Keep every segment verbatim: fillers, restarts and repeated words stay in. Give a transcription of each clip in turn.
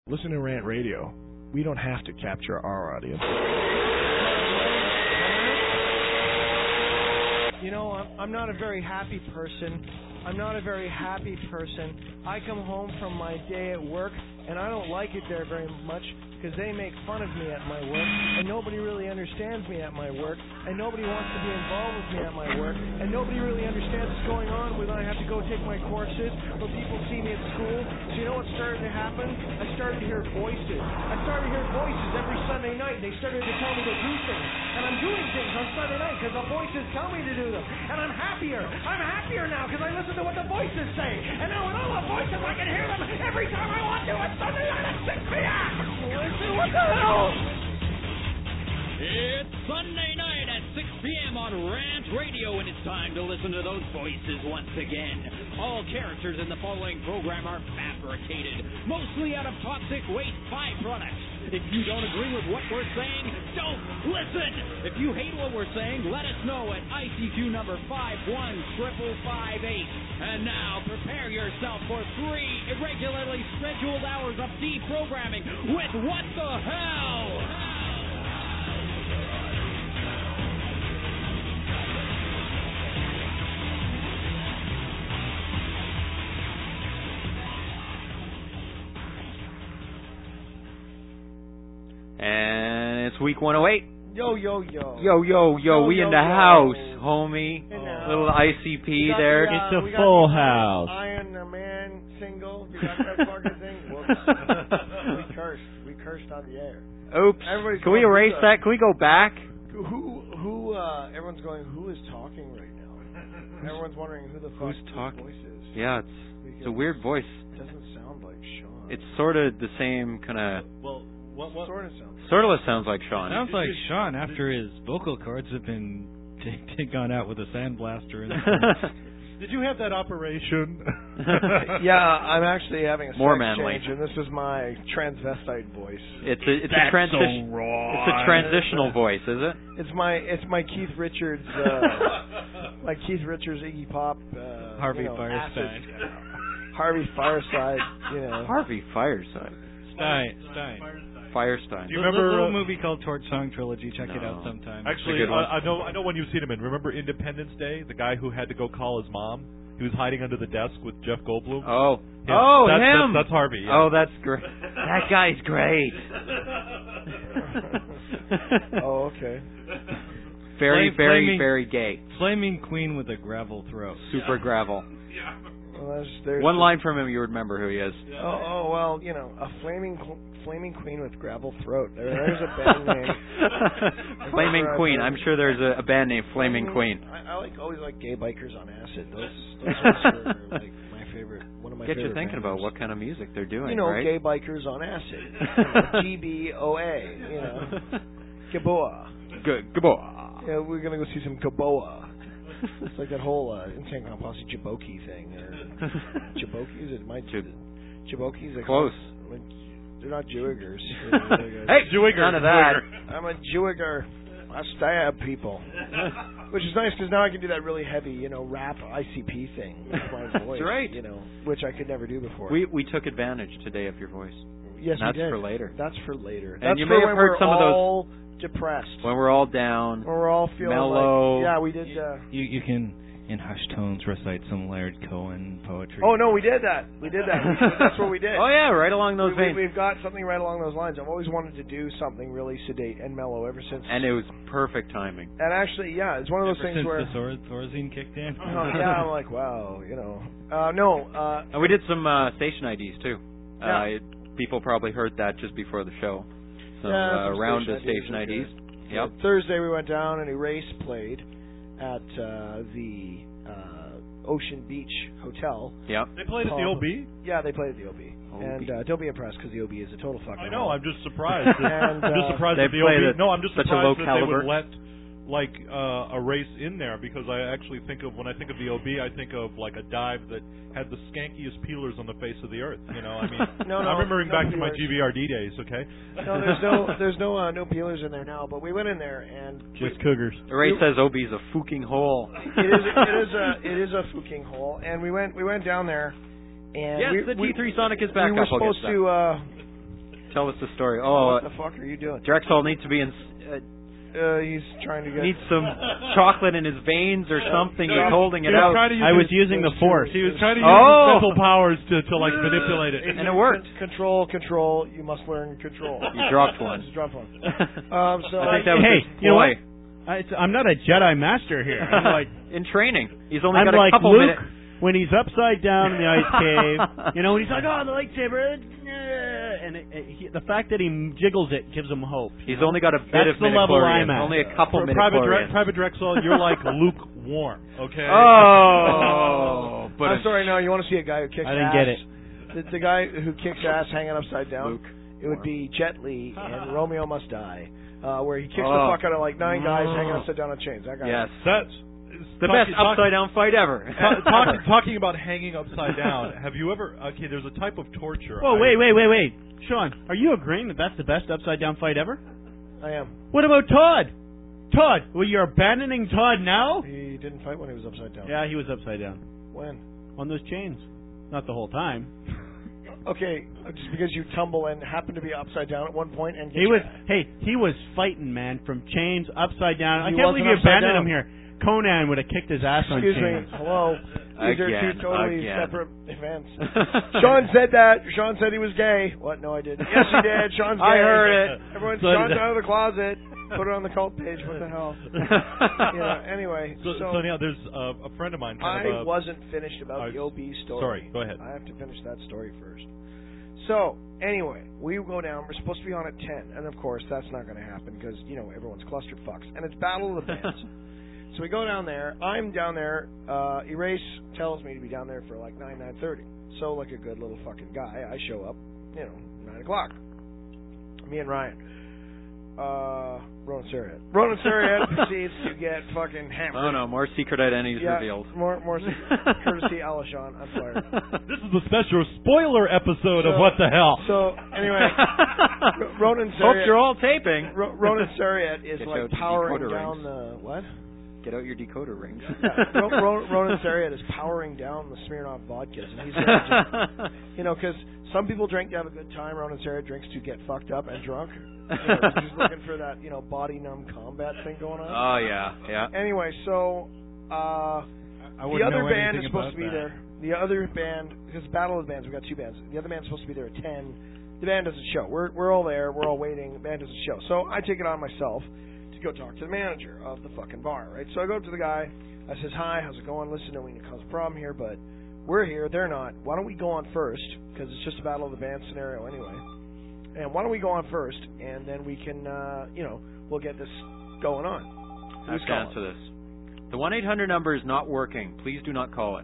Listen to Rant Radio. We don't have to capture our audience. You know, I'm, I'm not a very happy person. I'm not a very happy person. I come home from my day at work, and I don't like it there very much because they make fun of me at my work, and nobody really understands me at my work, and nobody wants to be involved with me at my work, and nobody really understands what's going on when I have to go take my courses, or people see me at school. So you know what started to happen? I started to hear voices. I started to hear voices every Sunday night. They started to tell me to do things, and I'm doing things on Sunday night because the voices tell me to do them, and I'm happier. I'm happier now because I listen to what the voices say, and now with all the voices I can hear them every time I want to on Sunday night at six p.m. What the hell? It's Sunday night at six p.m. on Rant Radio, and it's time to listen to those voices once again. All characters in the following program are fabricated, mostly out of toxic waste byproducts. If you don't agree with what we're saying, don't listen. If you hate what we're saying, let us know at I C Q number five one triple five eight. And now, prepare yourself for three irregularly scheduled hours of deprogramming with What the Hell? And it's week one oh eight. Yo, yo, yo. Yo, yo, yo. Yo, we yo, in the yo. house, homie. In the house. Little I C P We got there. the, uh, It's a we got full the house. Iron Man single. You got that fucking thing? Whoops. we cursed. We cursed on the air. Oops. Everybody's Can we going, erase who's that? Can we go back? Who, who, uh, everyone's going, who is talking right now? Everyone's wondering who the fuck Who's this talking? voice is. Yeah, it's it's a weird voice. It doesn't sound like Sean. It's sort of the same kind of. Well, what, what? Sort of sounds Sort of sounds like Sean. Sounds like Sean after his vocal cords have been t- t- gone out with a sandblaster. In Did you have that operation? Yeah, I'm actually having a More sex manly. change, and this is my transvestite voice. It's a it's That's a transition. so wrong. It's a transitional voice, is it? It's my it's my Keith Richards, uh, like Keith Richards, Iggy Pop, uh, Harvey you know, Firestein. acid. Harvey Fireside, you know. Harvey Fireside. Stein. Stein. Firestein. Do you There's remember a little uh, movie called Torch Song Trilogy. Check it out No. sometime. Actually, It's a good one. I, I know I know when you've seen him in. Remember Independence Day? The guy who had to go call his mom. He was hiding under the desk with Jeff Goldblum. Oh. Him. Oh, that's, him. That's, that's Harvey. Yeah. Oh, that's great. That guy's great. Oh, okay. Very, Flame- very, flaming- very gay. Flaming Queen with a gravel throat. Super gravel. Well, there's, there's One line from him, you remember who he is. Oh, oh, well, you know, a flaming cl- flaming queen with gravel throat. There, there's a band name. Flaming Queen. I'm sure there's a, a band named Flaming Queen. I, I like always like Gay Bikers on Acid. Those those ones are like my favorite. One of my Get favorite you thinking bands. about what kind of music they're doing, You know, right? Gay Bikers on Acid. G B O A. You know, Gaboa. Good. Gaboa. Yeah, we're gonna go see some Gaboa. It's like that whole uh, Insane Clown Posse Jaboki thing. Or Jaboki? Is it my Jib- Jaboki's like Close. Like, they're not Jewigers. Hey, Jewigger, none of that. I'm a Jewiger. I stab people. Which is nice because now I can do that really heavy, you know, rap I C P thing with my voice. right. You know, which I could never do before. We we took advantage today of your voice. yes, That's we did. for later. That's for later. And That's you for may have when heard we're some of those- all depressed. When we're all down. When we're all feeling mellow. like... Yeah, we did... Uh, You you can, in hushed tones, recite some Laird Cohen poetry. oh, no, we did that. We did that. We, that's what we did. Oh, yeah, right along those we, veins. we, we've got something right along those lines. I've always wanted to do something really sedate and mellow ever since... And it was perfect timing. And actually, yeah, it's one of those Ever things since where... the Thor- Thorazine kicked in. Oh, yeah, I'm like, wow, you know. Uh, no, uh... And we did some uh, station I Ds, too. Yeah. Uh, it, people probably heard that just before the show. Some Yeah, uh, some round station of I Ds station are I Ds. good. Yep. Thursday we went down and Erase played at uh, the uh, Ocean Beach Hotel. Yep. They played at the O B? Yeah, they played at the O B. O B. And uh, don't be impressed because the O B is a total fucking I know. hole. I'm just surprised. that- And, I'm just uh, surprised They that the played O B. at No, I'm just such a surprised low that caliber. they would let like uh, a race in there because I actually think of when I think of the O B, I think of like a dive that had the skankiest peelers on the face of the earth. You know, I mean, No, no, I'm remembering no back to my peelers. G V R D days. Okay. No, there's no, there's no, uh, no peelers in there now. But we went in there and Just cougars. Ray says Obi's a fucking hole. it is, it is a, it is a fucking hole. And we went, we went down there, and Yes, we, the we, T three Sonic is back we were up. I'll get supposed that. to, uh, tell us the story. Oh, what the fuck are you doing? Drexel needs to be in. Uh, Uh, he's trying to get... needs some chocolate in his veins or something. no, he's holding it he was out. trying to use I was his- using the force. He was trying to use Oh. his mental powers to, to like manipulate it. And it worked. Con- control, control. You must learn control. You dropped one. Just dropped one. Um, so I think that was Hey, his you know ploy. what? I, I'm not a Jedi master here. I'm like, in training. He's only I'm got a like couple Luke minutes. when he's upside down in the ice cave. You know, when he's like, oh, the lightsaber. uh, And it, it, he, the fact that he jiggles it gives him hope. He's only got a bit That's of the level I'm midichlorians. at. Only a couple For Private, Dre- midichlorians. Private Drexel, you're like lukewarm, okay? Oh. but I'm sorry. No, you want to see a guy who kicks I didn't ass? get it. The, the guy who kicks ass hanging upside down. Luke. It would be Jet Li and Romeo Must Die, uh, where he kicks Oh. the fuck out of like nine guys hanging upside down on chains. That guy. Yes. That's The talking, best upside down fight ever. Talk, talk, talking about hanging upside down, have you ever... Okay, there's a type of torture. Whoa, I- wait, wait, wait, wait. Sean, are you agreeing that that's the best upside down fight ever? I am. What about Todd? Todd, well, you're abandoning Todd now? He didn't fight when he was upside down. Yeah, he was upside down. When? On those chains. Not the whole time. Okay, just because you tumble and happen to be upside down at one point and get He was, your- hey, he was fighting, man, from chains upside down. I He can't believe wasn't you upside abandoned down. him here. Conan would have kicked his ass on Excuse me. chains. Hello. These are Again, two totally again. separate events. Sean said that. Sean said he was gay. What? No, I didn't. Yes, he did. Sean's gay. I heard it. Everyone, So Sean's did I. out of the closet. Put it on the cult page. What the hell? Yeah. Anyway, So, so, so now there's uh, a friend of mine. Kind I of a, wasn't finished about Uh, the O B story. sorry, go ahead. I have to finish that story first. So, anyway, we go down. We're supposed to be on at ten, and of course that's not going to happen because you know everyone's cluster fucks, and it's Battle of the Bands. So we go down there. I'm down there. Uh, Erase tells me to be down there for like nine, nine thirty. So, like a good little fucking guy, I show up. You know, nine o'clock. Me and Ryan. Uh, Ronan Sariat. Ronan Sariat proceeds to get fucking hammered. Oh no, more secret identities Yeah, revealed. more, more courtesy, Alashon. I'm fired. This is a special spoiler episode So- of What the Hell. So anyway, R- Ronan Hope Sariat. you're all taping. Ro- Ronan Sariat is Get like out your powering decoder down rings. the what? Get out your decoder rings. Yeah, Ro- Ro- Ronan Sariat is powering down the Smirnoff vodkas, and he's there just, you know, because some people drink to have a good time. Ronan Sariat drinks to get fucked up and drunk. You know, he's looking for that, you know, body numb combat thing going on. Oh yeah, yeah. Anyway, so uh, I the wouldn't other know band is anything supposed to about be that. there. The other band, because Battle of the Bands, we've got two bands. The other band's supposed to be there at ten. The band doesn't show. We're we're all there. We're all waiting. The band doesn't show. So I take it on myself to go talk to the manager of the fucking bar, right? So I go up to the guy. I says, "Hi, how's it going? Listen, no, we need to cause a problem here, but we're here. They're not. Why don't we go on first? Because it's just a Battle of the Bands scenario anyway. And why don't we go on first, and then we can, uh, you know, we'll get this going on." I have to answer this. The one eight hundred number is not working. Please do not call it.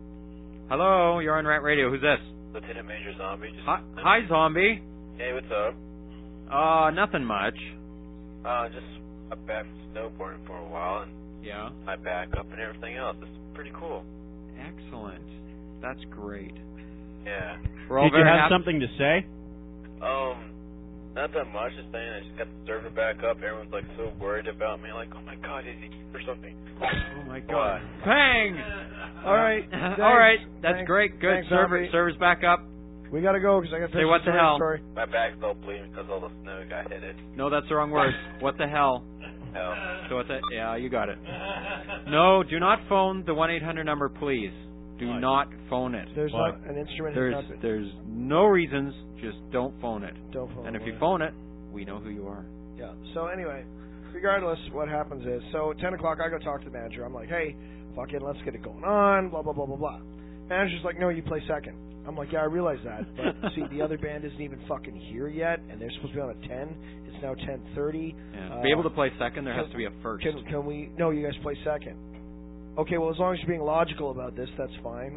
Hello, you're on Rat Radio. Who's this? Lieutenant Major Zombie. Just Hi, hi Zombie. Hey, what's up? Uh, nothing much. Uh, just up back from snowboarding for a while, and Yeah. my back up and everything else. It's pretty cool. Excellent. That's great. Yeah. We're all Did you very have happy. something to say? Um, not that much. Just saying, I just got the server back up. Everyone's like so worried about me. Like, oh my god, is he or something? Oh my God. What? Bang! All right. All right. Thanks. That's Thanks. great. Good. Thanks, Server, Zombie. server's back up. We gotta go because I got to Say finish what the hell. story. My back's all bleeding because all the snow got hit it. No, that's the wrong word. What the hell? Hell. So what's that? Yeah, you got it. No, do not phone the one eight hundred number, please. Do Why? not phone it. There's Why? not an instrument. There's has not been- there's no reasons. Just don't phone it. Don't phone And if it. you phone it, we know who you are. Yeah. So anyway, regardless, what happens is, so at ten o'clock I go talk to the manager. I'm like, hey, fucking, let's get it going on. Blah blah blah blah blah. Manager's like, no, you play second. I'm like, yeah, I realize that, but see, the other band isn't even fucking here yet, and they're supposed to be on at ten. It's now ten thirty. Yeah. To Uh, be able to play second, there can- has to be a first. Can can we? No, you guys play second. Okay, well, as long as you're being logical about this, that's fine.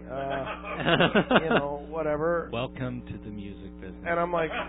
Uh, you know, whatever. Welcome to the music business. And I'm like,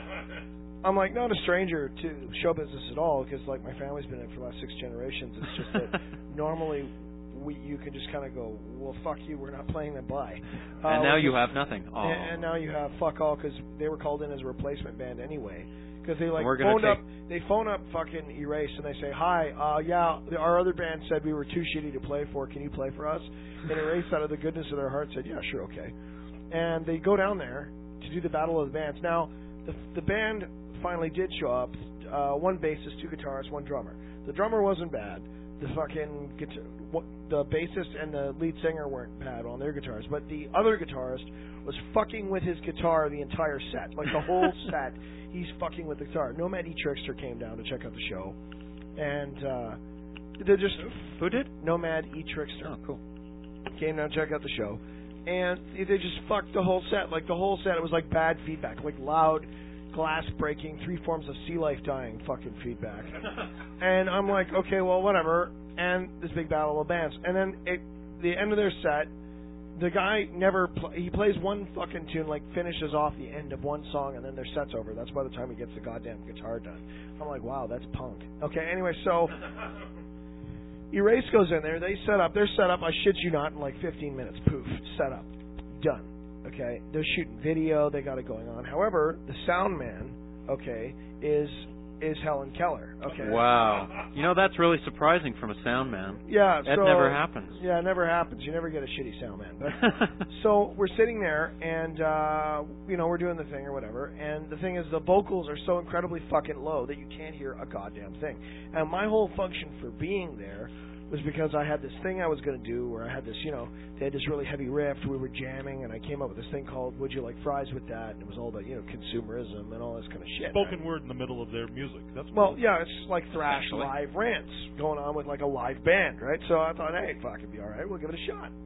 I'm like not a stranger to show business at all because like my family's been in it for the last six generations. It's just that normally we you can just kind of go, well, fuck you, we're not playing them by. Uh, and now we're you just- have nothing. Oh. And, and now you have fuck all because they were called in as a replacement band anyway. Because they like we're gonna phoned take- up, they phone up fucking Erase and they say, hi, uh, yeah, the, our other band said we were too shitty to play for. Can you play for us? And Erase, out of the goodness of their heart, said, yeah, sure, okay. And they go down there to do the Battle of the Bands. Now, the the band finally did show up. Uh, one bassist, two guitarists, one drummer. The drummer wasn't bad. The fucking guitar, what, the bassist and the lead singer weren't bad on their guitars, but the other guitarist was fucking with his guitar the entire set, like the whole set. He's fucking with the guitar. Nomad E Trickster came down to check out the show, and uh, they're just who did? Nomad E Trickster. Oh, cool. Came down to check out the show, and they just fucked the whole set. Like the whole set, it was like bad feedback, like loud, glass breaking, three forms of sea life dying fucking feedback. And I'm like, okay, well, whatever. And this big battle of bands. And then at the end of their set, the guy never, pl- he plays one fucking tune, like finishes off the end of one song, and then their set's over. That's by the time he gets the goddamn guitar done. I'm like, wow, that's punk. Okay, anyway, so Erase goes in there. They set up. They're set up, I shit you not, in like fifteen minutes. Poof, set up. Done. Okay, they're shooting video. They got it going on. However, the sound man, okay, is is Helen Keller. Okay. Wow. You know, that's really surprising from a sound man. Yeah. That so, never happens. Yeah, it never happens. You never get a shitty sound man. But so we're sitting there, and uh, you know, we're doing the thing or whatever. And the thing is, the vocals are so incredibly fucking low that you can't hear a goddamn thing. And my whole function for being there was because I had this thing I was going to do where I had this, you know, they had this really heavy riff, we were jamming, and I came up with this thing called Would You Like Fries With That? And it was all about, you know, consumerism and all this kind of shit. Spoken right? word in the middle of their music. That's Well, cool. yeah, it's like thrash live rants going on with like a live band, right? So I thought, hey, fuck, it'd be all right. We'll give it a shot.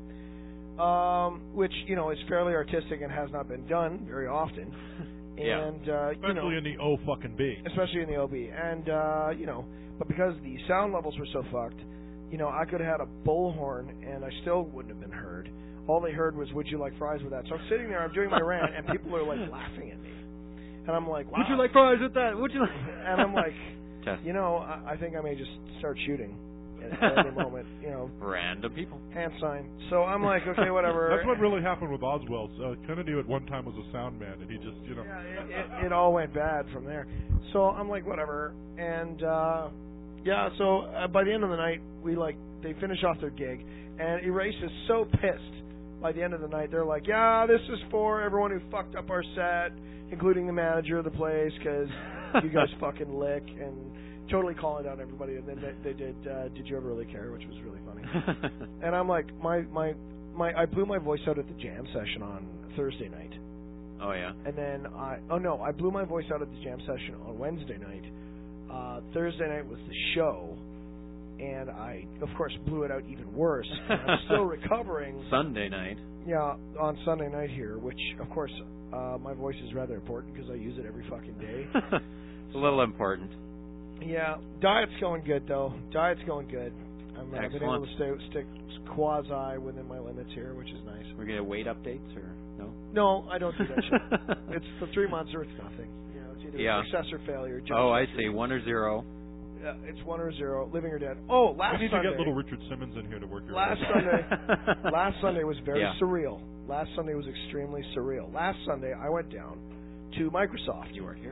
Um, which, you know, is fairly artistic and has not been done very often. Yeah. And, uh, Especially you know, in the O fucking B. especially in the O B. And, uh, you know, but because the sound levels were so fucked, you know, I could have had a bullhorn and I still wouldn't have been heard. All they heard was, would you like fries with that? So I'm sitting there, I'm doing my rant, and people are like laughing at me. And I'm like, wow. Would you like fries with that? Would you like... And I'm like, Test. you know, I, I think I may just start shooting at, at any moment, you know. Random people. Hand sign. So I'm like, okay, whatever. That's what really happened with Oswald. Uh, Kennedy at one time was a sound man, and he just, you know. Yeah, it, it, it all went bad from there. So I'm like, whatever. And, uh, yeah, so uh, by the end of the night, we like, they finish off their gig, and Erase is so pissed by the end of the night. They're like, yeah, this is for everyone who fucked up our set, including the manager of the place, because you guys fucking lick, and totally calling out everybody. And then they, they did, uh, Did You Ever Really Care, which was really funny. And I'm like, my, my, my, I blew my voice out at the jam session on Thursday night. Oh, yeah. And then I, oh no, I blew my voice out at the jam session on Wednesday night. Uh, Thursday night was the show, and I, of course, blew it out even worse. And I'm still recovering. Sunday night. Yeah, on Sunday night here, which, of course, uh, my voice is rather important because I use it every fucking day. It's a little important. Yeah, diet's going good, though. Diet's going good. I'm, I've been able Excellent. to stay, stick quasi within my limits here, which is nice. We're going to weight updates, or no? No, I don't do that shit. It's the three months or it's nothing. You know, it's either Yeah. success or failure. Oh, I Just- see. One or zero. Uh, it's one or zero, living or dead. Oh, last We need Sunday. to get little Richard Simmons in here to work your Last way. Sunday, last Sunday was very Yeah. surreal. Last Sunday was extremely surreal. Last Sunday, I went down to Microsoft. You weren't here.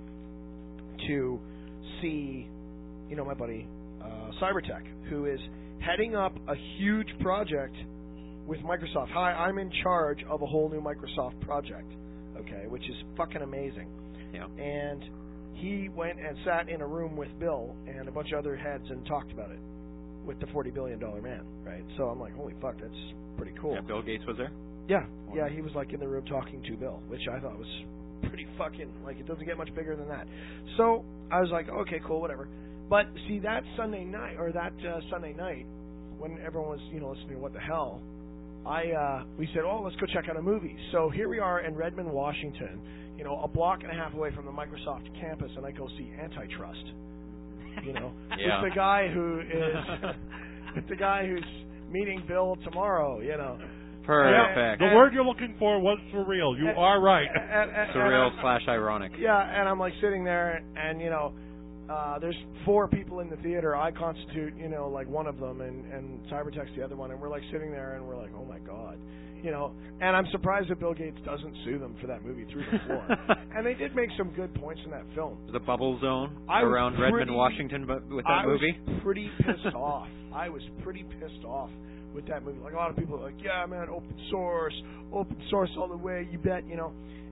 To see, you know, my buddy uh, Cybertech, who is heading up a huge project with Microsoft. Hi, I'm in charge of a whole new Microsoft project. Okay, which is fucking amazing. Yeah. And he went and sat in a room with Bill and a bunch of other heads and talked about it with the forty billion dollars man, right? So I'm like, holy fuck, that's pretty cool. Yeah, Bill Gates was there? Yeah, yeah, he was like in the room talking to Bill, which I thought was pretty fucking, like, it doesn't get much bigger than that. So I was like, okay, cool, whatever. But see, that Sunday night, or that uh, Sunday night, when everyone was, you know, listening to What the Hell, I uh, we said, oh, let's go check out a movie. So here we are in Redmond, Washington, you know, a block and a half away from the Microsoft campus, and I go see Antitrust. You know, Yeah. with the guy who is, with the guy who's meeting Bill tomorrow. You know, Perfect. The word you're looking for was surreal. You And- are right. and, and, Surreal and, slash ironic. yeah, and I'm like sitting there, and you know, uh, there's four people in the theater. I constitute, you know, like one of them, and and Cybertech's the other one, and we're like sitting there, and we're like, oh my god. You know, and I'm surprised that Bill Gates doesn't sue them for that movie through the floor. And they did make some good points in that film. The bubble zone I was around pretty- Redmond, Washington, but with that I movie. was pretty pissed off. I was pretty pissed off with that movie. Like, a lot of people are like, yeah, man, open source, open source all the way, you bet, you know.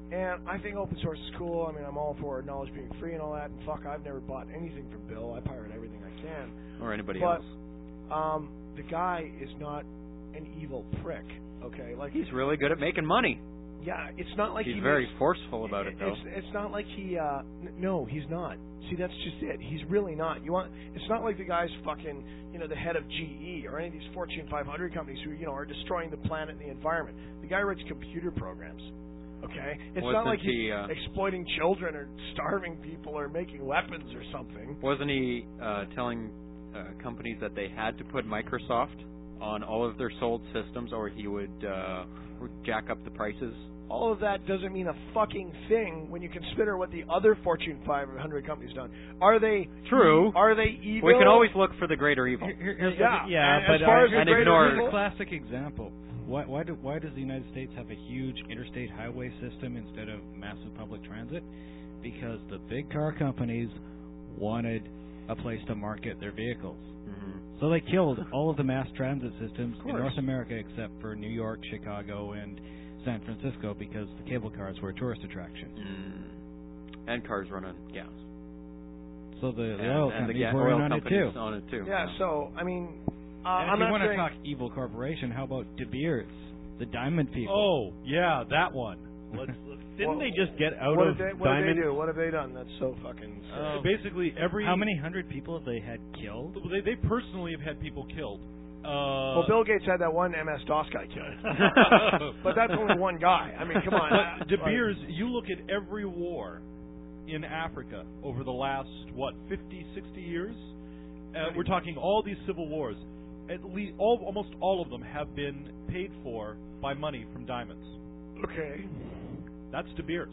And I think open source is cool. I mean, I'm all for knowledge being free and all that. And fuck, I've never bought anything from Bill. I pirate everything I can. Or anybody but, else. um, the guy is not an evil prick. Okay, like he's really good at making money. Yeah, it's not like he's he very makes, forceful about it, though. It's it's not like he. Uh, n- no, he's not. See, that's just it. He's really not. You want? It's not like the guy's fucking, you know, the head of G E or any of these Fortune five hundred companies who, you know, are destroying the planet and the environment. The guy writes computer programs. Okay, it's Wasn't not like he's he, uh, exploiting children or starving people or making weapons or something. Wasn't he uh, telling uh, companies that they had to put Microsoft on all of their sold systems, or he would uh, jack up the prices? All of that doesn't mean a fucking thing when you consider what the other Fortune five hundred companies done. Are they true? Are they evil? We can always look for the greater evil. Here, here's yeah, yeah, and but as far I, as the and greater ignore- evil, a classic example. Why why do why does the United States have a huge interstate highway system instead of massive public transit? Because the big car companies wanted a place to market their vehicles. Mm-hmm. So they killed all of the mass transit systems Of in course. North America except for New York, Chicago, and San Francisco because the cable cars were a tourist attraction. Mm. And cars run on gas. So the, the and, oil and the companies ga- were oil in on it companies too. on it too. yeah. So I mean, uh, And I'm if you not want to saying, talk evil corporation, how about De Beers, the diamond people? Oh, yeah, that one. Let's, let's Didn't Well, they just get out what of did they, what did diamond? they do? What have they done? That's so fucking. Sick. uh, basically every How many hundred people have they had killed? they they personally have had people killed. Uh, Well, Bill Gates had that one M S DOS guy killed, but that's only one guy. I mean, come on. But De Like, Beers, you look at every war in Africa over the last, what, fifty, sixty years? Uh, we're talking all these civil wars. At least, all, almost all of them have been paid for by money from diamonds. Okay. That's De Beers.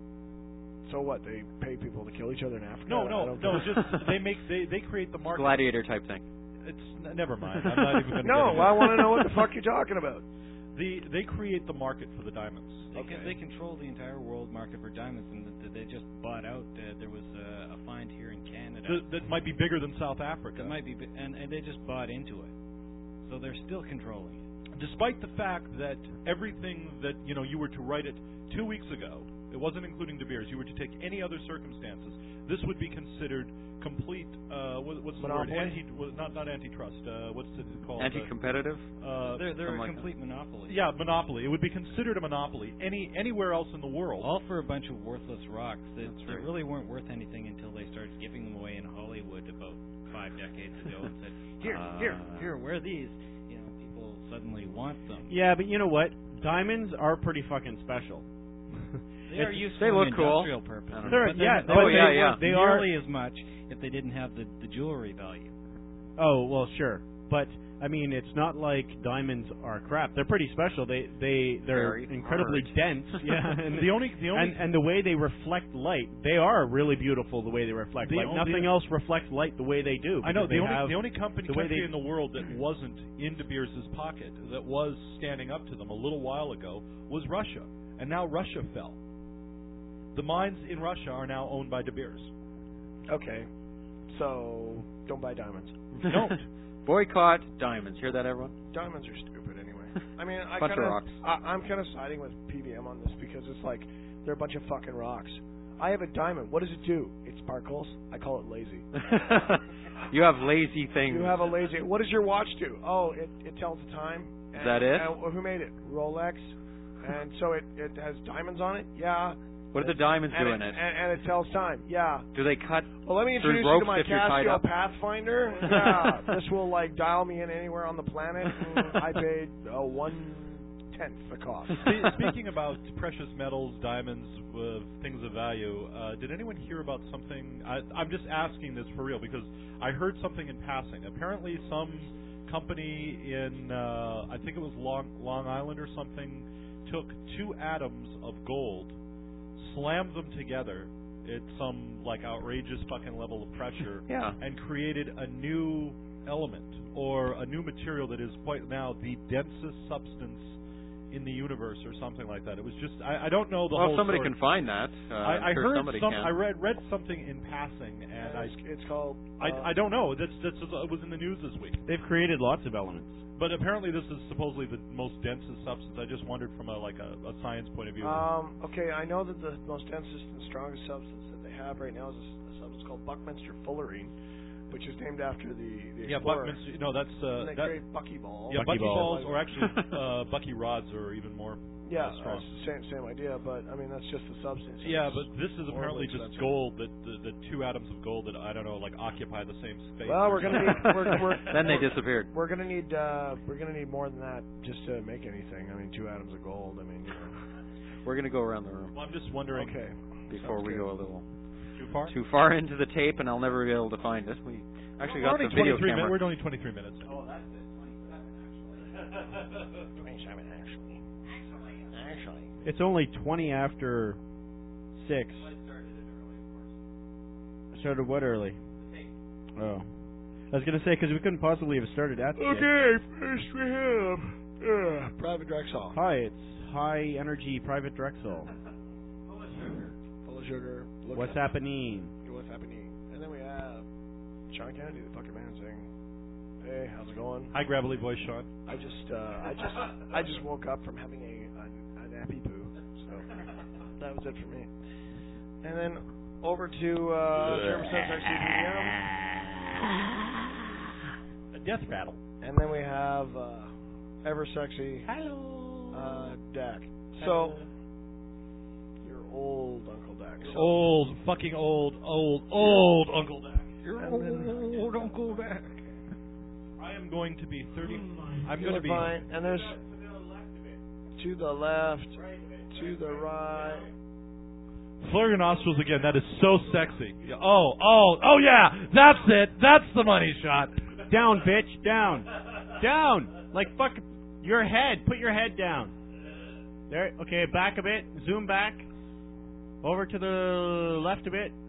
So what? They pay people to kill each other in Africa? No, I no, don't no. get it. Just they make they they create the market. Gladiator type thing. It's n- never mind. I'm not even going to. No, I want to know what the fuck you're talking about. The they create the market for the diamonds. They, Okay. can, they control the entire world market for diamonds, and th- they just bought out. Uh, there was a, a find here in Canada Th- that might be bigger than South Africa. that might be, bi- and, and they just bought into it. So they're still controlling it. Despite the fact that everything that you know you were to write it two weeks ago, it wasn't including De Beers. You were to take any other circumstances, this would be considered complete. Uh, what, what's the Monopoly? word? Anti, well, not not antitrust. Uh, what's it called? Anti-competitive. Uh, They're, they're something a like complete monopoly. yeah, monopoly. It would be considered a monopoly any anywhere else in the world. All for a bunch of worthless rocks that, That's that right. really weren't worth anything until they started giving them away in Hollywood about five decades ago and said, here, here, Uh. here, wear these. You know, people suddenly want them. Yeah, but you know what? Diamonds are pretty fucking special. They are It's- useful they in look cool. industrial purposes. I don't They're- but yeah, they, but Oh, they yeah, weren't yeah. They They are- nearly as much if they didn't have the, the jewelry value. Oh well, sure, but I mean, it's not like diamonds are crap. They're pretty special. They they they're Very incredibly hard. dense. Yeah, and the only the only and and the way they reflect light, they are really beautiful. The way they reflect The light, only- nothing else reflects light the way they do. I know because the they only have- the only company the way country they- in the world that wasn't in De Beers' pocket, that was standing up to them a little while ago, was Russia, and now Russia fell. The mines in Russia are now owned by De Beers. Okay. So don't buy diamonds. Don't. Boycott diamonds. Hear that, everyone? Diamonds are stupid anyway. I mean, I Bunch of kind of, rocks. I'm kind of siding with P V M on this because it's like they're a bunch of fucking rocks. I have a diamond. What does it do? It sparkles. I call it lazy. You have lazy things. You have a lazy. What does your watch do? Oh, it it tells the time. Is that it? And who made it? Rolex. And so it it has diamonds on it. Yeah. What do the diamonds and do it, in it? And, and it tells time. Yeah. Do they cut? Well, let me Through introduce you to ropes my if you're tied Casio up? Pathfinder. Yeah, this will like dial me in anywhere on the planet. And I paid uh, one tenth the cost. Spe- Speaking about precious metals, diamonds, uh, things of value, uh, did anyone hear about something? I, I'm just asking this for real because I heard something in passing. Apparently, some company in uh, I think it was Long Long Island or something took two atoms of gold, slammed them together at some like outrageous fucking level of pressure, Yeah. and created a new element or a new material that is quite now the densest substance in the universe or something like that. It was just I, I don't know the well, whole. Well, somebody story. can find that. Uh, I, I I'm sure heard somebody some. can. I read read something in passing, and Yeah, I it's, it's called. Uh, I I don't know. That's that's it was in the news this week. They've created lots of elements. But apparently, this is supposedly the most densest substance. I just wondered from a like a, a science point of view. Um, okay, I know that the most densest and strongest substance that they have right now is a, a substance called Buckminster fullerene, which is named after the, the yeah, explorer. Buckminster. No, that's uh, that, that great buckyball. Yeah, Bucky buckyballs, balls. or actually uh, bucky rods, are even more. Yeah, uh, strong. it's the same same idea, but I mean that's just the substance. Yeah, It's but this is apparently horribly just expensive. gold. That the, the two atoms of gold that I don't know, like occupy the same space. Well, we're gonna need. We're, we're, then they we're, disappeared. We're gonna need. Uh, we're gonna need more than that just to make anything. I mean, two atoms of gold. I mean, you know. We're gonna go around the room. Well, I'm just wondering. Okay. Before Sounds we good. go a little Too far. too far into the tape, and I'll never be able to find it. We actually we're got only the video twenty-three camera. Min- we're only twenty-three minutes. Oh, that's it. Twenty-seven actually. Actually. Actually. It's only twenty after six. Started what early? Oh. I was going to say, because we couldn't possibly have started at six. Okay, first we have uh, Private Drexel. Hi, it's High Energy Private Drexel. Full of sugar. Look What's up. happening? What's happening? And then we have Sean Kennedy, the fucking man, saying, "Hey, how's it going?" Hi, gravelly voice, Sean. I just, uh, I just, I just woke up from having a, a, a nappy poo, so that was it for me. And then over to uh, Sherman Sunset C B M, A death rattle. and then we have uh, ever sexy Hello. uh, Dak. So your old Uncle Dak. So, Old, fucking old, old, old Uncle Dak. You're And then- old Uncle Dak. I am going to be thirty. I'm you going to look be. fine. And there's to the left, to the right. Flare your nostrils again. That is so sexy. Yeah, Oh, oh, oh yeah. That's it. That's the money shot. Down, bitch. Down. Down. Like, fuck your head. Put your head down. There. Okay, back a bit. Zoom back. Over to the left a bit.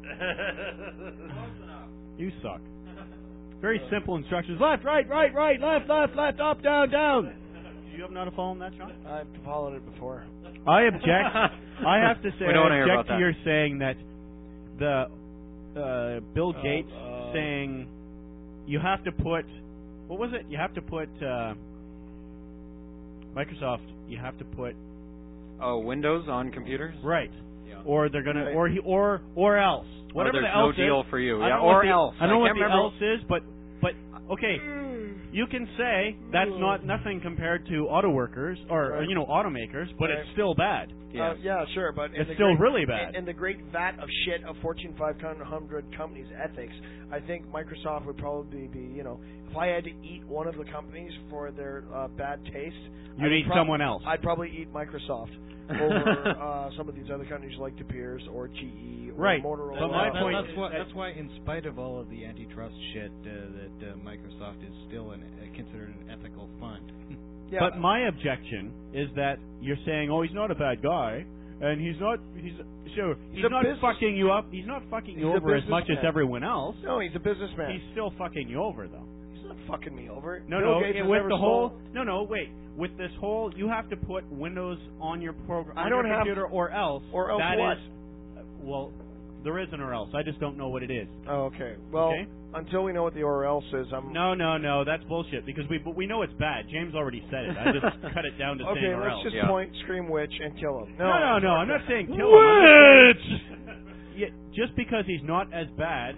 You suck. Very simple instructions. Left, right, right, right, left, left, left, up, down, down. Do you have not a phone that, Sean? I've followed it before. I object. I have to say, We don't wanna I hear object about to that. your saying that the uh, Bill Uh, Gates uh, saying you have to put what was it? You have to put uh, Microsoft. You have to put Oh, Windows on computers? right, Yeah. or they're gonna, Right. or he, or or else. Whatever or the there's else no deal is. for you. I Yeah, don't know or what the, else. I don't know what can't the remember. else is, but but okay. You can say that's not nothing compared to auto workers or, or Right. you know automakers, but Right. it's still bad. Yeah. Uh, yeah, sure, but in It's the still great, really bad. In, in the great vat of shit of Fortune five hundred companies' ethics, I think Microsoft would probably be, you know, if I had to eat one of the companies for their uh, bad taste, You'd I would eat prob- someone else. I'd probably eat Microsoft over uh, some of these other companies like De Beers or G E or Right. Motorola. But my That- point that's is why, that- that's why, in spite of all of the antitrust shit, uh, that uh, Microsoft is still an, uh, considered an ethical fund. yeah, But my objection is that you're saying, "Oh, he's not a bad guy, and he's not he's so he's, He's a not business- fucking you up. He's not fucking you He's a over as much as businessman. everyone else. no, he's a businessman. He's still fucking you over though. He's not fucking me over. No, Bill no, Gates it- has with never the stole- whole no, no, wait, with this whole you have to put Windows on your program I on don't your have- computer or else or else that what? is- uh, well, there is an or else. I just don't know what it is. Oh, okay. Well, Okay. until we know what the or else is, I'm No, no, no, that's bullshit because we but we know it's bad. James already said it. I just cut it down to okay. saying or Let's else. just Yeah. point, scream witch, and kill him. No, no, no. I'm not saying kill him. I'm just saying- Yeah, just because he's not as bad.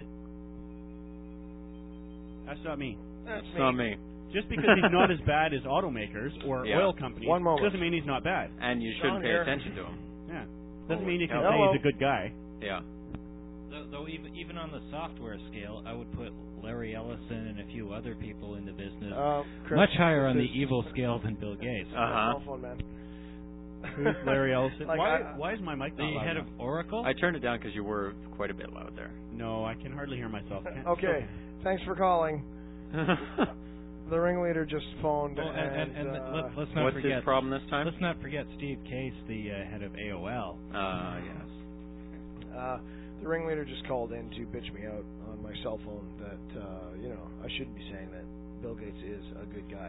That's not me. That's It's not me. Just because he's not as bad as automakers or Yeah. oil companies One moment. doesn't mean he's not bad. And you Sean shouldn't pay here. attention to him. Yeah. Doesn't mean you can Hello. say he's a good guy. Yeah. Though, though even even on the software scale, I would put Larry Ellison and a few other people in the business Uh, Chris, much higher on the this is- evil scale than Bill Gates. Uh huh. Cell phone, man. Who's Larry Ellison? Like, why, I- why is my mic The not loud head of enough? Oracle. I turned it down because you were quite a bit loud there. No, I can hardly hear myself. Can't- Okay, thanks for calling. The ringleader just phoned, Oh, and, and, and uh, let, let's not What's forget. his problem this time? Let's not forget Steve Case, the uh, head of A O L. Uh, yes. uh, the ringleader just called in to bitch me out on my cell phone that uh, you know I shouldn't be saying that Bill Gates is a good guy.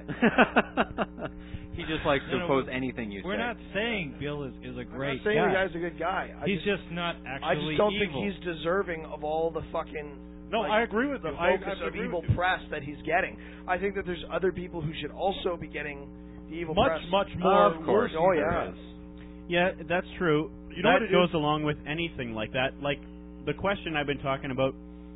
He just likes to No, no, oppose anything you We're say. not saying Bill is, is a great I'm not saying guy. the guy's a good guy. I He's just, just not I actually just don't evil. think he's deserving of all the fucking No, like, I agree with the you. I, focus I of agree evil with you. press that he's getting. I think that there's other people who should also be getting the evil Much, press. much more. Of course. mercy Oh there yeah. is. Yeah, that's true. You know that what it goes is? along with anything like that. Like the question I've been talking about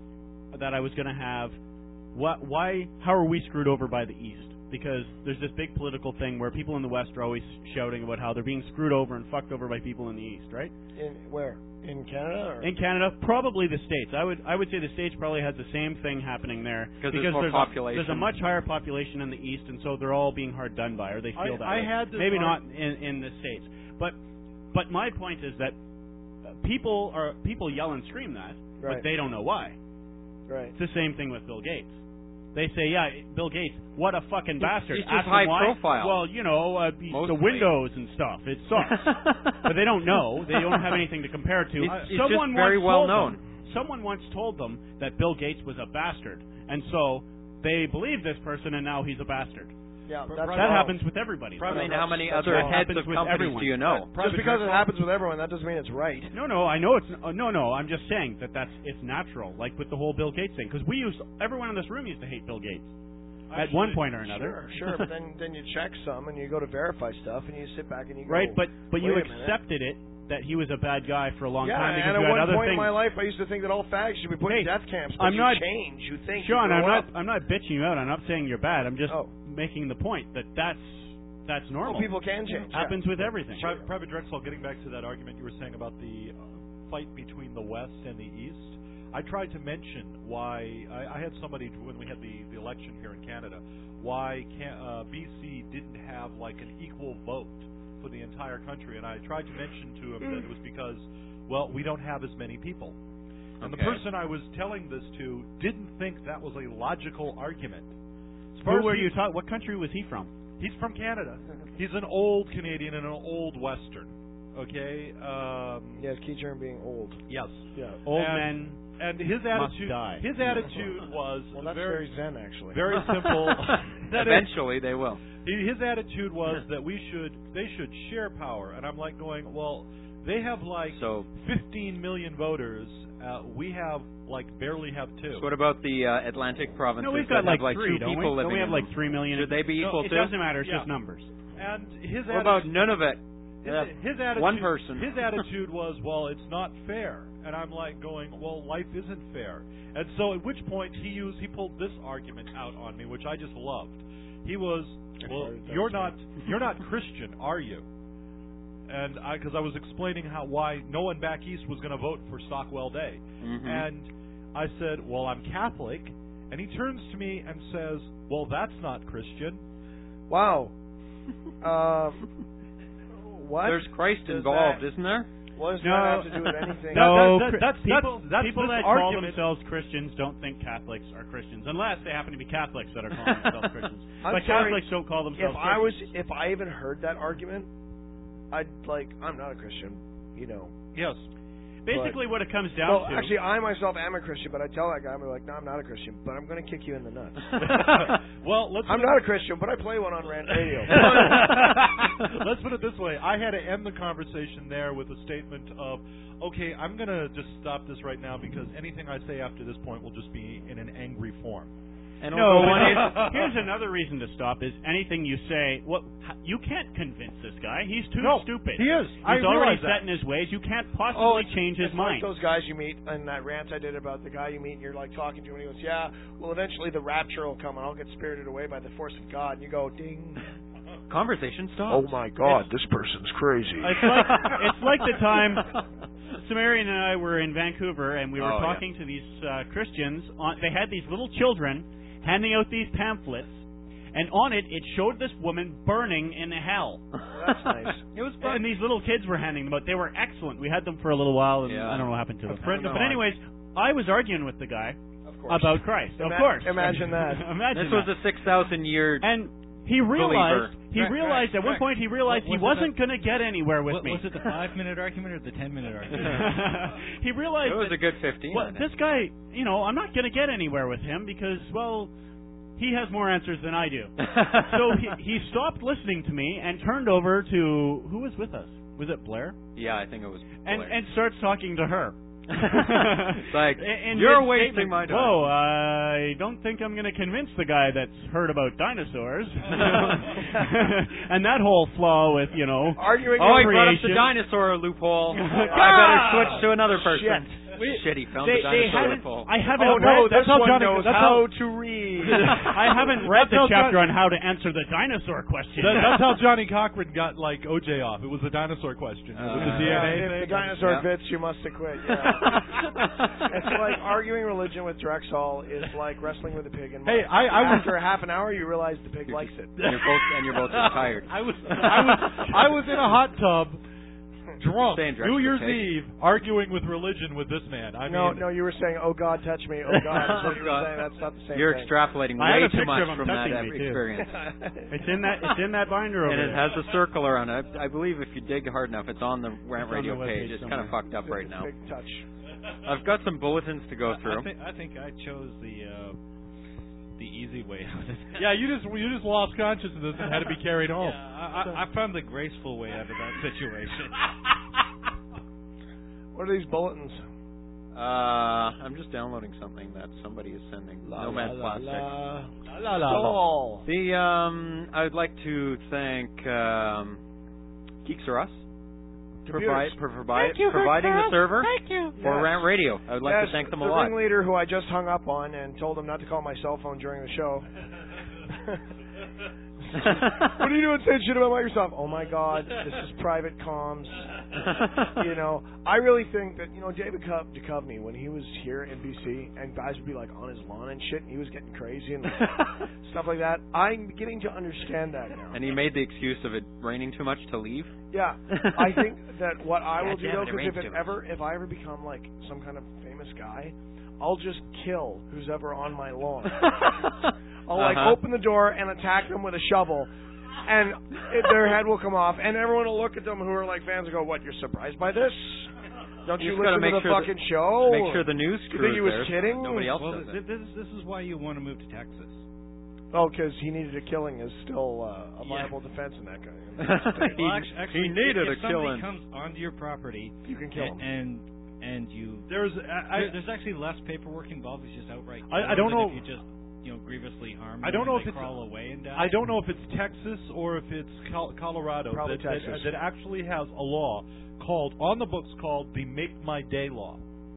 that I was going to have, what, why, how are we screwed over by the East? Because there's this big political thing where people in the West are always shouting about how they're being screwed over and fucked over by people in the East, right? In where? In Canada? Or? In Canada, probably the States. I would I would say the States probably has the same thing happening there because there's more there's population. A, there's a much higher population in the East, and so they're all being hard done by, or they feel I- that I way. had this Maybe ar- not in, in the States, but but my point is that uh, people are people yell and scream that, Right. but they don't know why. Right. It's the same thing with Bill Gates. They say, yeah, Bill Gates, what a fucking bastard. he's just Ask him high why. profile. Well, you know, uh, the Mostly. Windows and stuff. It sucks. But they don't know. They don't have anything to compare it to. It's- it's Someone just very once well told known. Them, someone once told them that Bill Gates was a bastard. And so they believe this person, and now he's a bastard. Yeah, Pr- that's private- That wrong. happens with everybody. I mean, how many That's other wrong. heads Happens of with companies everyone. do you know? Just because it happens with everyone, that doesn't mean it's right. No, no, I know it's uh, no, no. I'm just saying that that's it's natural, like with the whole Bill Gates thing, because we used everyone in this room used to hate Bill Gates at one point or another. Sure, sure, but then then you check some and you go to verify stuff and you sit back and you go, right, but but you wait a minute. accepted it that he was a bad guy for a long yeah, time because and you at had one other point things. in my life, I used to think that all fags should be put Hey, in death camps. But I'm you not- change. You think. Sean, you I'm grow not up. I'm not bitching you out. I'm not saying you're bad. I'm just Oh. making the point that that's that's normal. Well, people can change. Happens yeah. with everything. Pri- Private Drexel, getting back to that argument you were saying about the uh, fight between the West and the East, I tried to mention why I, I had somebody when we had the, the election here in Canada, why can, uh, B C didn't have like an equal vote for the entire country, and I tried to mention to him that it was because, well, we don't have as many people. And Okay. the person I was telling this to didn't think that was a logical argument. As far Who as were he- you talking? What country was he from? He's from Canada. He's an old Canadian and an old Western. Okay. Um, Yeah, key term being old. Yes. Yeah. Old And- men. And his Must attitude. die. His attitude was Well, that's very, very zen, actually. very simple. That is- Eventually, they will. he- his attitude was that we should, they should share power. And I'm like going, well, they have like So, fifteen million voters. Uh, we have like barely have two. so what about the uh, Atlantic provinces No, we've that got like have like three, two don't people we? Don't living we have in like them? three million? Should they be No, equal it too? doesn't matter. It's Yeah. just numbers. And his What about attitude, none of it? his, Yeah. his attitude, One person. his attitude was, well, it's not fair. And I'm like going, well, life isn't fair. And so at which point he used, he pulled this argument out on me, which I just loved. He was, well, you're not, you're not Christian, are you? And I, because I was explaining how why no one back east was going to vote for Stockwell Day, Mhm. and I said, well, I'm Catholic, and he turns to me and says, well, that's not Christian. Wow. Um, what? There's Christ does involved, that- isn't there? What does No. that have to do with anything? No, that- Chri- that's- people, that's- that's people this that call argument. themselves Christians don't think Catholics are Christians, unless they happen to be Catholics that are calling themselves Christians. I'm but sorry, Catholics don't call If themselves I was, Christians. if I even heard that argument, I'd like, I'm not a Christian, you know. Yes. Basically, what it comes down Well, to... actually, I myself am a Christian, but I tell that guy, I'm like, no, I'm not a Christian, but I'm going to kick you in the nuts. Well, let's I'm put not a Christian, but I play one on Rant Radio. it, let's put it this way. I had to end the conversation there with a statement of, okay, I'm going to just stop this right now because anything I say after this point will just be in an angry form. And No, although- and it's- here's another reason to stop is anything you say, well, h- you can't convince this guy. He's too No, stupid. he is. He's I already realize that. set in his ways. You can't possibly Oh, it's, change his it's mind. like those guys you meet in that rant I did about the guy you meet and you're like talking to him and he goes, yeah, well, eventually the rapture will come and I'll get spirited away by the force of God. And you go, ding. Conversation stops. Oh my God, this person's crazy. It's like it's like the time Sumerian and I were in Vancouver and we were Oh, yeah. talking to these uh, Christians. On, they had these little children handing out these pamphlets, and on it it showed this woman burning in hell. Well, that's nice. It was fun. And these little kids were handing them out. They were excellent. We had them for a little while, and Yeah. I don't know what happened to them. A friend of but mine- anyways, I was arguing with the guy Of course. about Christ. Ima- of course. imagine that. imagine This was that. a six thousand year. And he realized, believer. he Right, realized right, at one right. point he realized What- he was it wasn't going to get anywhere with What- me. Was it the five-minute argument or the ten-minute argument? He realized It was that, a good fifteen. well, I think. this guy, you know, I'm not going to get anywhere with him because, well, he has more answers than I do. So he, he stopped listening to me and turned over to who was with us? Was it Blair? Yeah, I think it was Blair. And and starts talking to her. It's like, and you're wasting my time. Whoa, I don't think I'm going to convince the guy that's heard about dinosaurs. And that whole flaw with, you know, arguing oh, he brought up creation. the dinosaur loophole. Ah! I better switch to another person. Shit. Shit, he found They, the they dinosaur haven't, loophole. I haven't Oh read, no, that's this how one Johnny, knows that's how how, to read. I haven't read That's the how chapter Johnny- on how to answer the dinosaur question. That, that's how Johnny Cochran got like O J off. It was a dinosaur question. It was Uh, the D N A Yeah, thing. if the dinosaur Yeah. fits, you must acquit. Yeah. It's like arguing religion with Drexel is like wrestling with a pig. And Hey, I, I was after a half an hour, you realize the pig likes it. And you're both, and you're both just tired. I was I was I was in a hot tub, drunk, Saying Drexel New Year's pig. Eve, arguing with religion with this man. I no, mean, no, you were saying, "Oh God, touch me, oh God." That's what you were God. saying. That's not the same You're thing. extrapolating I way have a too picture much of him from that touching me, too. experience. It's in that it's in that binder over And it there. has a circle around it. I believe if you dig hard enough, it's on the Rant It's on Radio the page. webpage It's kind of somewhere. fucked up right now. Big touch. I've got some bulletins to go I, through. think, I think I chose the uh, the easy way out of it. yeah, you just you just lost consciousness and had to be carried home. Yeah, I, I, I found the graceful way out of that situation. What are these bulletins? Uh, I'm just downloading something that somebody is sending. Nomad Plastic. La, la, la, la. The um, I would like to thank um, Geeks R Us for, provi- for provi- providing the server for Yes. Rant Radio. I would like Yes, to thank them a the lot. ringleader who I just hung up on and told him not to call my cell phone during the show. What are you doing saying shit about Microsoft? Oh my God, this is private comms. You know, I really think that, you know, David Co- Duchovny, when he was here in B C, and guys would be like on his lawn and shit, and he was getting crazy and stuff like that. I'm beginning to understand that now. And he made the excuse of it raining too much to leave. Yeah, I think that what I will God do damn though, it, it because if rains it too much. ever, if I ever become like some kind of famous guy, I'll just kill who's ever on my lawn. I'll like Uh-huh. open the door and attack them with a shovel, and it, their head will come off, and everyone will look at them who are like fans and go, "What? You're surprised by this? Don't you just gotta listen to make the sure fucking that- show? Make sure the news You crew think he is was there. kidding? Nobody else well, does th- it. this this is why you want to move to Texas. Oh, because he needed a killing is still uh, a Yeah. viable defense in that guy. He- Well, actually, actually, he needed if, a if somebody killing. comes onto your property You can kill and, him. and and you There's I, there, there's actually less paperwork involved. It's just outright. I- I killing don't than know- if you just you know grievously harm. I them don't know and if they it's- crawl away and die. I don't know if it's Texas or if it's Col- Colorado Probably that, that, Texas. that actually has a law called on the books called the Make My Day law.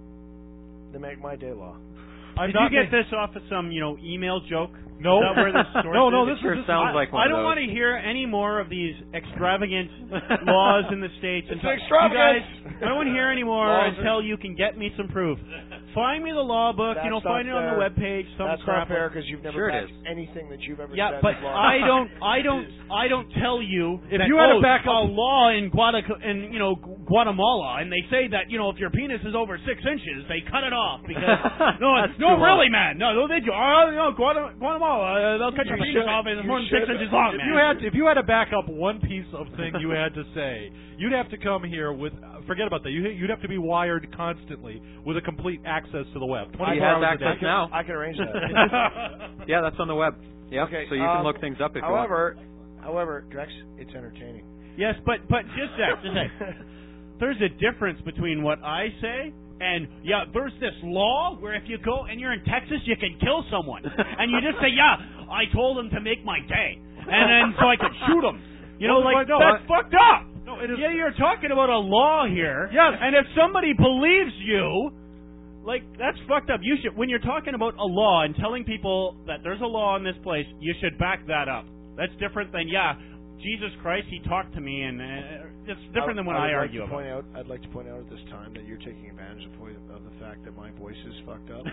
The Make My Day law. I'm Did not you get ma- this off of some, you know, email joke? No, Is that where this source no, no. is? This Sure is this sounds is, like one I of don't those. want to hear any more of these extravagant laws in the states. It's until, extravagant. You guys, I don't want to hear any more Laws until you can get me some proof. Find me the law book. That's you know, not find it on the fair. webpage. Some That's crap. not fair because you've never Sure it backed is. anything that you've ever Yeah, said. but is law. I don't, I don't, I don't tell you If that, you had oh, a backup- a law in Guada- in you know Guatemala, and they say that you know if your penis is over six inches, they cut it off because no, That's no, too really, long. man, no, no, they do. Oh, no, Guatem- Guatemala, uh, they'll cut your You penis should- off, and it's you more than six should- inches long, If man. you had if you had to back up one piece of thing you had to say, you'd have to come here with. Forget about that. You, you'd have to be wired constantly with a complete access to the web. He twenty-four has hours a access day. now. I can arrange that. Yeah, that's on the web. Yep. Okay, so you um, can look things up if however, however, Drex, it's entertaining. Yes, but but just that, just that. There's a difference between what I say and yeah, there's this law where if you go and you're in Texas, you can kill someone, and you just say, yeah, I told him to make my day, and then so I could shoot him. You know, Well, like no, that's I- fucked up. No, it is. Yeah, you're talking about a law here. Yes. And if somebody believes you, like that's fucked up. You should when you're talking about a law and telling people that there's a law in this place, you should back that up. That's different than yeah, Jesus Christ, he talked to me, and uh, it's different than when I, would argue like to about. point out, I'd like to point out at this time that you're taking advantage of, of the fact that my voice is fucked up.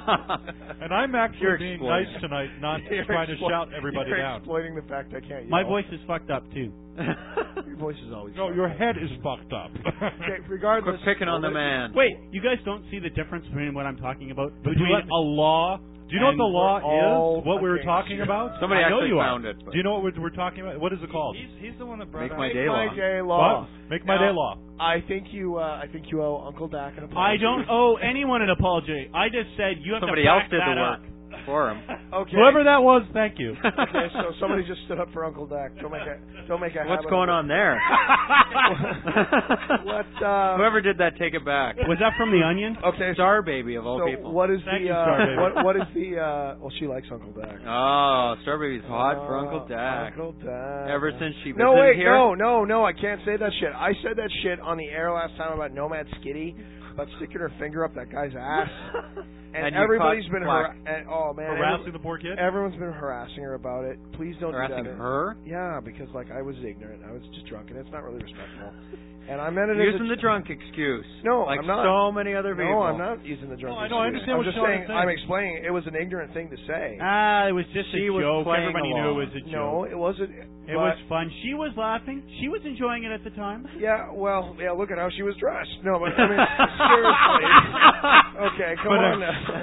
And I'm actually You're being exploiting nice tonight, not You're trying to exploit- shout everybody you're down. exploiting the fact I can't yell. My voice is fucked up too. Your voice is always. No, fucked your up. head is fucked up. Okay, regardless. Quit picking on the man. Wait, you guys don't see the difference between what I'm talking about But between you let me- a law? Do you know what the and law we're all is? What we were against talking you. about? Somebody I know actually you are. found it. but- Do you know what we're, we're talking about? What is it called? He's he's the one that brought Make out. my Make day my law. day law. What? Make my Now, day law. I think you. Uh, I think you owe Uncle Dak an apology. I don't owe anyone an apology. I just said you have Somebody to else back did that the up. work for him. Okay. Whoever that was, thank you. Okay, so somebody just stood up for Uncle Dak. Don't make a don't make a. What's going on there? What? Uh, Whoever did that, take it back. Was that from The Onion? Okay. Star Baby of all so people. what is Thank the you, uh, Star Baby. what what is the uh, well she likes Uncle Dak. Oh, Star Baby's hot for Uh, Uncle Dak. Uncle Dak. Ever since she No visited wait, here. no, no, no, I can't say that shit. I said that shit on the air last time about Nomad Skitty, about sticking her finger up that guy's ass. And, And you everybody's caught been flack. har- and, oh man, Harassing every- the poor kid? everyone's been harassing her about it. Please don't Harassing do that. her? Yeah, because like I was ignorant. I was just drunk, and it's not really respectful. And I meant it as Using a, the drunk excuse. No, like I'm not. so many other people. No, I'm not using the drunk. No, I know, I excuse. understand I'm what just Sean saying. is saying. I'm explaining. It was an ignorant thing to say. Ah, it was just She a was joke. playing Everybody knew along. it was a joke. No, it wasn't. It was fun. She was laughing. She was enjoying it at the time. Yeah, well, yeah. Look at how she was dressed. No, but I mean, seriously. Okay, come But, uh, on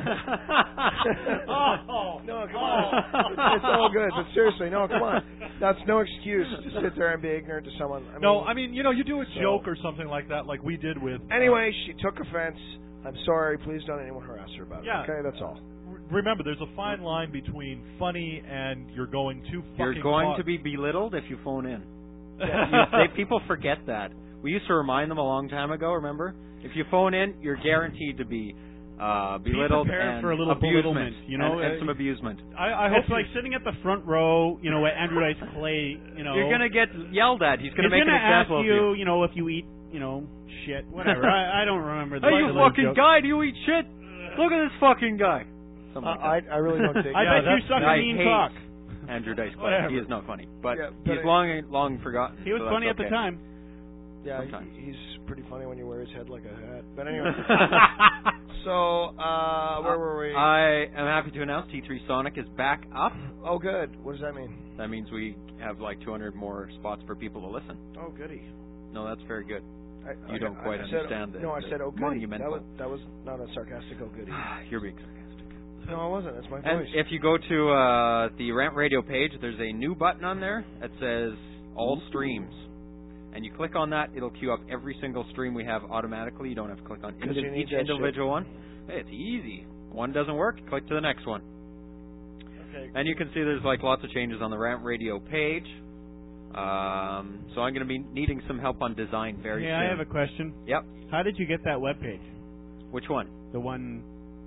now. Oh, No, come on. It's, it's all good, but seriously, no, come on. That's no excuse to sit there and be ignorant to someone. I mean, No, I mean, you know, you do a So- joke or something like that, like we did with. uh, Anyway, she took offense. I'm sorry. Please don't anyone harass her about it. Yeah. Okay, that's all. r- remember, there's a fine line between funny and you're going too fucking. You're going far. to be belittled if you phone in. You, they, people forget that. We used to remind them a long time ago, remember? If you phone in, you're guaranteed to be uh, belittled prepared and for a little abusement, belittlement, you know, and, and uh, some abusement. I, I hope It's like you- sitting at the front row, you know, at Andrew Dice Clay, you know. You're going to get yelled at. He's going to He's make an gonna ask example you, of you. you know, if you eat, you know, shit, whatever. I, I don't remember the Hey, you the little fucking joke. guy, do you eat shit? Look at this fucking guy. Something Uh, like I I really don't think. I Yeah, bet you that's- suck I a mean hate- cock. that. Andrew Dice Clay. Whatever. He is not funny. But Yeah, but he's it- long long forgotten. He was so funny that's at the okay. time. Yeah, Sometimes. he, he's pretty funny when you wear his head like a hat. But anyway. So, uh, where were we? I am happy to announce T three Sonic is back up. oh, good. What does that mean? That means we have like two hundred more spots for people to listen. Oh, goody. No, that's very good. I, You I- don't I- quite I said, understand the- No, I the said, oh, goody. monumental- That was, that was not a sarcastic oh, goody. You're being sarcastic. No, I wasn't. That's my And voice. if you go to uh, the Rant Radio page, there's a new button on there that says All Streams. And you click on that, it'll queue up every single stream we have automatically. You don't have to click on 'Cause you indi- need each that individual one. Hey, it's easy. One doesn't work, click to the next one. Okay. And you can see there's like lots of changes on the Rant Radio page. Um, so I'm going to be needing some help on design very Yeah, soon. I have a question. Yep. How did you get that webpage? Which one? The one,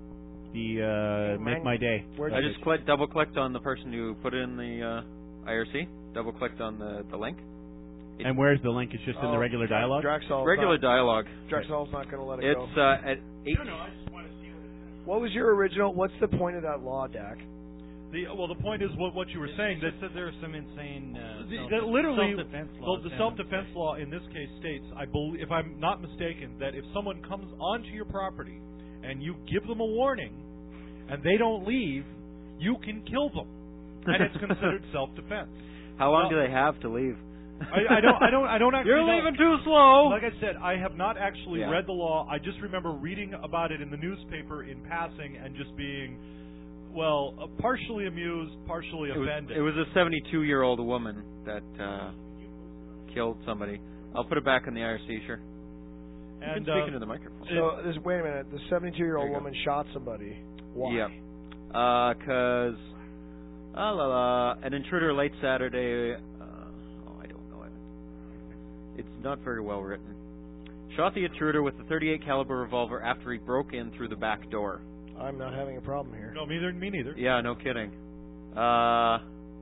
the uh, Make My Day. Where'd I you- just clicked, double clicked on the person who put it in the uh, I R C. Double clicked on the, the link. It- And where's the link? It's just in the Oh, regular dialogue? Drexel. Regular dialogue. Drexel's not going to let it It's go. uh, at eight. What was your original? What's the point of that law, Dak? The, well, the point is what what you were saying that, that there are some insane uh, the- self- that literally self-defense the, laws. the down self-defense law in this case states, I believe, if I'm not mistaken, that if someone comes onto your property and you give them a warning and they don't leave, you can kill them, and it's considered self-defense. How long Well- do they have to leave? I, I don't, I don't, I don't actually. You're know. leaving too slow. Like I said, I have not actually Yeah. read the law. I just remember reading about it in the newspaper in passing and just being, well, uh, partially amused, partially It was, offended. it was a seventy-two-year-old woman that uh, killed somebody. I'll put it back in the I R C, sure. You and can speak uh, into the microphone. So, this, wait a minute. The seventy-two-year-old There you go. woman shot somebody. Why? Yep. Uh, cause, ah la la, an intruder late Saturday. Uh, oh, I don't know it. It's not very well written. Shot the intruder with a thirty-eight caliber revolver after he broke in through the back door. I'm not having a problem here. no, me neither. Me neither. Yeah, no kidding. Uh,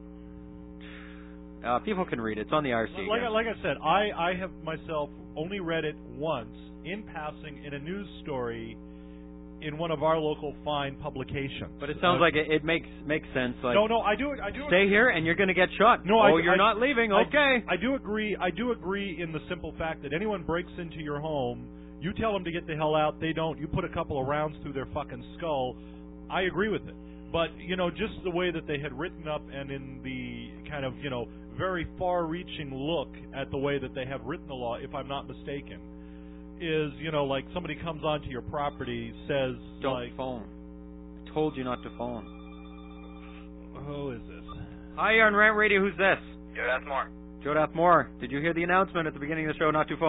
uh, people can read it. It's on the I R C. Like, I- again. like I said, I, I have myself only read it once in passing in a news story in one of our local fine publications. But it sounds Uh, like it, it makes makes sense. Like, no, no, I do, I do. stay here and you're going to get shot. No, oh, I- you're I- not leaving. I- Okay. I do agree. I do agree in the simple fact that anyone breaks into your home, you tell them to get the hell out. They don't. You put a couple of rounds through their fucking skull. I agree with it. But you know, just the way that they had written up and in the kind of you know very far-reaching look at the way that they have written the law, if I'm not mistaken, is you know like somebody comes onto your property, says Don't like, phone. I told you not to phone. "Who is this?" Hi, you're on Rant Radio. Who's this? Yeah, that's more. Joe Dathmore. Did you hear the announcement at the beginning of the show not to phone?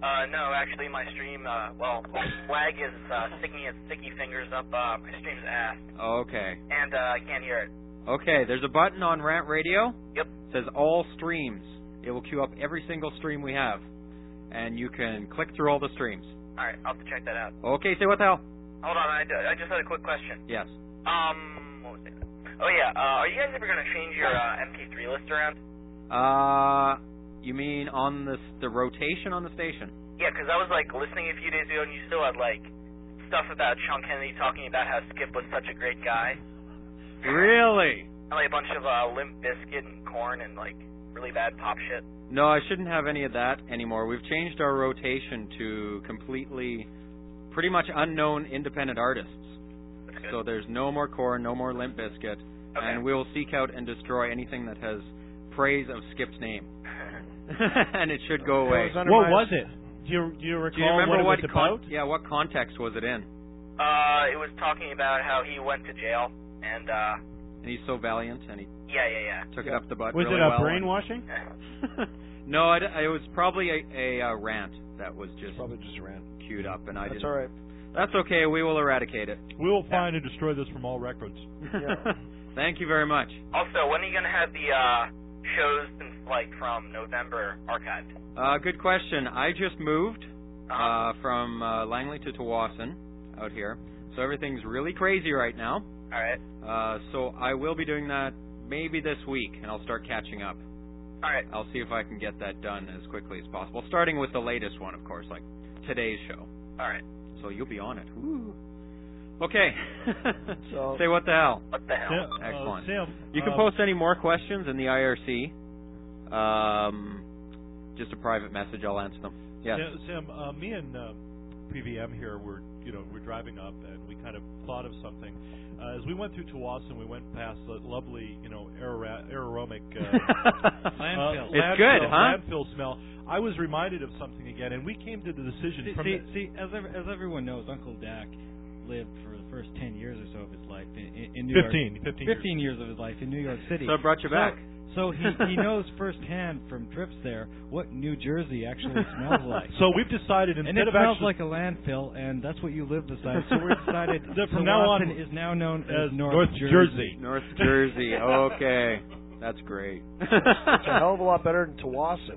Uh, no, actually, my stream, uh, well, Wag is uh, sticking its sticky fingers up uh, my stream's ass, Okay. and uh, I can't hear it. Okay, there's a button on Rant Radio. Yep. It says all streams. It will queue up every single stream we have. And you can click through all the streams. All right, I'll have to check that out. Okay, say what the hell? Hold on, I, I just had a quick question. Yes. Um, what was it? Oh, yeah, uh, are you guys ever going to change your uh, M P three list around? Uh, you mean on the the rotation on the station? Yeah, because I was, like, listening a few days ago, and you still had, like, stuff about Sean Kennedy talking about how Skip was such a great guy. Really? And, like, a bunch of uh, Limp Bizkit and Korn and, like, really bad pop shit. No, I shouldn't have any of that anymore. We've changed our rotation to completely, pretty much unknown independent artists. That's good. So there's no more Korn, no more Limp Bizkit, Okay. and we'll seek out and destroy anything that has praise of Skip's name. And it should go away. What was it? Do you, do you recall Do you remember what what, it was con- about? yeah, what context was it in? Uh, it was talking about how he went to jail, and, uh, And he's so valiant, and he yeah, yeah, took yeah. it up the butt Was really it a well. brainwashing? No, it, it was probably a, a, uh rant that was just Probably just a rant. queued up, and I That's didn't. all right. That's okay. We will eradicate it. We will find and destroy this from all records. Yeah. Thank you very much. Also, when are you going to have the uh, shows since, like, from November archived? Uh, good question. I just moved Uh, uh, from uh, Langley to Tawasin out here, so everything's really crazy right now. all right. Uh, so I will be doing that maybe this week, and I'll start catching up. All right. I'll see if I can get that done as quickly as possible, starting with the latest one, of course, like today's show. All right. So you'll be on it. Woo. Okay. So- Say what the hell. What the hell? Sam, Excellent. Uh, Sam, You can uh, post any more questions in the I R C. Um, just a private message. I'll answer them. Yes. Sam, Sam uh, me and uh, P V M here were, you know, we're driving up, and we kind of thought of something. Uh, as we went through Tawasin, we went past a lovely, you know, aer- aerobic uh, Landfill. uh, It's landfill, good, huh? landfill smell. I was reminded of something again, and we came to the decision See, from see, the, see as, ev- as everyone knows, Uncle Dak lived for the first ten years or so of his life in, in, in New fifteen, York. fifteen, fifteen years of his life in New York City. So it brought you So- back. So he, he knows firsthand from trips there what New Jersey actually smells like. So we've decided instead and it of smells actually like a landfill, and that's what you live beside. So we decided That from now on Tawasin is now known as, as North, North Jersey. Jersey. North Jersey. Okay. That's great. It's a hell of a lot better than Tawasin.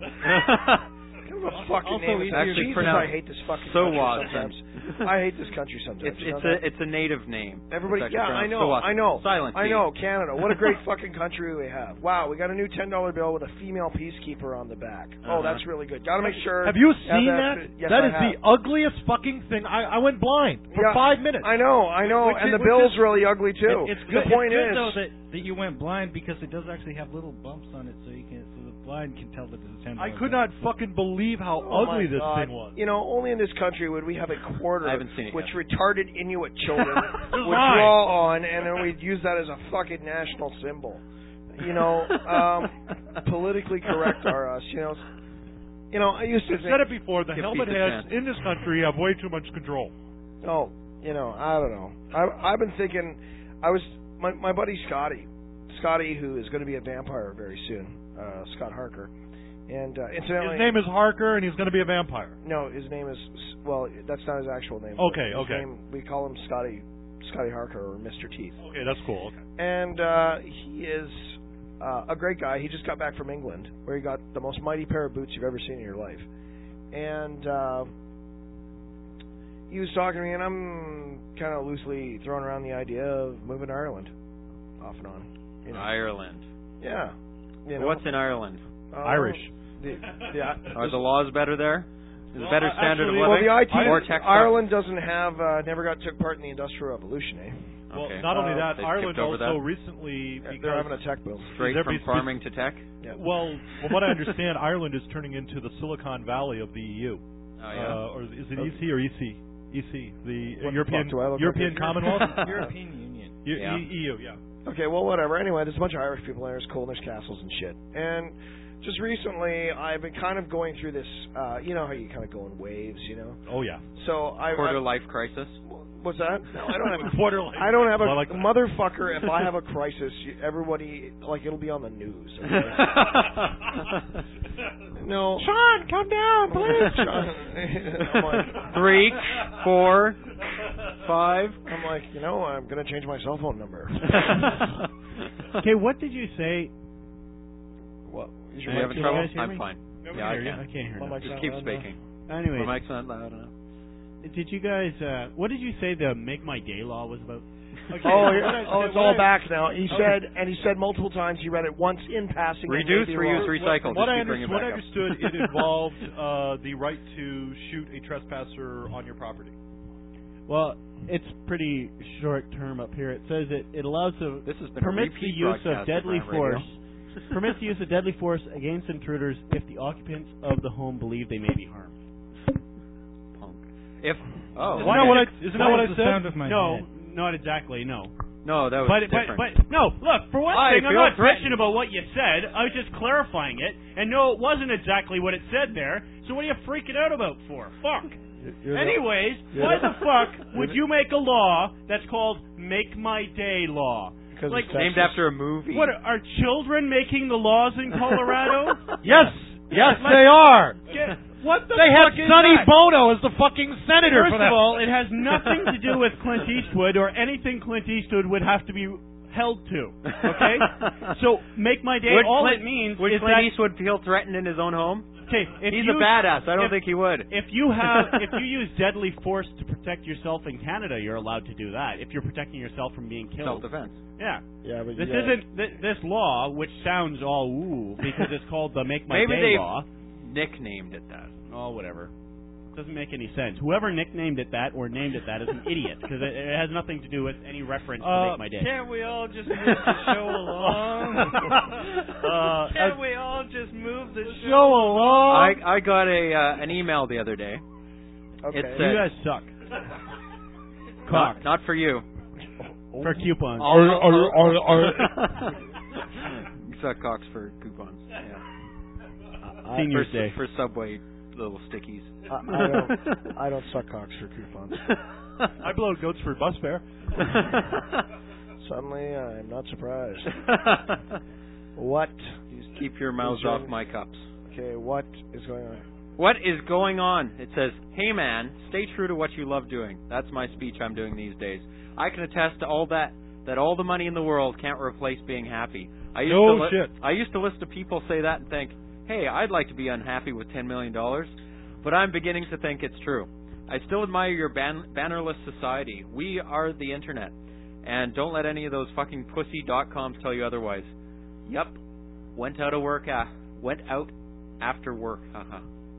Kind of a fucking Also name. It's easier actually to Jesus, pronounce. I hate this fucking So country Wasin. sometimes. I hate this country sometimes. It's you know it's that? a it's a native name. Everybody, It's actually yeah, I pronounced know, Tawasin. I know, Silent I T. know, Canada. What a great fucking country we have. Wow, we got a new ten dollar bill with a female peacekeeper on the back. Uh-huh. Oh, that's really good. Got to make sure. Have you Yeah, seen that- that? yes, that I is the have. ugliest fucking thing. I, I went blind for Yeah, five minutes. I know, I know, Which and is- the which bill's is- really ugly too. It, it's good. The point it's good, is, though, that, that you went blind because it does actually have little bumps on it, so you can so the blind can tell that it's a ten. I could not fucking believe how oh ugly my this God. thing was. You know, only in this country would we have a quarter I haven't seen it which yet. retarded Inuit children would Right. draw on, and then we'd use that as a fucking national symbol. You know, um, politically correct are us. You know, you know. I used to I've think, said it before. The Give helmet peace a heads chance. in this country have way too much control. oh, you know, I don't know. I, I've been thinking. I was my my buddy Scotty, Scotty, who is going to be a vampire very soon. Uh, Scott Harker, and uh, incidentally, His name is Harker, and he's going to be a vampire. no, his name is well. That's not his actual name. Okay, His okay. name, we call him Scotty, Scotty Harker or Mister Teeth. Okay, that's cool. Okay. And uh, he is uh, a great guy. He just got back from England, where he got the most mighty pair of boots you've ever seen in your life. And uh, he was talking to me, and I'm kind of loosely throwing around the idea of moving to Ireland, off and on. You know. Ireland. Yeah. You know, What's in Ireland? uh, Irish. The, the, Are the laws better there? Is Well, a better uh, standard actually- of well, living? the I T, More tech Ireland doesn't have, uh, never got took part in the Industrial Revolution, eh? Well, Okay. not only Uh, that, they Ireland skipped over also that. recently They're because having a tech boom. Straight Is from every- farming to tech? Yeah. well, from what I understand, Ireland is turning into the Silicon Valley of the E U. Oh, yeah. Uh, or is it E C or E C? E C, the uh, What the European fuck do I look European like? Commonwealth. European Union. U- Yeah. E- EU, yeah. Okay, well, whatever. Anyway, there's a bunch of Irish people there. It's cool. And there's castles and shit. And just recently, I've been kind of going through this. Uh, you know how you kind of go in waves, you know. Oh yeah. So I. Quarter I life crisis? What's that? No, I don't have a borderline. I don't have a Well, like- motherfucker. If I have a crisis, you, everybody like it'll be on the news. No, Sean, come down, please. Sean. I'm like, Three, four, five. I'm like, you know, I'm gonna change my cell phone number. Okay, what did you say? What? Is You your having mic trouble? guys hear I'm me? fine. Nobody Yeah, I hear you? can. I can't hear My you. mic's Just not keep loud enough. speaking. Anyways, My mic's not loud enough. did you guys? Uh, what did you say the Make My Day law was about? Okay, Oh, what yeah. I- oh, it's what all I- back now. He Okay. said, and he said multiple times. He read it once in passing. and Reduce, maybe reuse, wrong. recycle. From what Just I, keep under- bringing it what I back up. understood, it involved uh, the right to shoot a trespasser on your property. Well, it's pretty short term up here. It says it it allows the This has been permits a the repeat use of broadcast deadly Rant Radio. force. Permits the use of deadly force against intruders if the occupants of the home believe they may be harmed. Punk. If oh, Isn't Why that what I, did- isn't That that what I was the sound said? of my no, head. not exactly. No. no, that was But, different. but but no, look, for one I thing, I'm feel not threatened. bitching about what you said. I was just clarifying it. And no, it wasn't exactly what it said there. So what are you freaking out about for? Fuck. You're the- Anyways, you're why the- the fuck would you make a law that's called Make My Day Law? Because like it's Named sexist. after a movie. What are children making the laws in Colorado? Yes, yes, Like- they are. Get- what the They fuck had is Sonny that? Bono as the fucking senator First for of them. all, it has nothing to do with Clint Eastwood or anything Clint Eastwood would have to be held to. Okay? So, Make My Day, Would all Clint- it means Would is Clint that... Eastwood feel threatened in his own home? Okay, if He's you, a badass. I don't if- think he would. If you have, if you use deadly force to protect yourself in Canada, you're allowed to do that. If you're protecting yourself from being killed, Self-defense. yeah. Yeah, but This you gotta- isn't th- this law, which sounds all ooh because it's called the Make My Maybe Day they law. nicknamed it that. Oh, whatever. Doesn't make any sense. Whoever nicknamed it that or named it that is an idiot because it, it has nothing to do with any reference to Uh, Make My Day. Can't we all just move the show along? Uh, Can't we all just move the show Show along. I I got a uh, an email the other day. Okay. It You said guys suck. Cock not, not for you. for coupons. You suck cocks for coupons. Yeah. I, Senior's for, Day. for Subway little stickies. I, I don't. I don't suck cocks for coupons. I blow goats for bus fare. Suddenly, I'm not surprised. What? Just keep your mouths Is your- off my cups. Okay, what is going on? What is going on? It says, "Hey man, stay true to what you love doing." That's my speech I'm doing these days. I can attest to all that that all the money in the world can't replace being happy. I used No to li- shit. I used to listen to people say that and think, "Hey, I'd like to be unhappy with ten million dollars." But I'm beginning to think it's true. I still admire your ban- bannerless society. We are the internet. And don't let any of those fucking pussy dot coms tell you otherwise. Yep. Went out of work uh, went out after work. Haha.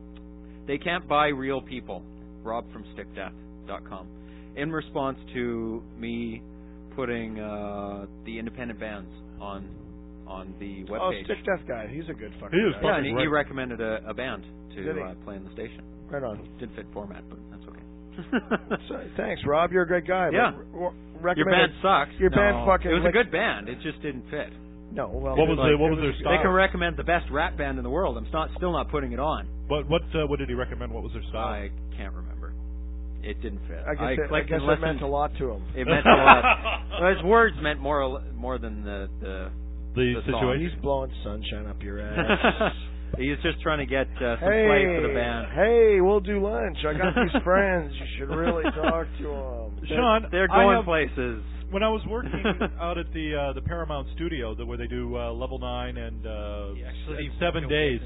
They can't buy real people. Rob from stick death dot com. In response to me putting uh, the independent bands on on the webpage. Oh, Stick Death guy. He's a good fucking He is guy. Yeah, and fucking he, he right. recommended a, a band to Did he? uh, play in the station. Right on. Didn't fit format, but that's okay. So, thanks, Rob. You're a great guy. Yeah. But r- r- Your recommend band sucks. Your No. band fucking. It was a licked- good band. It just didn't fit. No, well. What was it the- what it was their They style? can recommend the best rap band in the world. I'm not, still not putting it on. But what uh, what did he recommend? What was their style? I can't remember. It didn't fit. I guess, it, I clicked guess and it meant listened. a lot to him. It meant a lot. Well, his words meant more more than the the, the the song. situation. He's blowing sunshine up your ass. He's just trying to get uh, some hey, play for the band. hey, we'll do lunch. I got these friends. You should really talk to them. Sean, They're I going have- places. When I was working out at the uh, the Paramount studio, the, where they do uh, Level Nine and, uh, and Seven Days,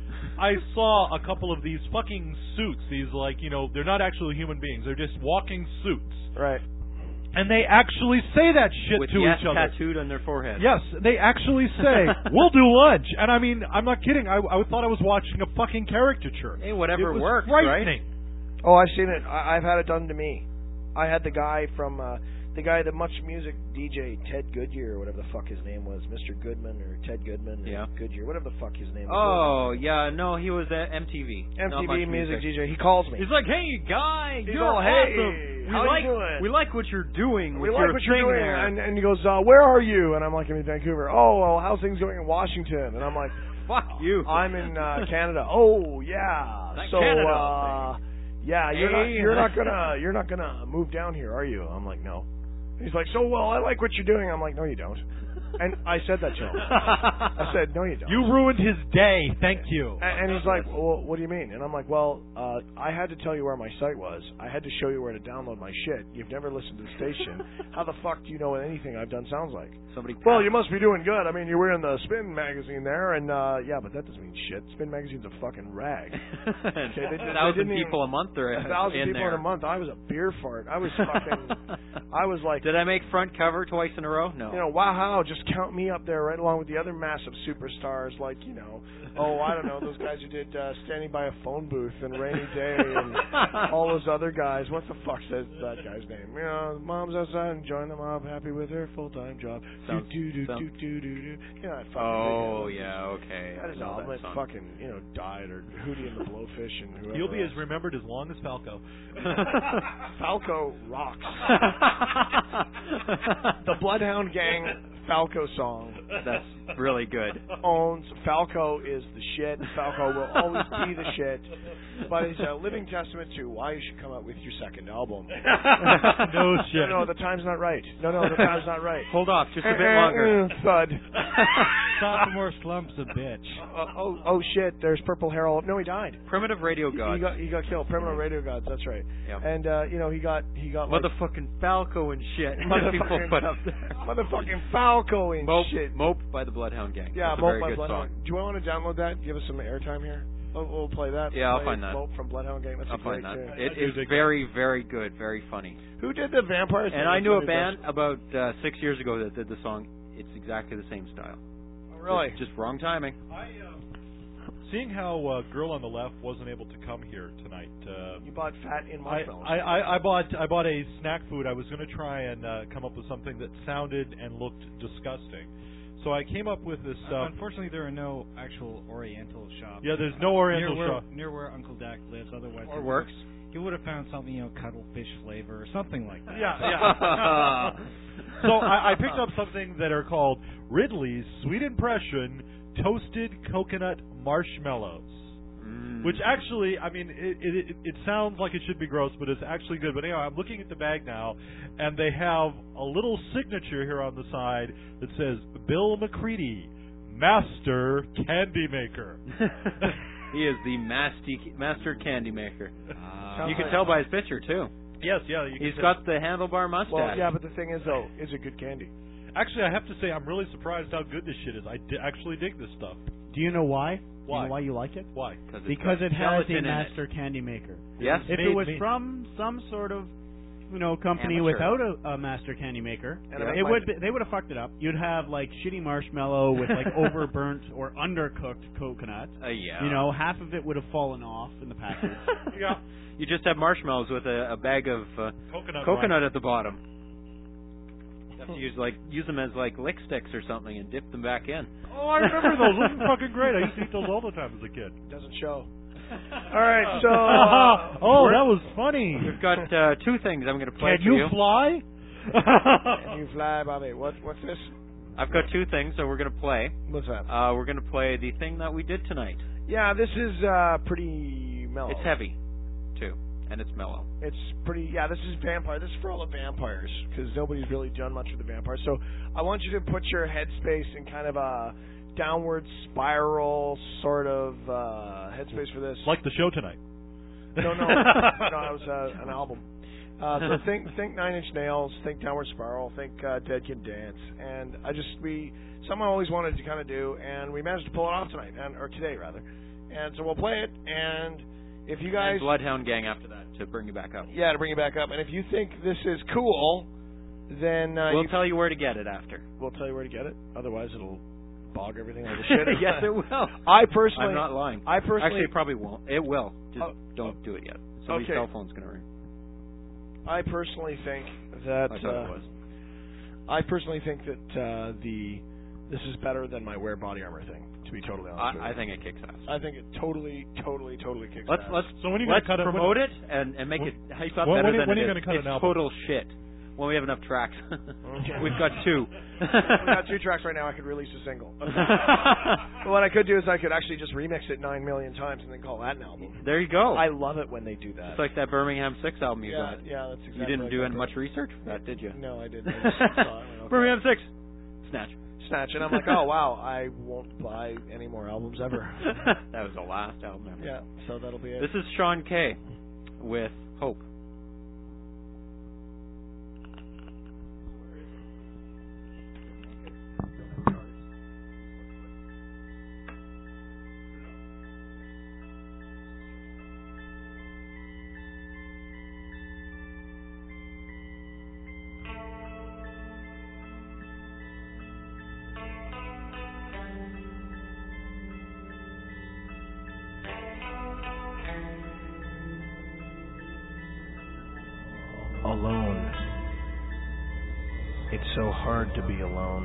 I saw a couple of these fucking suits. These like you know they're not actually human beings. They're just walking suits. Right. And they actually say that shit With to yes each other. tattooed on their forehead. Yes, they actually say, "We'll do lunch," and I mean, I'm not kidding. I, I thought I was watching a fucking caricature. Hey, whatever it was works, frightening. Oh, I've seen it. I, I've had it done to me. I had the guy from uh, the guy, the Much Music D J, Ted Goodyear, or whatever the fuck his name was, Mister Goodman or Ted Goodman, or Yeah. Goodyear, whatever the fuck his name was. Oh, yeah, no, he was at M T V. M Not T V much music D J. He calls me. He's like, "Hey, guy, He's you're all, "Hey, awesome. We how you like doing?" we like what you're doing. We with like your what you're thing doing, there." and, and he goes, uh, "Where are you?" And I'm like, "I'm in Vancouver." "Oh, well, how's things going in Washington?" And I'm like, Fuck you. "I'm in uh, Canada." "Oh, yeah." That so, Canada uh, yeah, you're not Hey. you're not gonna you're not gonna move down here, are you? I'm like, no. He's like, so well, I like what you're doing. I'm like, no, you don't. And I said that to him. I said, no, you don't. You ruined his day. Thank you. And, and he's like, well, what do you mean? And I'm like, well, uh, I had to tell you where my site was. I had to show you where to download my shit. You've never listened to the station. How the fuck do you know what anything I've done sounds like? Somebody. Well, you must be doing good. I mean, you were in the Spin magazine there, and uh, yeah, but that doesn't mean shit. Spin magazine's a fucking rag. Okay, they, a thousand they people even, a month are a thousand in people there. in a month. I was a beer fart. I was fucking. I was like. Did I make front cover twice in a row? No. You know, wow, just count me up there right along with the other massive superstars like, you know, oh, I don't know, those guys who did uh, Standing by a Phone Booth and Rainy Day and all those other guys. What the fuck says that guy's name? You know, mom's outside enjoying the mob, happy with her full-time job. Sounds, do, do, sounds, do, do, do, do. You know, that fucking oh, video. yeah, okay. That is I know all that that song. fucking, you know, died, or Hootie and the Blowfish and whoever You'll be else. as remembered as long as Falco. Falco rocks. The Bloodhound Gang Falco song. That's really good. Owns Falco is the shit. Falco will always be the shit. But it's a living testament to why you should come out with your second album. No shit. No, no, the time's not right. No, no, the time's not right. Hold off, just a bit longer. Thud. Sophomore slump's a bitch. Uh, oh, oh shit! There's Purple Harold. No, he died. Primitive Radio He, Gods. he got he got killed. Primitive Radio Gods. That's right. Yep. And uh, you know he got he got like, Motherfucking Falco and shit. People Motherfucking- put up there. motherfucking Falco and Mope, shit. Mope by the Bloodhound Gang. Yeah, That's a Mope very by good Bloodhound. song. Do you want to download that? Give us some airtime here. We'll, we'll play that. Yeah, I'll play find that. Mope from Bloodhound Gang. That's I'll a great find that. tune. It is very, very good, very funny. Who did the Vampires? And I knew a band about uh, six years ago that did the song. It's exactly the same style. Oh, really? Just, just wrong timing. I, uh, seeing how uh, Girl on the Left wasn't able to come here tonight, uh, You bought fat in I, marshmallows. I, I, I bought I bought a snack food. I was going to try and uh, come up with something that sounded and looked disgusting. So I came up with this. Uh, Unfortunately, there are no actual Oriental shops. Yeah, there's no Oriental near where, shop. near where Uncle Dak lives. Otherwise, Or he works. Would, he would have found something, you know, cuttlefish flavor or something like that. Yeah, yeah. So I, I picked up something that are called Ridley's Sweet Impression Toasted Coconut Marshmallows. Mm. Which actually, I mean, it, it it sounds like it should be gross, but it's actually good. But anyway, I'm looking at the bag now, and they have a little signature here on the side that says Bill McCready, Master Candy Maker. He is the masty, master candy maker. Uh, You can tell by his picture, too. Yes, yeah. You can He's say- got the handlebar mustache. well, yeah, but the thing is, though, is it good candy? Actually, I have to say, I'm really surprised how good this shit is. I di- actually dig this stuff. Do you know why? Why? Do you know why you like it? Why? it's Because got it has gelatin a in master candy maker. Yes. If Made it was me- from some sort of, you know, company Amateur. without a, a master candy maker, And it it might- would be, they would have fucked it up. You'd have like shitty marshmallow with like overburnt or undercooked coconut. Uh, yeah. You know, half of it would have fallen off in the package. Yeah. You just have marshmallows with a, a bag of uh, Coconut. coconut at the bottom. You have to use like use them as like lick sticks or something and dip them back in. Oh, I remember those. Those are fucking great. I used to eat those all the time as a kid. Doesn't show. All right, so uh, oh, we're- that was funny. We've got uh, two things I'm going to play Can for you fly? Can you fly, Bobby? What what's this? I've got two things that we're going to play. What's that? Uh, we're going to play the thing that we did tonight. Yeah, this is uh, pretty mellow. It's heavy, too, and it's mellow. It's pretty. Yeah, this is vampire. This is for all the vampires because nobody's really done much with the vampires. So I want you to put your headspace in kind of a downward spiral sort of uh, headspace for this. Like the show tonight. No, no, no. That was uh, an album. Uh, so think, think Nine Inch Nails, think Downward Spiral, think uh, Dead Can Dance, and I just we someone always wanted to kind of do, and we managed to pull it off tonight, and or today rather, and so we'll play it, and if you guys, And Bloodhound Gang after that to bring you back up. yeah, to bring you back up, and if you think this is cool, then uh, We'll you, tell you where to get it after. we'll tell you where to get it. Otherwise, it'll bog everything over the shit. Yes, it will. I personally, I'm not lying. I personally, Actually, it probably won't. It will. Just Oh, don't do it yet. Somebody's okay. cell phone's going to ring. I personally think that. I thought uh, it was. I personally think that uh, the this is better than my wear body armor thing. To be totally honest with I, you, I think it kicks ass. I think it totally, totally, totally kicks Let's ass. let's So when are you let's gonna cut it? promote it and, and make when- it hype up when- better when are- than when are it you is. gonna cut It's an album? total shit. Well, we have enough tracks. We've got two. We've got two tracks right now. I could release a single. But what I could do is I could actually just remix it nine million times and then call that an album. There you go. I love it when they do that. It's like that Birmingham Six album you yeah, got. Yeah, that's exactly. You didn't like do that any much research for that, did you? No, I didn't. I just saw it. Okay. Birmingham Six. Snatch. Snatch. And I'm like, oh, wow, I won't buy any more albums ever. That was the last album ever. Yeah, so that'll be it. This is Sean Kay with Hope. Alone. It's so hard to be alone.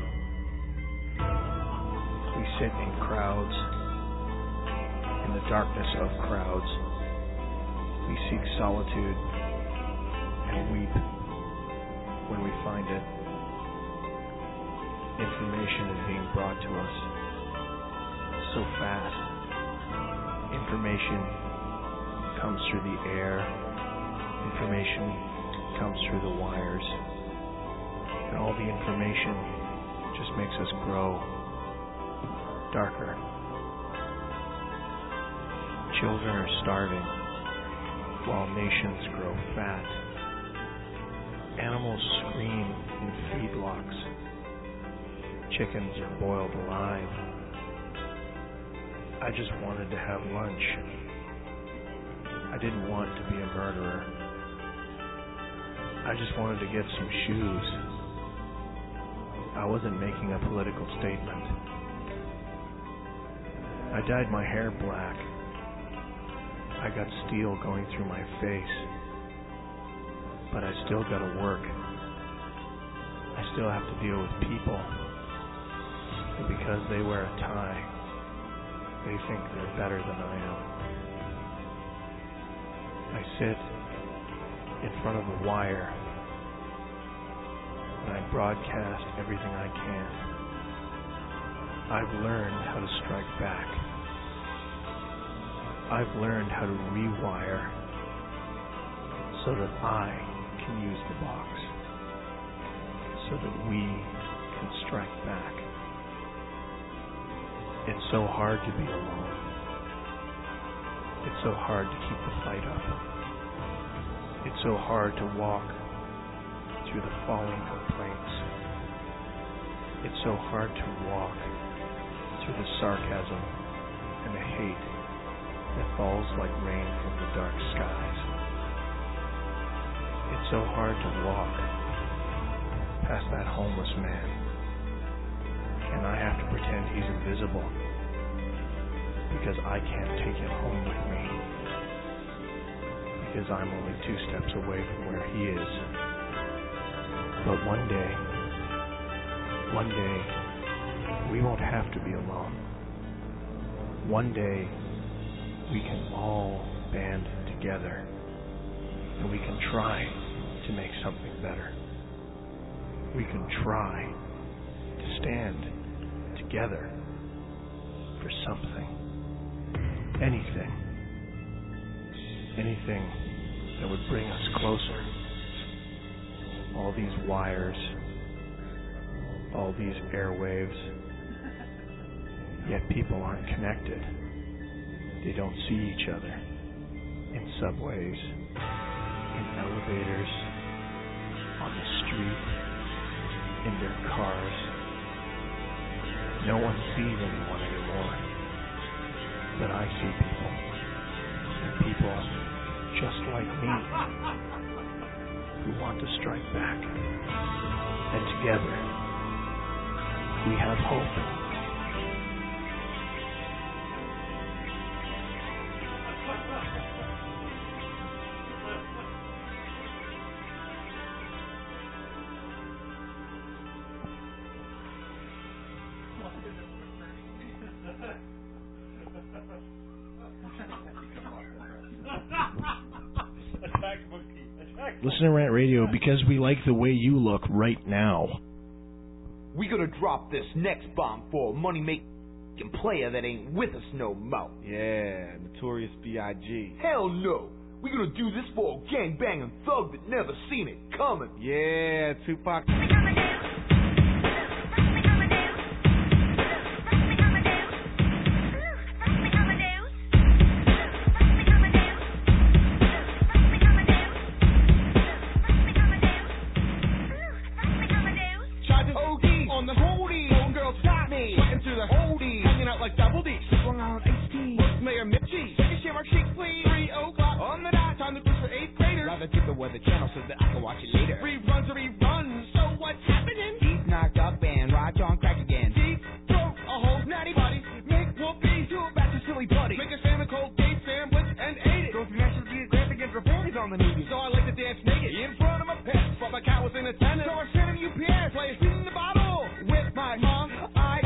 We sit in crowds, in the darkness of crowds. We seek solitude and weep when we find it. Information is being brought to us so fast. Information comes through the air. Information comes through the wires, and all the information just makes us grow darker. Children are starving while nations grow fat. Animals scream in feedlots. Chickens are boiled alive. I just wanted to have lunch. I didn't want to be a murderer. I just wanted to get some shoes. I wasn't making a political statement. I dyed my hair black. I got steel going through my face. But I still gotta work. I still have to deal with people. And because they wear a tie, they think they're better than I am. I sit in front of a wire, and I broadcast everything I can. I've learned how to strike back. I've learned how to rewire so that I can use the box, so that we can strike back. It's so hard to be alone. It's so hard to keep the fight up. It's so hard to walk through the falling complaints. It's so hard to walk through the sarcasm and the hate that falls like rain from the dark skies. It's so hard to walk past that homeless man, and I have to pretend he's invisible because I can't take him home with me, because I'm only two steps away from where he is. But one day, one day, we won't have to be alone. One day, we can all band together, and we can try to make something better. We can try to stand together for something. Anything. Anything that would bring us closer. All these wires, all these airwaves, yet people aren't connected. They don't see each other in subways, in elevators, on the street, in their cars. No one sees anyone anymore. But I see people, and people just like me, who want to strike back. And together, we have hope. Attack monkey. Attack Listen to Rant Radio because we like the way you look right now. We gonna drop this next bomb for money making player that ain't with us no more. Yeah, Notorious B I G Hell no. We gonna do this for a gang-banging thug that never seen it coming. Yeah, Tupac. The oldie, hanging out like double D, swung on H T, Bush Mayor Mitchie, take a shamrock shake please, three o'clock on the dot, time to push for eighth graders, rather get the Weather Channel so that I can watch it later, reruns or reruns, so what's happening? Deep knocked up and Rod on crack again, deep throat, a whole natty body, make whoopee, do a batch of silly buddy, make a salmon cold date sandwich and ate it, go through National Geographic and reporters on the news, so I like to dance naked, in front of my pets, but my cat was in attendance, so I sent him U P S, play a seat in the bottle, with my mom, I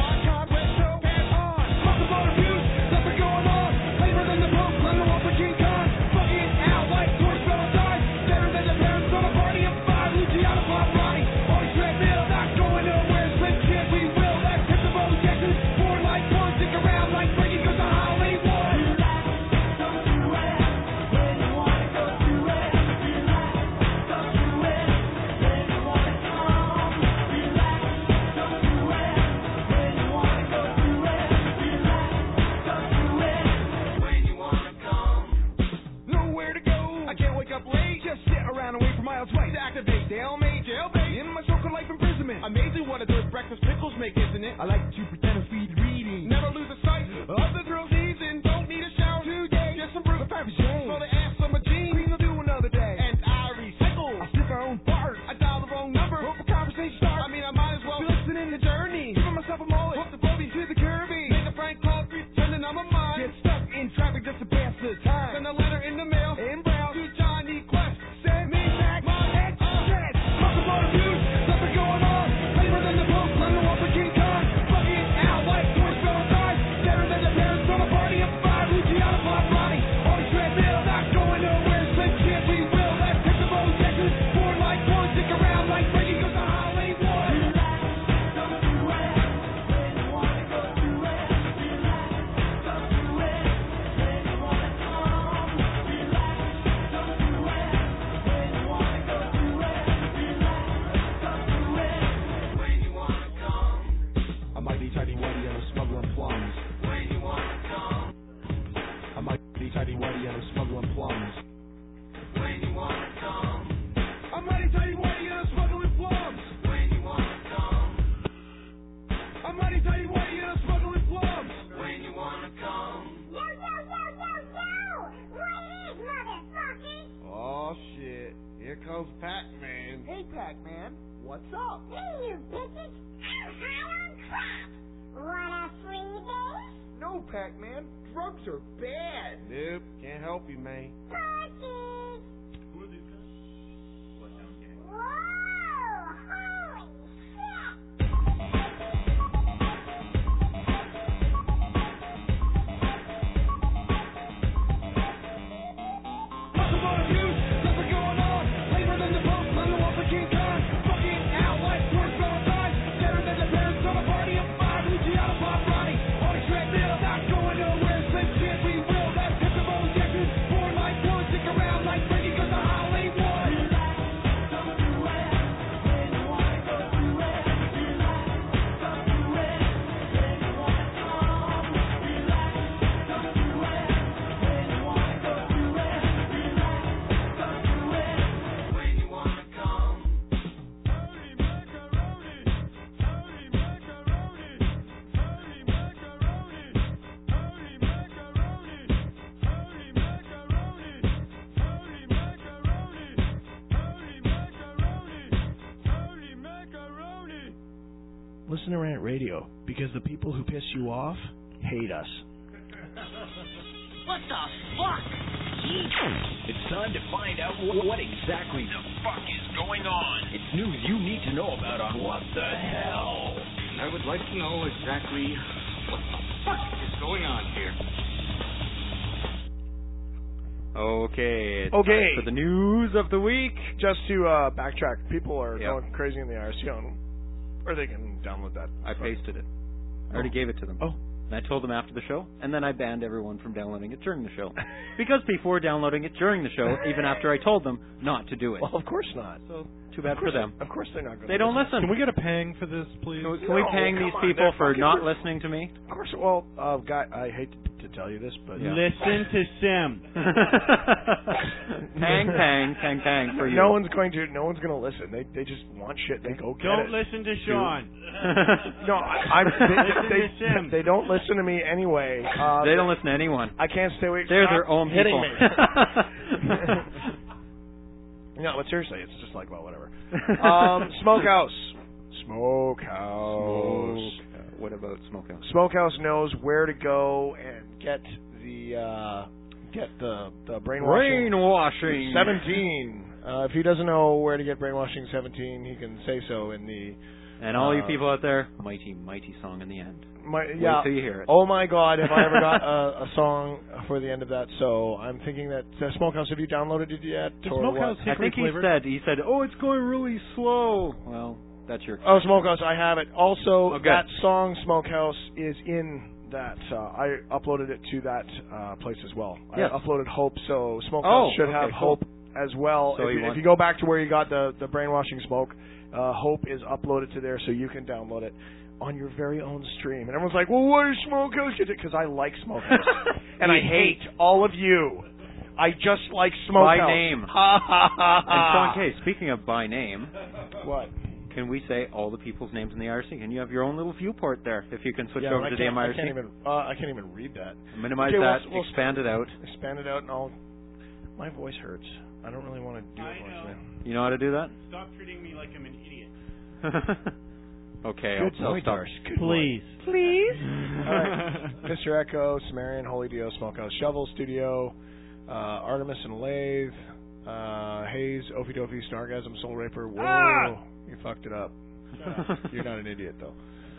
amazing what a good breakfast pickles make, isn't it? I like to pretend to feed reading. Never lose a sight of the girls' needs and don't need a shower today. Just some brutal Fabergé. So they ask some of jeans. We'll do another day. And I recycle. I sip our own fart. I dial the wrong number. Hope the conversation starts. I mean, I might as well be listening to Journey. Giving myself a mullet. Hook the bogey to the curvy. Make a frank call, pretending I'm a mine. Get stuck in traffic just to pass the time. Send a letter in the mail. In brown. To Johnny Quest. Send me back my head. Set. Talk about abuse. Nothing going on. Pac-Man. Hey, Pac-Man. What's up? Hey, you bitches. I'm high on crack. Want a free day? No, Pac-Man. Drugs are bad. Nope. Can't help you, man. Party. Who are these guys? What down gang? Whoa! Holy shit! Listen to Rant Radio because the people who piss you off hate us. What the fuck? Jeez. It's time to find out wh- what exactly the fuck is going on. It's news you need to know about on What the Hell. I would like to know exactly what the fuck is going on here. Okay. It's Okay. time for the news of the week. Just to uh, backtrack, people are Yep. going crazy in the I R C on, or they can download that. I pasted it. I already Oh. gave it to them. Oh. And I told them after the show, and then I banned everyone from downloading it during the show. Because people were downloading it during the show, even after I told them not to do it. Well, of course not. So, too bad Of course for them. Of course they're not going They don't listen. Can we get a pang for this, please? Can we, can we No, pang come these on, people they're for fucking not ris- listening to me? Of course. Well, uh, guy, I hate to tell you this, but Yeah. Listen to Sim. Pang, pang, pang, pang for you. no one's going to. No one's going to listen. They they just want shit. They go get Don't it. listen to Sean. No, I, I'm, Listen they, to Sim. they, they don't listen to me anyway. Uh, They don't listen to anyone. I can't stay away. They're Stop their own hitting people. me. No, but seriously, it's just like, well, whatever. Um, Smokehouse. Smokehouse. Smoke. What about Smokehouse? Smokehouse knows where to go and get the uh, get the the brainwashing. Brainwashing. Seventeen. Uh, if he doesn't know where to get brainwashing seventeen, he can say so in the. And all you uh, people out there, mighty, mighty song in the end. My, Wait yeah. till you hear it. Oh my God! Have I ever got a, a song for the end of that? So I'm thinking that uh, Smokehouse. Have you downloaded it yet? Does or Smokehouse what? I think he flavored? said, he said, oh, it's going really slow. Well, that's your... Oh, Smokehouse. I have it. Also, Oh, good. that song Smokehouse is in that. Uh, I uploaded it to that uh, place as well. Yes. I uploaded Hope, so Smokehouse Oh, should okay, have cool. Hope as well. So if, you you, want- if you go back to where you got the the brainwashing smoke, uh, Hope is uploaded to there, so you can download it on your very own stream. And everyone's like, well, what is Smokehouse? Because I like Smokehouse. And I hate all of you. I just like Smokehouse. By name. Ha ha ha And ha. Sean K, speaking of by name, What? can we say all the people's names in the I R C? And you have your own little viewport there, if you can switch Yeah, over but to I the can't, M I R I C. can't even. Uh, I can't even read that. Minimize Okay, we'll- that, we'll expand it out. Expand it out, and I'll. My voice hurts. I don't really want to do I it much, know. man. You know how to do that? Stop treating me like I'm an idiot. Okay, Good I'll, boy, I'll stop. Darsh. Good Please. Please. All right. Mister Echo, Sumerian, Holy Dio, Smokehouse, Shovel Studio, uh, Artemis and Lathe, uh, Hayes, Ophie Dophie, Stargasm, Soul Raper. Whoa, Ah! you fucked it up. You're not an idiot though.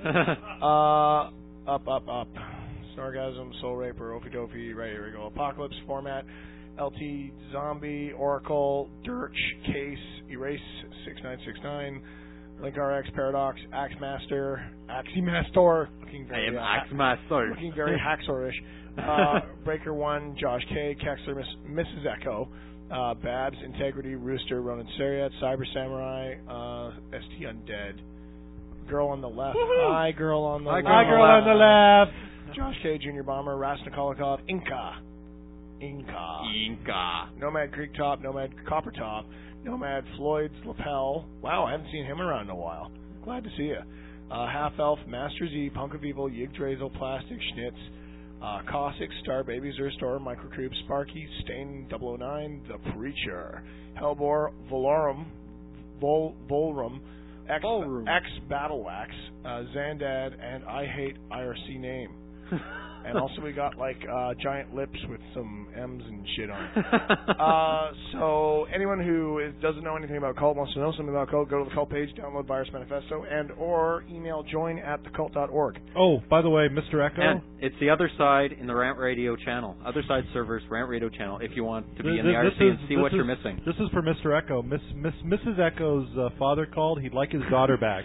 Uh, up, up, up. Stargasm, Soul Raper, Ophie Dophie. Right, here we go. Apocalypse format. L T Zombie, Oracle, Dirch, Case, Erase six nine six nine, Link R X, Paradox, Axemaster, Aximastor, looking I very am uh, Axemaster. looking very Haxorish. Uh, Breaker One, Josh K, Kexler, Miss, Missus Echo, uh, Babs, Integrity, Rooster, Ronan Seriat, Cyber Samurai, uh, S T Undead, Girl on the Left, Woohoo! Hi Girl on the Hi, Left, Hi, girl on the left. Josh K, Junior Bomber, Rasnikolikov, Inca. Inca. Inca. Nomad Creek Top, Nomad Copper Top, Nomad Floyd's Lapel. Wow, I haven't seen him around in a while. Glad to see you. Uh, Half Elf, Master Z, Punk of Evil, Yggdrasil, Plastic, Schnitz, uh, Cossack, Star Baby, Zurstor, Microcreep, Sparky, Stain double oh nine, The Preacher, Hellbore, Valorum, Vol, Volrum, X, Volrum. X Battle Wax, uh, Xandad, and I Hate I R C Name. And also we got like uh, giant lips with some M's and shit on it. uh, so anyone who is, doesn't know anything about Cult, wants to know something about Cult, go to the Cult page, download Virus Manifesto, and or email join at the cult dot org. Oh, by the way, Mister Echo. And it's the other side in the Rant Radio channel. Other side servers, Rant Radio channel, if you want to be Th- in the th- I R C this and is- see this what is- you're missing. This is for Mister Echo. Miss, Miss, Missus Echo's uh, father called. He'd like his daughter back.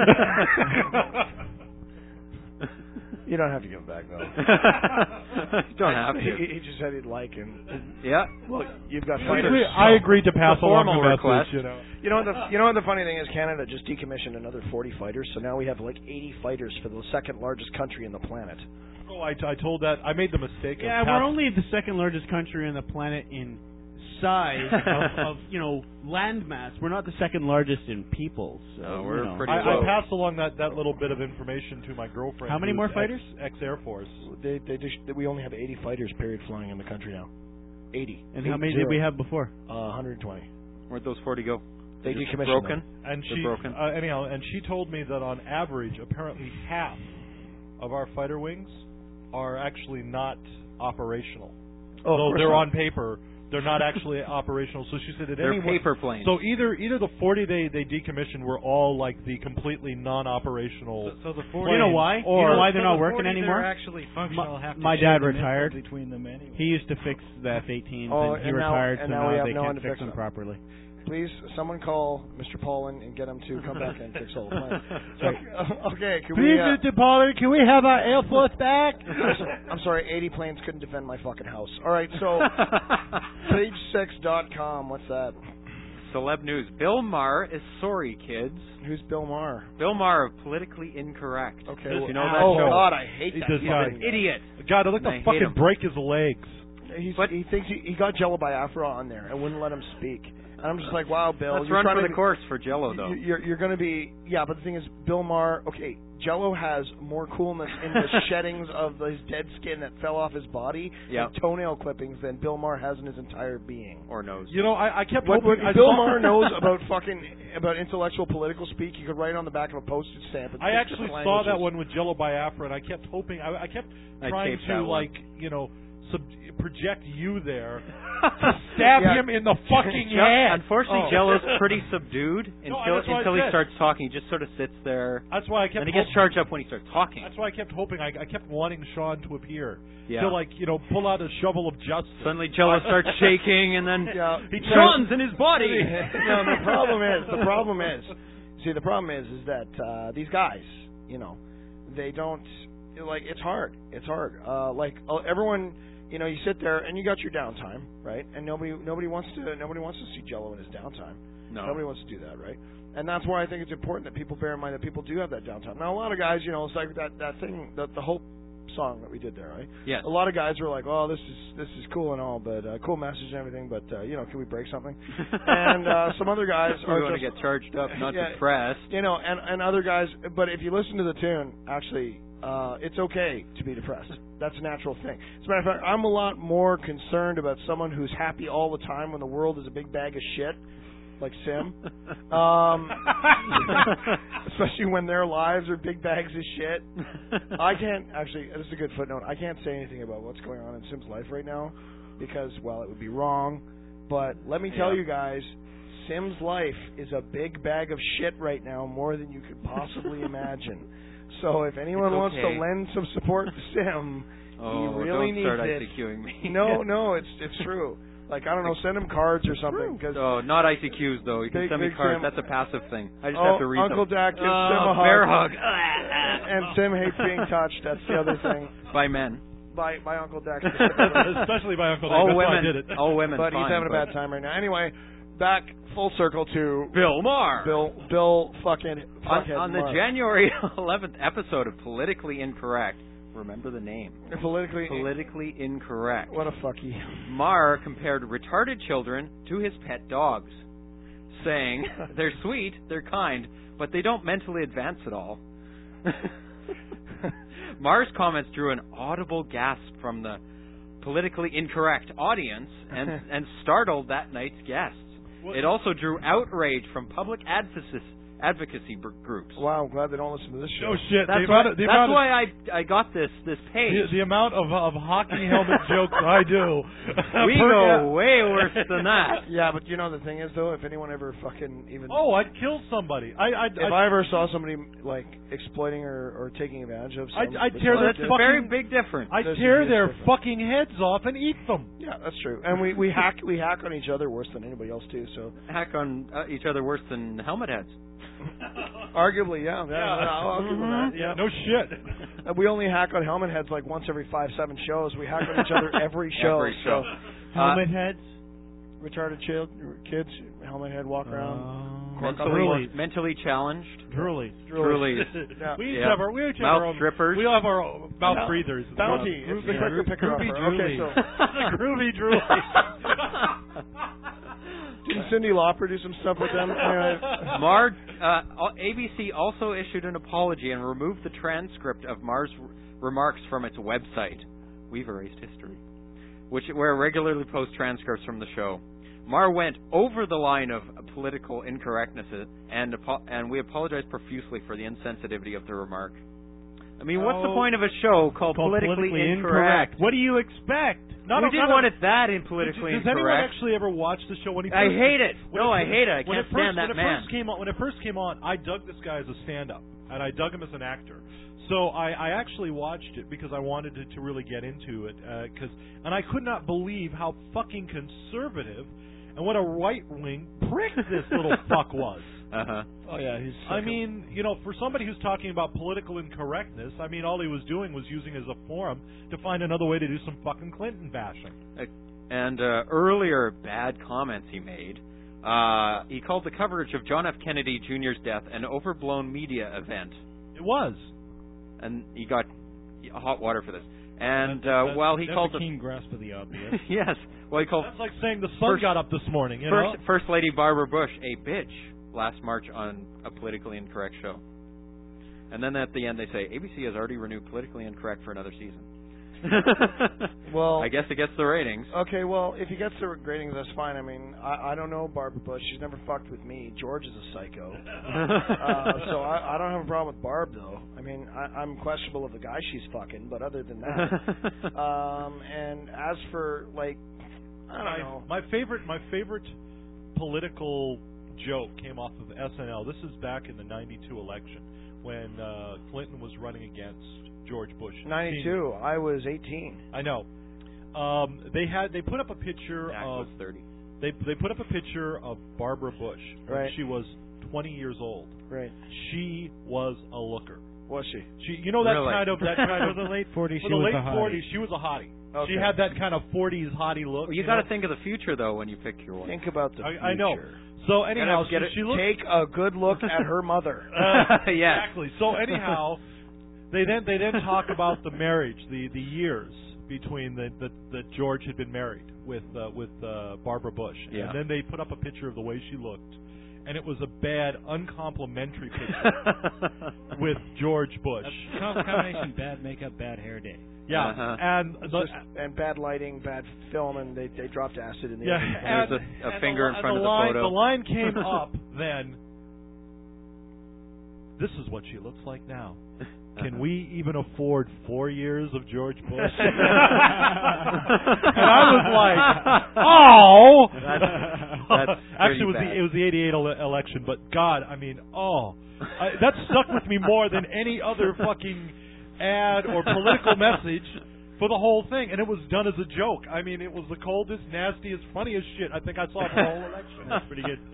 You don't have to give him back though. You don't have to. He, he just said he'd like him. Yeah. Well, you've got I fighters. agreed, I agreed to pass The along the formal message. request. You know. You know what the you know what the funny thing is? Canada just decommissioned another forty fighters, so now we have like eighty fighters for the second largest country in the planet. Oh, I, I told that. I made the mistake. Yeah, of we're pass- only the second largest country on the planet in size of, of you know landmass. We're not the second largest in people. So No, we're you know. pretty I, low. I passed along that, that little bit of information to my girlfriend. How many who's more ex- fighters? Ex Air Force. They they just we only have eighty fighters period flying in the country now. eighty. And how Eight many zero. did we have before? Uh, one hundred twenty. Where'd those forty go? They Just decommissioned broken? them. And They're she broken. Uh, anyhow, and she told me that on average, apparently half of our fighter wings are actually not operational. Oh, of so course they're not. on paper, they're not actually operational. So she said that They're anyone, paper planes. So either either the forty they they decommissioned were all like the completely non-operational. So, so the forty. You know why? Or, you know why they're so not the working forty anymore? That are actually functional. My, have to my share dad the missile retired. between them anyway. He used to fix the F eighteens, Oh, and he and now- retired, and so now we have they no one can't to fix fix them them. properly. Please, someone call Mister Paulin and get him to come back and fix all the planes. So, okay, can we... Uh, Mister Pollard, can we have our Air Force back? I'm sorry, eighty planes couldn't defend my fucking house. All right, so page six dot com, what's that? Celeb news. Bill Maher is sorry, kids. Who's Bill Maher? Bill Maher of Politically Incorrect. Okay, Does well, you know that oh show? God, I hate that. This He's guy. an idiot. God, I'd like I to hate fucking him. break his legs. He's, he thinks he, he got Jello Biafra on there and wouldn't let him speak. And I'm just like, wow, Bill. Let's you're run trying for to the course for Jello, though. You're, you're going to be, yeah, but the thing is, Bill Maher, okay, Jello has more coolness in the sheddings of his dead skin that fell off his body Yep. and toenail clippings than Bill Maher has in his entire being. Or nose. You know, I, I kept What, hoping. what I Bill saw- Maher knows about fucking about intellectual political speak, you could write on the back of a postage stamp. in I six actually different saw that languages. one with Jello Biafra, and I kept hoping. I, I kept I trying taped to that one. like, you know, sub- project you there to stab Yeah. him in the fucking Jell- head. Unfortunately, Oh. Jello's pretty subdued No, until that's what I until he said. starts talking. He just sort of sits there. That's why I kept. And he gets hoping- charged up when he starts talking. That's why I kept hoping. I, I kept wanting Sean to appear. Yeah. To like, you know, pull out a shovel of justice. Suddenly, Jello starts shaking, and then Yeah. He Sean's in his body. no, the problem is, the problem is, see, the problem is, is that uh, these guys, you know, they don't, like, it's hard. It's hard. Uh, like, uh, everyone, you know, you sit there and you got your downtime, right? And nobody, nobody wants to, nobody wants to see Jello in his downtime. No. Nobody wants to do that, right? And that's why I think it's important that people bear in mind that people do have that downtime. Now, a lot of guys, you know, it's like that, that thing, the, the Hope song that we did there, right? Yes. A lot of guys were like, "Oh, this is this is cool and all, but uh, cool message and everything, but uh, you know, can we break something?" And uh, some other guys we are want to just get charged up, not yeah, depressed. you know, and and other guys. But if you listen to the tune, actually, uh, it's okay to be depressed. That's a natural thing. As a matter of fact, I'm a lot more concerned about someone who's happy all the time when the world is a big bag of shit, like Sim. Um, especially when their lives are big bags of shit. I can't actually. This is a good footnote. I can't say anything about what's going on in Sim's life right now because, well, it would be wrong. But let me tell Yeah. you guys, Sim's life is a big bag of shit right now, more than you could possibly imagine. So if anyone It's wants to okay. lend some support to Sim, Oh, he really don't needs start it. ICQing me. No, no, it's it's true. Like, I don't know, send him cards or something. Cause Oh, not I C Qs though. You can Big- send me big cards. Sim. That's a passive thing. I just oh, have to read Uncle them. Dak gives Oh, Sim a hug. bear hug. And Sim hates being touched. That's the other thing. By men. By by Uncle Dak. Especially by Uncle Dak. All That's why I women. did it. All women. But fine, he's having but a bad time right now. Anyway, back full circle to Bill Maher. Bill Bill fucking On, fuckhead on the Maher. January eleventh episode of Politically Incorrect, remember the name. Politically Politically Incorrect. What a fucky. Maher compared retarded children to his pet dogs, saying, "They're sweet, they're kind, but they don't mentally advance at all." Maher's comments drew an audible gasp from the politically incorrect audience and and startled that night's guests. It also drew outrage from public advocacy advocacy br- groups. Wow, I'm glad they don't listen to this show. Oh shit! That's the why, amount of, the that's amount of, why I I got this this page. the, the amount of of hockey helmet jokes I do. We Per- go way worse than that. Yeah, but you know the thing is though, if anyone ever fucking even Oh, I'd kill somebody. I I if I ever saw somebody like exploiting or, or taking advantage of some, I'd, I'd tear Well, their that's a fucking. very big difference. I'd There's a tear huge their difference. fucking heads off and eat them. Yeah, that's true. And we, we hack we hack on each other worse than anybody else too. So Hack on uh, each other worse than helmet heads. arguably, yeah, yeah, I'll, I'll give them that. Yeah. No shit. Uh, we only hack on helmet heads like once every five seven shows. We hack on each other every show. Every show. So, Helmet heads. retarded child, kids, helmet head, walk around. cork on the Mentally, board. mentally challenged. Drooly. Drooly. Yeah. We each Yeah. have our we each have Mouth our own, strippers. We all have our own mouth Bounty. breathers. Bounty. It's the Yeah. quicker picker Groovy upper. Okay, drooly. so Groovy drooly. didn't Cyndi Lauper do some stuff with them? Anyway. Maher, uh, A B C also issued an apology and removed the transcript of Maher's r- remarks from its website. We've erased history, which where it regularly posts transcripts from the show. Maher went over the line of political incorrectness and apo- and we apologize profusely for the insensitivity of the remark. I mean, what's the Oh. point of a show called, Called Politically, Politically Incorrect? What do you expect? Not we a- didn't not want a- it that in Politically Does anyone Incorrect. actually ever watch the show? When he I first, hate it. when No, I hate it. I when can't it first, stand that when man. It first came on, when it first came on, I dug this guy as a stand-up, and I dug him as an actor. So I, I actually watched it because I wanted to, to really get into it, uh, cause, and I could not believe how fucking conservative and what a right-wing prick this little fuck was. Uh-huh. Oh yeah, he's. I mean, you know, for somebody who's talking about political incorrectness, I mean, all he was doing was using it as a forum to find another way to do some fucking Clinton bashing. And uh, earlier bad comments he made, uh, he called the coverage of John F. Kennedy Junior's death an overblown media event. It was. And he got hot water for this. And That- uh, that- while he that's called a the keen grasp of the obvious. yes, well he called That's like saying the sun First- got up this morning. You First, know. First Lady Barbara Bush a bitch last March on a Politically Incorrect show. And then at the end they say A B C has already renewed Politically Incorrect for another season. Well, I guess it gets the ratings. Okay, well, if he gets the ratings, that's fine. I mean, I, I don't know Barbara Bush. She's never fucked with me. George is a psycho. uh, so I, I don't have a problem with Barb, though. I mean, I, I'm questionable of the guy she's fucking, but other than that. um, and as for, like, I don't my, know. My favorite, my favorite political joke came off of S N L. This is back in the ninety-two election when uh, Clinton was running against George Bush. ninety-two. I was eighteen. I know. Um, they had they put up a picture Jack of was thirty. They they put up a picture of Barbara Bush when Right. she was twenty years old. Right. She was a looker. Was she? She, you know that Really? kind of that kind of For the late forties, for she the was late a hottie. forties, she was a hottie. Okay. She had that kind of forties hottie look. Well, you you got to know? think of the future though when you pick your wife. Think about the I, I know. future. So anyhow, get so it- she looked Take a good look at her mother. Uh, Yeah. Exactly. So anyhow, they then they then talk about the marriage, the the years between the the that George had been married with uh, with uh, Barbara Bush, Yeah. and then they put up a picture of the way she looked, and it was a bad, uncomplimentary picture with George Bush. A com- combination bad makeup, bad hair day. Yeah, Uh-huh. and It's the, just- and bad lighting, bad film, and they they dropped acid in the yeah, oven. and, There's a- a and finger the, in front and of the line, photo. The line came up then. This is what she looks like now. Can we even afford four years of George Bush? And I was like, oh! That's- that's Actually, it was pretty the it was the eighty-eight ele- election, but God, I mean, oh, I, that stuck with me more than any other fucking ad or political message for the whole thing, and it was done as a joke. I mean, it was the coldest, nastiest, funniest shit I think I saw for the whole election. That's pretty good.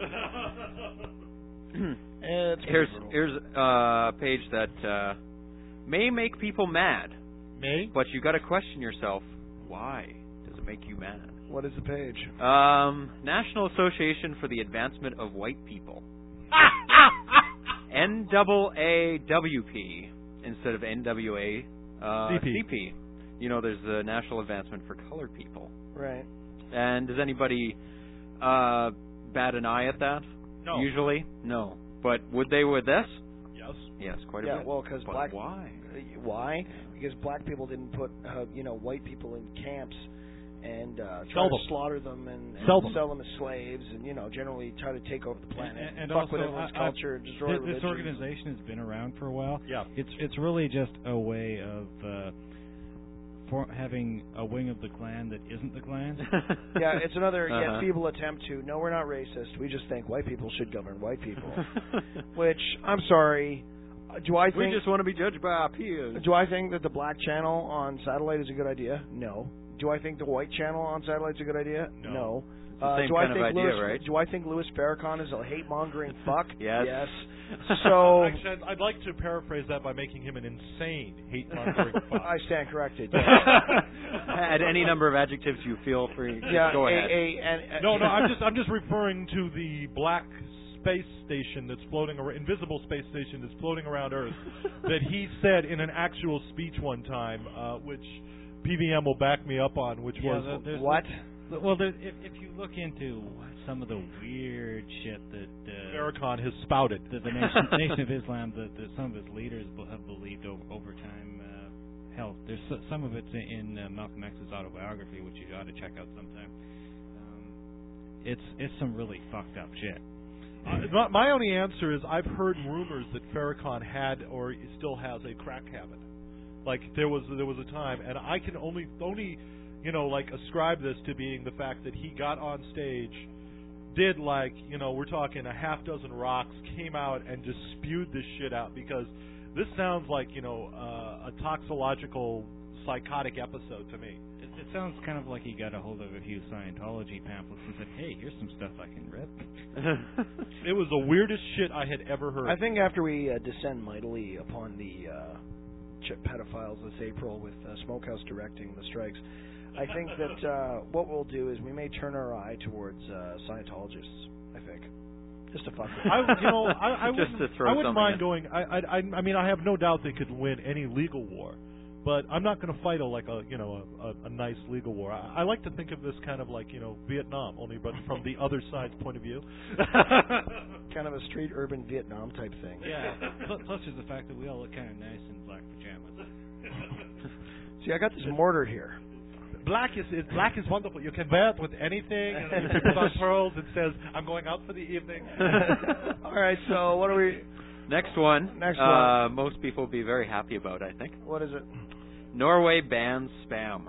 It's Here's here's uh, a page that uh, may make people mad. May? But you got to question yourself. Why does it make you mad? What is the page? Um, National Association for the Advancement of White People. N double A W P instead of N W A uh, C P. C P. You know, there's the National Advancement for Colored People. Right. And does anybody uh, bat an eye at that? No. Usually? No. But would they with this? Yes. Yes, quite a Yeah, bit. well, because But black. why? uh, Why? Because black people didn't put, uh, you know, white people in camps and uh, try Sell to them. slaughter them and, and Sell them. sell them as slaves, and you know, generally try to take over the planet, And, and fuck also, with everyone's I- I- culture, destroy this, this religion. organization has been around for a while. Yeah. It's it's really just a way of uh, for having a wing of the Klan that isn't the Klan. Yeah, it's another Uh-huh. yet feeble attempt to. No, we're not racist. We just think white people should govern white people. Which I'm sorry. uh, Do I we think? just want to be judged by our peers. Do I think that the black channel on satellite is a good idea? No. Do I think the white channel on satellite is a good idea? No. It's the Uh, same do kind I of think idea, Louis, right? Do I think Louis Farrakhan is a hate mongering fuck? Yes. Yes. So Actually, I'd- I'd like to paraphrase that by making him an insane hate-mongering fuck. I stand corrected. Add any number of adjectives you feel free. Yeah. Go a, ahead. a, and, No, no, I'm just I'm just referring to the black space station that's floating around, invisible space station that's floating around Earth, that he said in an actual speech one time, uh, which P V M will back me up on, which Yeah, was the- there's what? the- well, there, if if you look into some of the weird shit that uh, Farrakhan has spouted. the, the Nation, Nation of Islam, that that some of its leaders be- have believed over, over time. Uh, hell, there's so, some of it's in, in uh, Malcolm X's autobiography, which you ought to check out sometime. Um, it's it's some really fucked up shit. Uh, my, my only answer is I've heard rumors that Farrakhan had or still has a crack habit. Like there was there was a time, and I can only only you know like ascribe this to being the fact that he got on stage, did like you know we're talking a half dozen rocks, came out and just spewed this shit out because this sounds like you know uh, a toxicological psychotic episode to me. It, it sounds kind of like he got a hold of a few Scientology pamphlets and said, "Hey, here's some stuff I can rip." It was the weirdest shit I had ever heard. I think after we uh, descend mightily upon the uh, chip pedophiles this April with uh, Smokehouse directing the strikes, I think that uh, what we'll do is we may turn our eye towards uh, Scientologists. I think just to fuck with them. I, you know, I, I Just wouldn't, to throw I wouldn't something mind in. going. I, I, I, I mean, I have no doubt they could win any legal war, but I'm not going to fight a like a you know a, a, a nice legal war. I, I like to think of this kind of like you know Vietnam, only but from the other side's point of view. Kind of a street urban Vietnam type thing. Yeah. Plus, plus there's the fact that we all look kind of nice in black pajamas. See, I got this mortar here. Black is, is black is wonderful. You can wear it with anything. And if you put on pearls, it says, "I'm going out for the evening." All right, so what are we? Next one. Next uh, Most people will be very happy about, I think. What is it? Norway bans spam.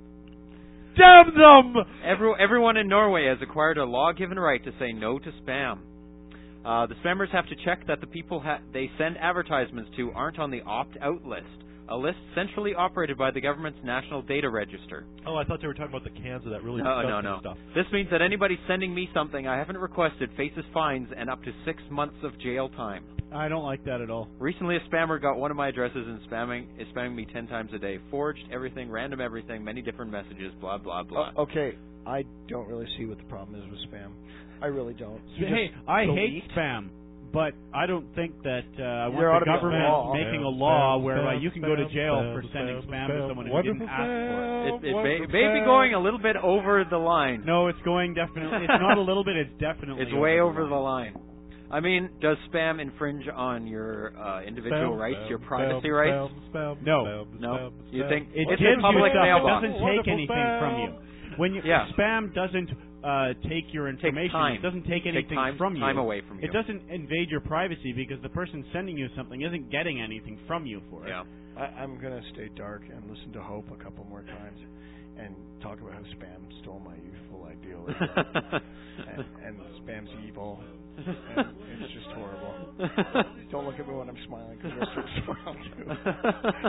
Damn them! Every, everyone in Norway has acquired a law-given right to say no to spam. Uh, the spammers have to check that the people ha- they send advertisements to aren't on the opt-out list, a list centrally operated by the government's National Data Register. Oh, I thought they were talking about the cans of that really No, disgusting no, no. stuff. This means that anybody sending me something I haven't requested faces fines and up to six months of jail time. I don't like that at all. Recently, a spammer got one of my addresses and spamming is spamming me ten times a day. Forged everything, random everything, many different messages, blah blah blah. Oh, okay, I don't really see what the problem is with spam. I really don't. You Hey, just I delete? hate spam, but I don't think that uh, I You're want the out of the government law. making a Spam, law spam, whereby spam, you can go to spam, jail spam, for sending spam, spam to spam, someone who wonderful didn't ask for it. It, it, may, Wonderful it may be spam. going a little bit over the line. No, it's going definitely. It's not a little bit. It's definitely. It's way over the the line. I mean, does spam infringe on your uh, individual Spam, rights, spam, your privacy spam, rights? spam, spam, No. spam, No? spam, You spam. think It it's gives a public you stuff. mailbox? It doesn't take Wonderful anything spam. from you. When you, Yeah. spam doesn't uh, take your information, time. it doesn't take Take anything time- from you. time away from you. It doesn't invade your privacy because the person sending you something isn't getting anything from you for it. Yeah. I, I'm gonna stay dark and listen to Hope a couple more times, and talk about how spam stole my youthful idealism, and, and spam's evil, and it's just horrible. Don't look at me when I'm smiling because I start smiling too.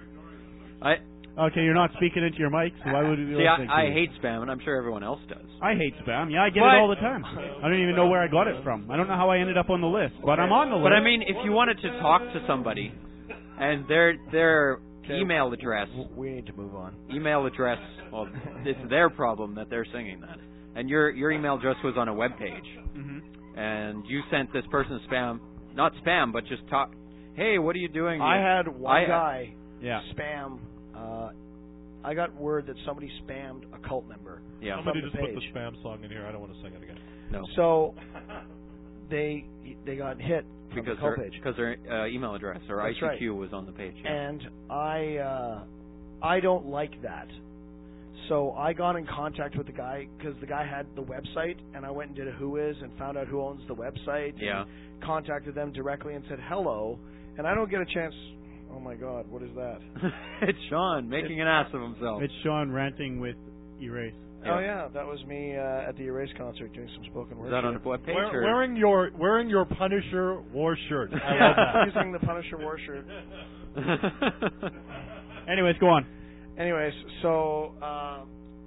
I Okay, you're not speaking into your mic, so why would we be see. listening I, I to you? hate spam, and I'm sure everyone else does. I hate spam. Yeah, I get But- it all the time. I don't even know where I got it from. I don't know how I ended up on the list, but I'm on the list. But I mean, if you wanted to talk to somebody, and their their Okay. email address, We need to move on. email address, well, it's their problem that they're singing that, and your your email address was on a web page, Mhm. and you sent this person spam, not spam, but just talk. Hey, what are you doing? I here?" had one I- guy Yeah. spam. Uh, I got word that somebody spammed a cult member. Yeah. Somebody from just the put the page. spam song in here. I don't want to sing it again. No. So they they got hit from Because the cult their, page. because their uh, email address or That's I C Q was on the page. Yeah. And I uh, I don't like that. So I got in contact with the guy because the guy had the website, and I went and did a who is and found out who owns the website. Yeah. And contacted them directly and said hello, and I don't get a chance. Oh my God, what is that? It's Sean making an ass of himself. It's Sean ranting with Erase. Oh yeah, that was me uh, at the Erase concert doing some spoken word. Is that on shit. the web page? Wear, or? wearing your wearing your Punisher war shirt. I love Yeah, that. using the Punisher war shirt. Anyways, go on. Anyways, so uh,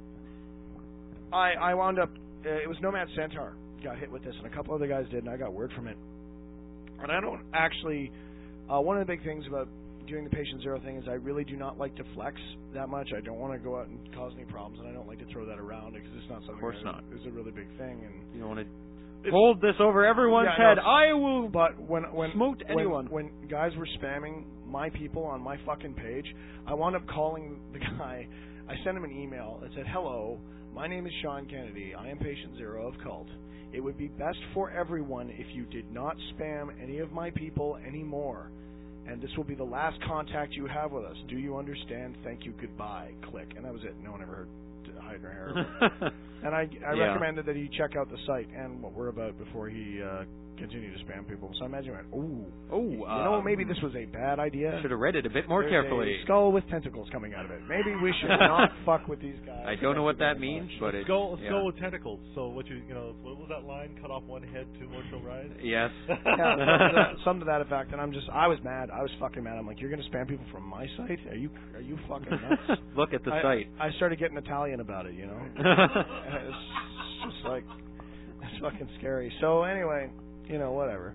I I wound up. Uh, it was Nomad Centaur got hit with this, and a couple other guys did, and I got word from it. And I don't actually. Uh, one of the big things about doing the patient zero thing is I really do not like to flex that much. I don't want to go out and cause any problems, and I don't like to throw that around because it's not something. Of course that not. is a really big thing, and You don't want to hold this over everyone's Yeah, no, head. I will But when when smote when, anyone. when guys were spamming my people on my fucking page, I wound up calling the guy. I sent him an email that said, "Hello, my name is Sean Kennedy. I am patient zero of Cult. It would be best for everyone if you did not spam any of my people anymore. And this will be the last contact you have with us. Do you understand? Thank you. Goodbye." Click. And that was it. No one ever heard to hide her hair. And I, I Yeah. recommended that he check out the site and what we're about before he uh, continued to spam people. So I imagine he went, ooh, oh, you uh, know, maybe this was a bad idea. Should have read it a bit more There's carefully. a skull with tentacles coming out of it. Maybe we should not fuck with these guys. I don't know what that means, but a it's skull, a yeah. skull with tentacles. So what you you know what was that line? Cut off one head, two more shall rise. Yes. yeah, some to, that, some to that effect. And I'm just, I was mad. I was fucking mad. I'm like, you're gonna spam people from my site? Are you, are you fucking nuts? Look at the I, site. I started getting Italian about it, you know. And it's just like, it's fucking scary. So anyway, you know, whatever.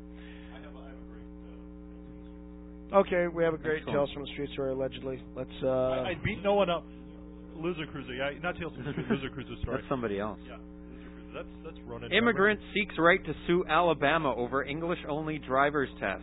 Okay, we have a great Excellent. Tales from the Street story, allegedly. Let's, uh... I, I beat no one up. Loser Cruiser, yeah, not Tales from the Street, Loser Cruiser story. That's somebody else. Yeah, Loser Cruiser. That's that's Ronan. Immigrant seeks right to sue Alabama over English-only driver's test.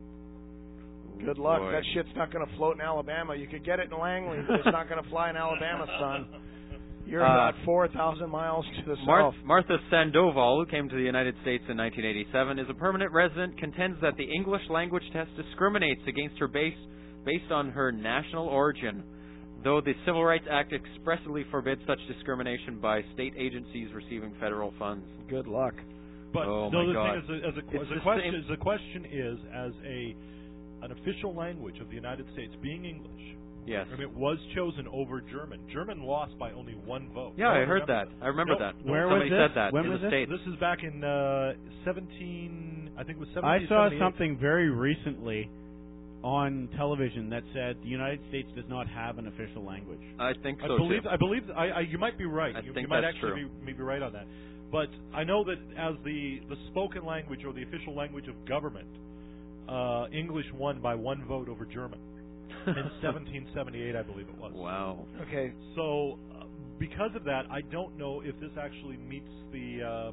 Good luck. Boy. That shit's not going to float in Alabama. You could get it in Langley, but it's not going to fly in Alabama, son. You're Uh, about four thousand miles to the Mar- south. Martha Sandoval, who came to the United States in nineteen eighty-seven, is a permanent resident, contends that the English language test discriminates against her base based on her national origin, though the Civil Rights Act expressly forbids such discrimination by state agencies receiving federal funds. Good luck. But oh no, my the God. thing is, as a, It's as a the question, same- the question is, as a an official language of the United States, being English. Yes. I mean, it was chosen over German. German lost by only one vote. Yeah, I heard remember- that. I remember No, that. no, Where Somebody was this? said that When in was the this? States. This is back in uh, seventeen. I think it was I seventeen. saw something very recently on television that said the United States does not have an official language. I think I so believe. too. I believe. I, I, you might be right. I you, think you might that's actually true. be, be right on that. But I know that as the the spoken language or the official language of government, uh, English won by one vote over German in seventeen seventy-eight, I believe it was. Wow. Okay. So, uh, because of that, I don't know if this actually meets the um,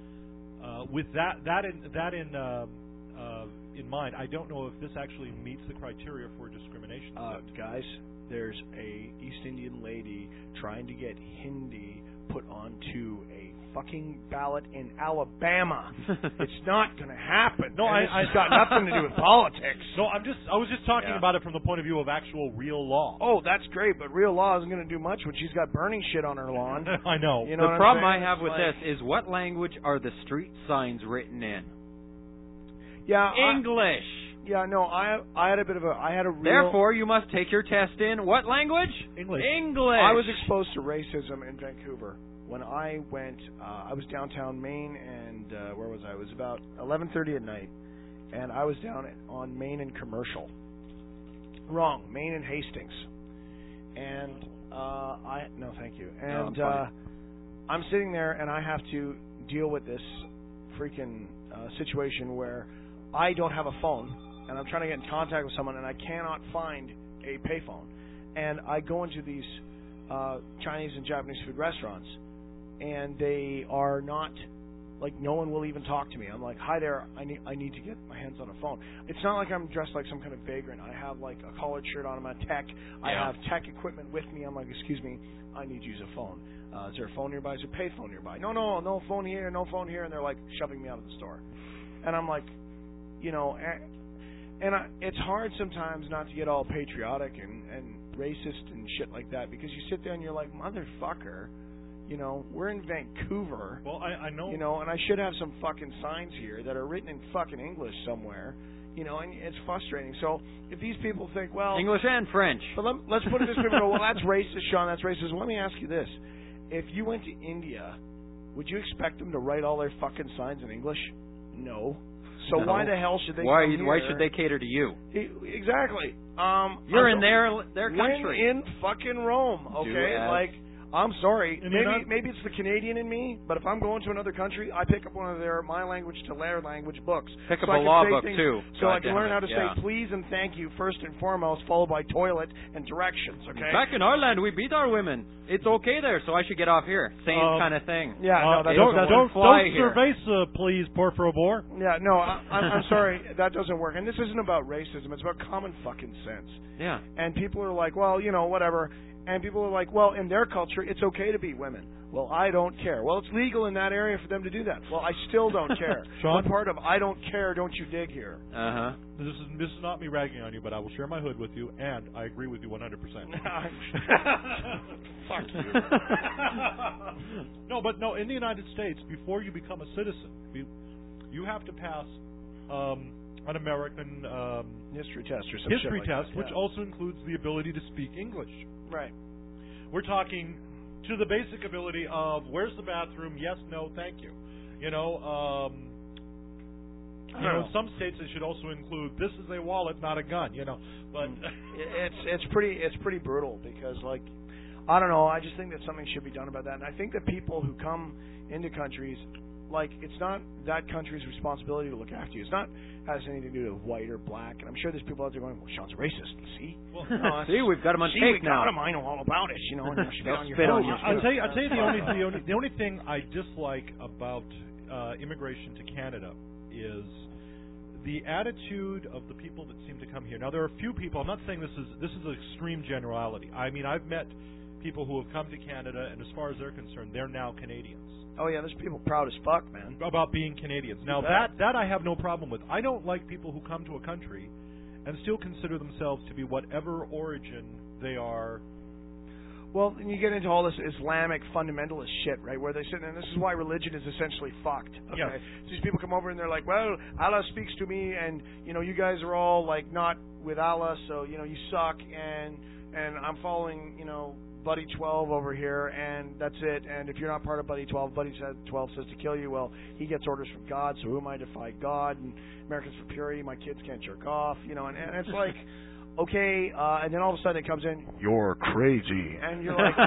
uh, with that that in that in um, uh, in mind. I don't know if this actually meets the criteria for discrimination. Uh, guys, there's a East Indian lady trying to get Hindi put onto a fucking ballot in Alabama. It's not going to happen. No, and I, this I has got nothing to do with politics. No, I'm just I was just talking Yeah. about it from the point of view of actual real law. Oh, that's great, but real law isn't going to do much when she's got burning shit on her lawn. I know. You know the what problem I'm I saying? have It's with like- this is what language are the street signs written in? Yeah, I- English. yeah, no, I I had a bit of a I had a real. Therefore, you must take your test in what language? English. English. I was exposed to racism in Vancouver when I went. Uh, I was downtown Maine, and uh, where was I? It was about eleven thirty at night, and I was down at, on Maine and Commercial. Wrong, Maine and Hastings, and uh, I no, thank you. No, I'm And fine. uh, I'm sitting there, and I have to deal with this freaking uh, situation where I don't have a phone, and I'm trying to get in contact with someone, and I cannot find a payphone. And I go into these uh, Chinese and Japanese food restaurants, and they are not, like, no one will even talk to me. I'm like, hi there, I need I need to get my hands on a phone. It's not like I'm dressed like some kind of vagrant. I have, like, a collared shirt on, I'm a tech. I Yeah. have tech equipment with me. I'm like, excuse me, I need to use a phone. Uh, is there a phone nearby? Is there a payphone nearby? No, no, no phone here, no phone here. And they're, like, shoving me out of the store. And I'm like, you know, and, and I, it's hard sometimes not to get all patriotic and, and racist and shit like that, because you sit there and you're like, motherfucker, you know, we're in Vancouver. Well, I, I know. You know, and I should have some fucking signs here that are written in fucking English somewhere. You know, and it's frustrating. So if these people think, well, English and French. But let, let's put it this way: people go, well, that's racist, Sean. That's racist. Well, let me ask you this: if you went to India, would you expect them to write all their fucking signs in English? No. So No. why the hell should they? Why? come Why here? should they cater to you? E- Exactly. Um, You're I'm in so- their their country. When in fucking Rome, Do okay? as- Like, I'm sorry. And you're Maybe not- maybe it's the Canadian in me, but if I'm going to another country, I pick up one of their my language to their language books. Pick so up I a can law say book things- too. So I God can damn learn it, how to yeah. say please and thank you first and foremost, followed by toilet and directions. Okay. Back in our land, we beat our women. It's okay there, so I should get off here. Same Um, kind of thing. Yeah, no, Uh, that don't doesn't don't, work. fly don't here. cerveza, please, por favor. Yeah, no, I, I'm, I'm sorry, that doesn't work. And this isn't about racism; it's about common fucking sense. Yeah. And people are like, well, you know, whatever. And people are like, well, in their culture, it's okay to beat women. Well, I don't care. Well, it's legal in that area for them to do that. Well, I still don't care. Sean? What part of I don't care don't you dig here? Uh-huh. This is this is not me ragging on you, but I will share my hood with you, and I agree with you one hundred percent. Fuck you. No, but no, in the United States, before you become a citizen, you, you have to pass um, an American um, history test or some history shit like test, that, which yeah. also includes the ability to speak English. Right. We're talking to the basic ability of where's the bathroom? Yes, no, thank you. You know, um, you know, know. in some states it should also include this is a wallet, not a gun. You know, but it's it's pretty it's pretty brutal because like I don't know. I just think that something should be done about that, and I think that people who come into countries. Like, it's not that country's responsibility to look after you. It's not has anything to do with white or black. And I'm sure there's people out there going, well, Sean's a racist. See? Well, no, see, we've got him on see, tape we now. got him. I know all about it. You know, and you should be on your Spit on phone. you. I'll tell you, I'll tell you the only, the only the only thing I dislike about uh, immigration to Canada is the attitude of the people that seem to come here. Now, there are a few people. I'm not saying this is this is an extreme generality. I mean, I've met people who have come to Canada, and as far as they're concerned, they're now Canadians. Oh yeah, there's people proud as fuck, man. About being Canadians. Now that that I have no problem with. I don't like people who come to a country and still consider themselves to be whatever origin they are. Well, and you get into all this Islamic fundamentalist shit, right? Where they sit, and this is why religion is essentially fucked. Okay, Yes. so these people come over and they're like, "Well, Allah speaks to me, and you know, you guys are all like not with Allah, so you know, you suck, and and I'm following, you know." Buddy twelve over here, and that's it. And if you're not part of Buddy twelve, Buddy twelve says to kill you. Well, he gets orders from God, so who am I to fight God? And Americans for Purity, my kids can't jerk off, you know. And, and it's like, okay, uh, and then all of a sudden it comes in, you're crazy, and you're like,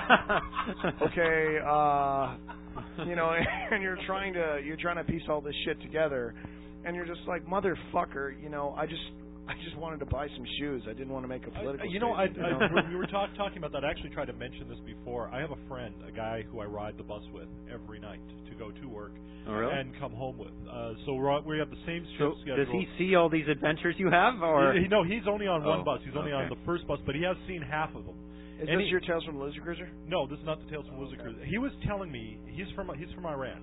okay, uh, you know, and you're trying to you're trying to piece all this shit together, and you're just like, motherfucker, you know, I just. I just wanted to buy some shoes. I didn't want to make a political. I, you know, I, statement, I, you know? when we were talk, talking about that. I actually tried to mention this before. I have a friend, a guy who I ride the bus with every night to go to work oh, really? and come home with. Uh, so we're, we have the same shift so schedule. does he see all these adventures you have, or He, he, no, he's only on one Oh, bus. He's only okay. on the first bus, but he has seen half of them. Is And this he- your Tales from the Lizard Cruiser? No, this is not the Tales from Lizard Cruiser. He was telling me he's from he's from Iran.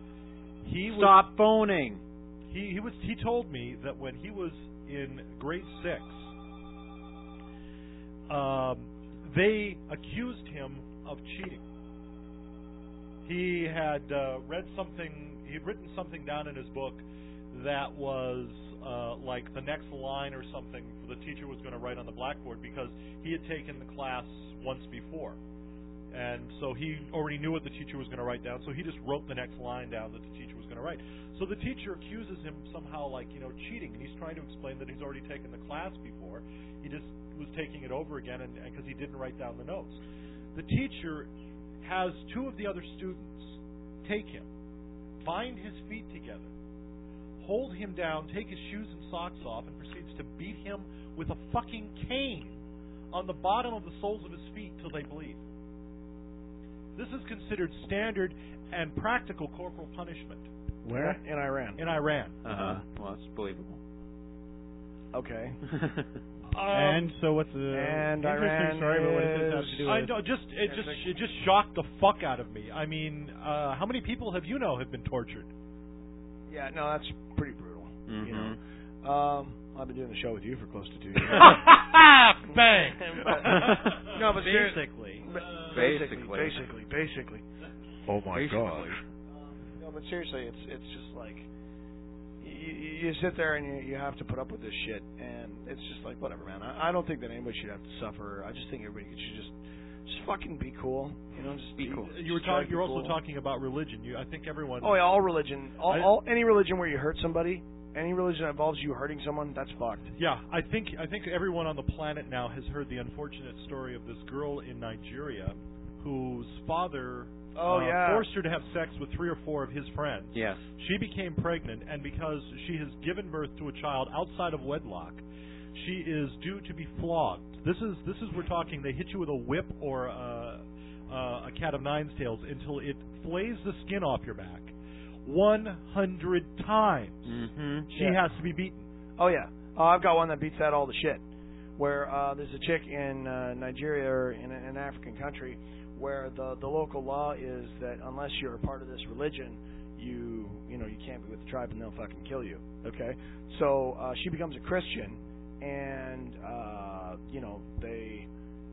He stop was, phoning? He he was he told me that when he was in grade six, um, they accused him of cheating. He had uh, read something. He had written something down in his book that was uh, like the next line or something the teacher was going to write on the blackboard because he had taken the class once before. And so he already knew what the teacher was going to write down, so he just wrote the next line down that the teacher was going to write. So the teacher accuses him somehow like, you know, cheating, and he's trying to explain that he's already taken the class before. He just was taking it over again and because he didn't write down the notes. The teacher has two of the other students take him, bind his feet together, hold him down, take his shoes and socks off, and proceeds to beat him with a fucking cane on the bottom of the soles of his feet till they bleed. This is considered standard and practical corporal punishment. Where? In Iran. In Iran. Uh-huh. Well, that's believable. Okay. Um, and so what's the and interesting Iran story? But what does this have to do I with? know, just it just it just shocked the fuck out of me. I mean, uh, how many people have you know have been tortured? Yeah, no, that's pretty brutal. Mm-hmm. You know, um, I've been doing the show with you for close to two years. Bang. But, no, but ser- basically, basically, Basically. basically, basically. Oh my Basically. god. No, but seriously, it's it's just like you, you sit there and you you have to put up with this shit, and it's just like whatever, man. I, I don't think that anybody should have to suffer. I just think everybody should just just fucking be cool. You know, just be cool. You were Just try to talking. You're be also cool. talking about religion. You, I think everyone. Oh yeah, all religion, all, I- all any religion where you hurt somebody, any religion that involves you hurting someone, that's fucked. Yeah, I think I think everyone on the planet now has heard the unfortunate story of this girl in Nigeria whose father Oh, uh, yeah. forced her to have sex with three or four of his friends. Yes. She became pregnant, and because she has given birth to a child outside of wedlock, she is due to be flogged. This is this is we're talking. They hit you with a whip or a, uh, a cat of nine tails until it flays the skin off your back. One hundred times Mm-hmm. she Yeah. has to be beaten. Oh yeah. Oh, I've got one that beats that all the shit. where uh, there's a chick in uh, Nigeria or in an African country where the the local law is that unless you're a part of this religion, you you know you can't be with the tribe and they'll fucking kill you. Okay, so uh, she becomes a Christian, and uh, you know they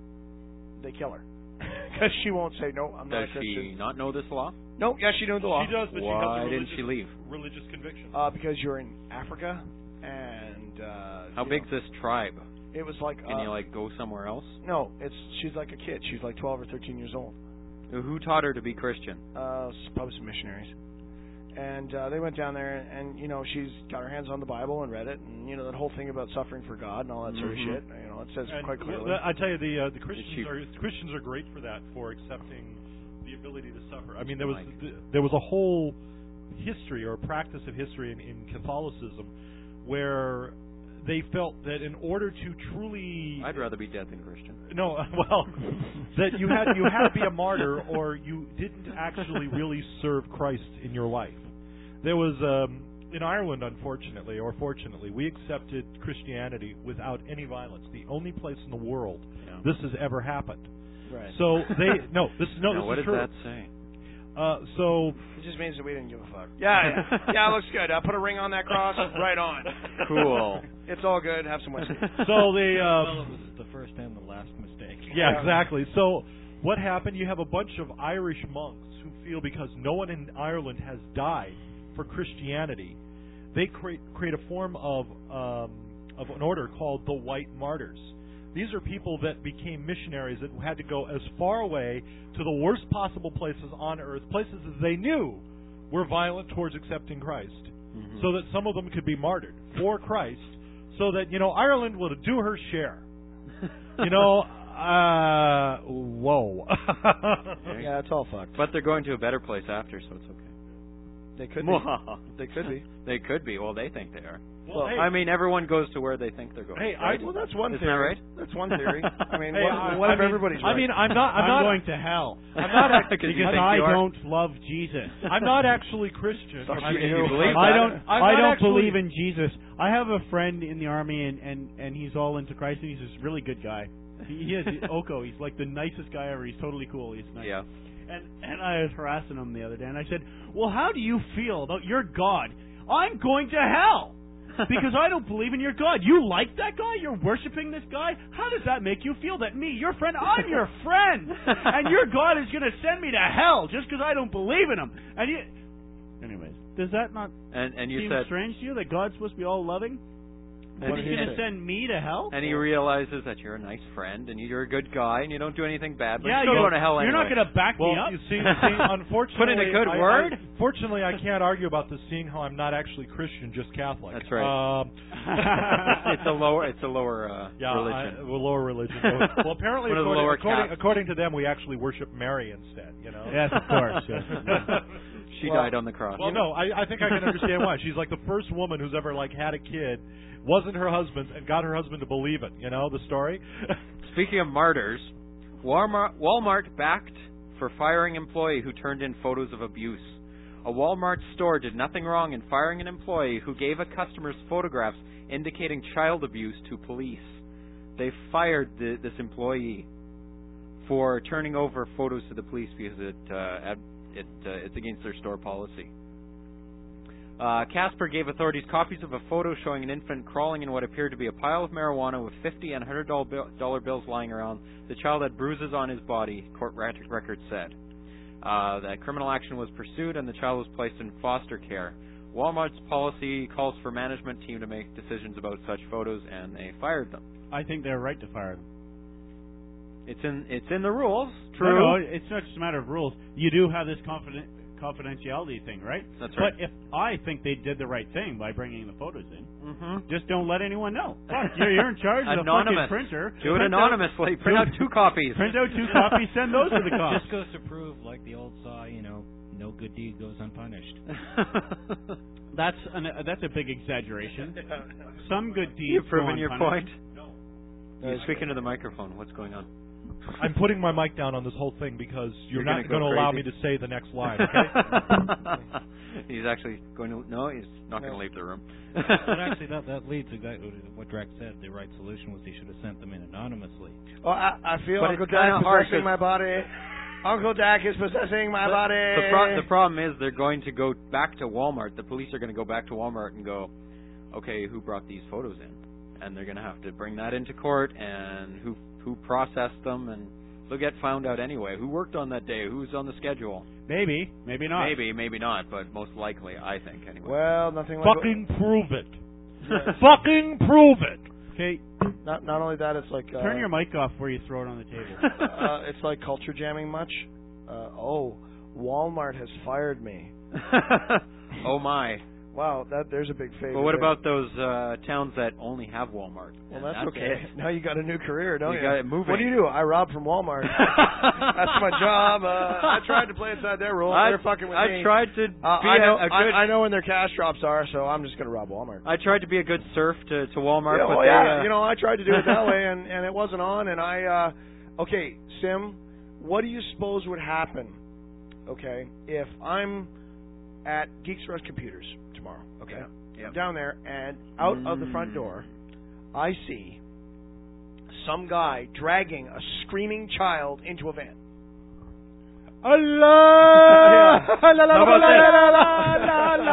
they kill her because she won't say no. I'm not Does a Christian. she not know this law? No, yeah, she knows the law. She does, but Why she has a didn't religious, she leave? religious conviction. Uh, because you're in Africa, and uh, How you big's know, this tribe? it was like Can uh, you like go somewhere else? no, it's she's like a kid. She's like twelve or thirteen years old. Who taught her to be Christian? Uh, probably some missionaries. And uh, they went down there, and, and you know she's got her hands on the Bible and read it, and you know that whole thing about suffering for God and all that sort of Mhm. shit. You know, it says And quite clearly. well, I tell you, the uh, the Is Christians she- are Christians are great for that, for accepting the ability to suffer. I mean, there was Like- th- there was a whole history or practice of history in, in Catholicism where they felt that in order to truly I'd rather be dead than Christian. no, well, that you had you had to be a martyr, or you didn't actually really serve Christ in your life. There was um, in Ireland, unfortunately or fortunately, we accepted Christianity without any violence. The only place in the world Yeah. this has ever happened. right. So they no, this is no, Now, this what is does true. that say? Uh, so It just means that we didn't give a fuck. Yeah, yeah, yeah. It looks good. I put a ring on that cross. Right on. Cool. It's all good. Have some whiskey. so they uh, Well, it was the first and the last mistake. Yeah, exactly. So what happened? You have a bunch of Irish monks who feel because no one in Ireland has died for Christianity, they create create a form of um, of an order called the White Martyrs. These are people that became missionaries that had to go as far away to the worst possible places on earth, places that they knew were violent towards accepting Christ, Mhm. so that some of them could be martyred for Christ, so that, you know, Ireland would do her share. You know, uh, whoa. Yeah, it's all fucked. But they're going to a better place after, so it's okay. They could be. They could be. They could be. Well, they think they are. Well, hey, I mean, everyone goes to where they think they're going. Hey, right? I- Well, that's one Isn't theory. that right? That's one theory. I mean, Hey, what, I- what I if mean- everybody's I right? mean, I'm not. I'm, I'm not. going to hell I'm not. act- Because you because think I you are? don't love Jesus. I'm not actually Christian. Fuck I you. mean, You believe I that? don't. I'm I not don't actually- believe in Jesus. I have a friend in the army, and and and he's all into Christ. And he's this really good guy. He, he is Oko. He's like the nicest guy ever. He's totally cool. He's nice. Yeah. And and I was harassing him the other day, and I said, "Well, how do you feel about your God? I'm going to hell because I don't believe in your God. You like that guy? You're worshiping this guy? How does that make you feel? That me, your friend, I'm your friend, and your God is going to send me to hell just because I don't believe in him?" And you, anyways, does that not And and you seem said, strange to you that God's supposed to be all loving? and, He's going to send me to hell? and he realizes that you're a nice friend and you're a good guy and you don't do anything bad, but Yeah, you're still you- going to hell you're anyway. not going to back Well, me up. you see, see, unfortunately, Put in a good I- I- word? fortunately, I can't argue about this, seeing how I'm not actually Christian, just Catholic. That's right. Um, it's a lower, it's a lower uh, yeah, religion. I, well, lower religion. well, apparently, One of the according, lower according, castes. according to them, we actually worship Mary instead. You know. Yes, of course. Yes. She Well- died on the cross. Well, no, I, I think I can understand why. She's like the first woman who's ever like had a kid, wasn't her husband, and got her husband to believe it. You know the story. Speaking of martyrs, Walmart, Walmart backed for firing employee who turned in photos of abuse. A Walmart store did nothing wrong in firing an employee who gave a customer's photographs indicating child abuse to police. They fired the, this employee for turning over photos to the police because it uh, ad, it uh, it's against their store policy. Uh, Casper gave authorities copies of a photo showing an infant crawling in what appeared to be a pile of marijuana with fifty and one hundred dollar bills lying around. The child had bruises on his body, court record said. Uh, that criminal action was pursued and the child was placed in foster care. Walmart's policy calls for management team to make decisions about such photos, and they fired them. I think they're right to fire them. It's in it's in the rules. True. No, no, it's not just a matter of rules. You do have this confident, confidentiality thing, right? That's right. But if I think they did the right thing by bringing the photos in, Mm-hmm. just don't let anyone know. Fuck, you're, you're in charge of the Anonymous. fucking printer. Do it Print anonymously. Out, Print out two copies. Print out two copies. Send those to the cops. Just goes to prove, like the old saw, you know, no good deed goes unpunished. That's an, uh, that's a big exaggeration. Some good deeds. You've proven go your unpunished. point. No. You're speaking to the microphone. What's going on? I'm putting my mic down on this whole thing because you're, You're not gonna going to go allow me crazy. to say the next line, okay? He's actually going to. No, he's not going to leave the room. But actually, that that leads exactly to what Drax said. The right solution was he should have sent them in anonymously. Oh, I, I feel But Uncle it's kinda Dak hard possessing 'cause- my body. Uncle Dak is possessing my But body. The, pro- the problem is they're going to go back to Walmart. The police are going to go back to Walmart and go, okay, who brought these photos in? And they're going to have to bring that into court and who who processed them, and they'll get found out anyway. Who worked on that day? Who's on the schedule? Maybe, maybe not. Maybe, maybe not, but most likely, I think, anyway. Well, nothing like Fucking prove it. Fucking prove it. Okay. Not not only that, it's like uh, Turn your mic off where you throw it on the table. uh, it's like culture jamming much. Uh, oh, Walmart has fired me. Oh my. Wow, that there's a big favor. But what there. about those uh, towns that only have Walmart? Well, And that's, that's okay. it. Now you got a new career, don't you? You got it moving. What do you do? I rob from Walmart. That's my job. Uh, I tried to play inside their rules. I, They're fucking with I me. tried to Uh, be I know. a, a good. I, I know when their cash drops are, so I'm just gonna rob Walmart. I tried to be a good serf to, to Walmart, Yeah, but well, they, yeah, uh, you know, I tried to do it that way, and, and it wasn't on. And I, uh, okay, Sim, what do you suppose would happen, okay, if I'm at Geeks R Us Computers tomorrow, okay, Yeah, yeah. I'm down there, and out of the front door, I see some guy dragging a screaming child into a van. Allah! Yeah. How about this?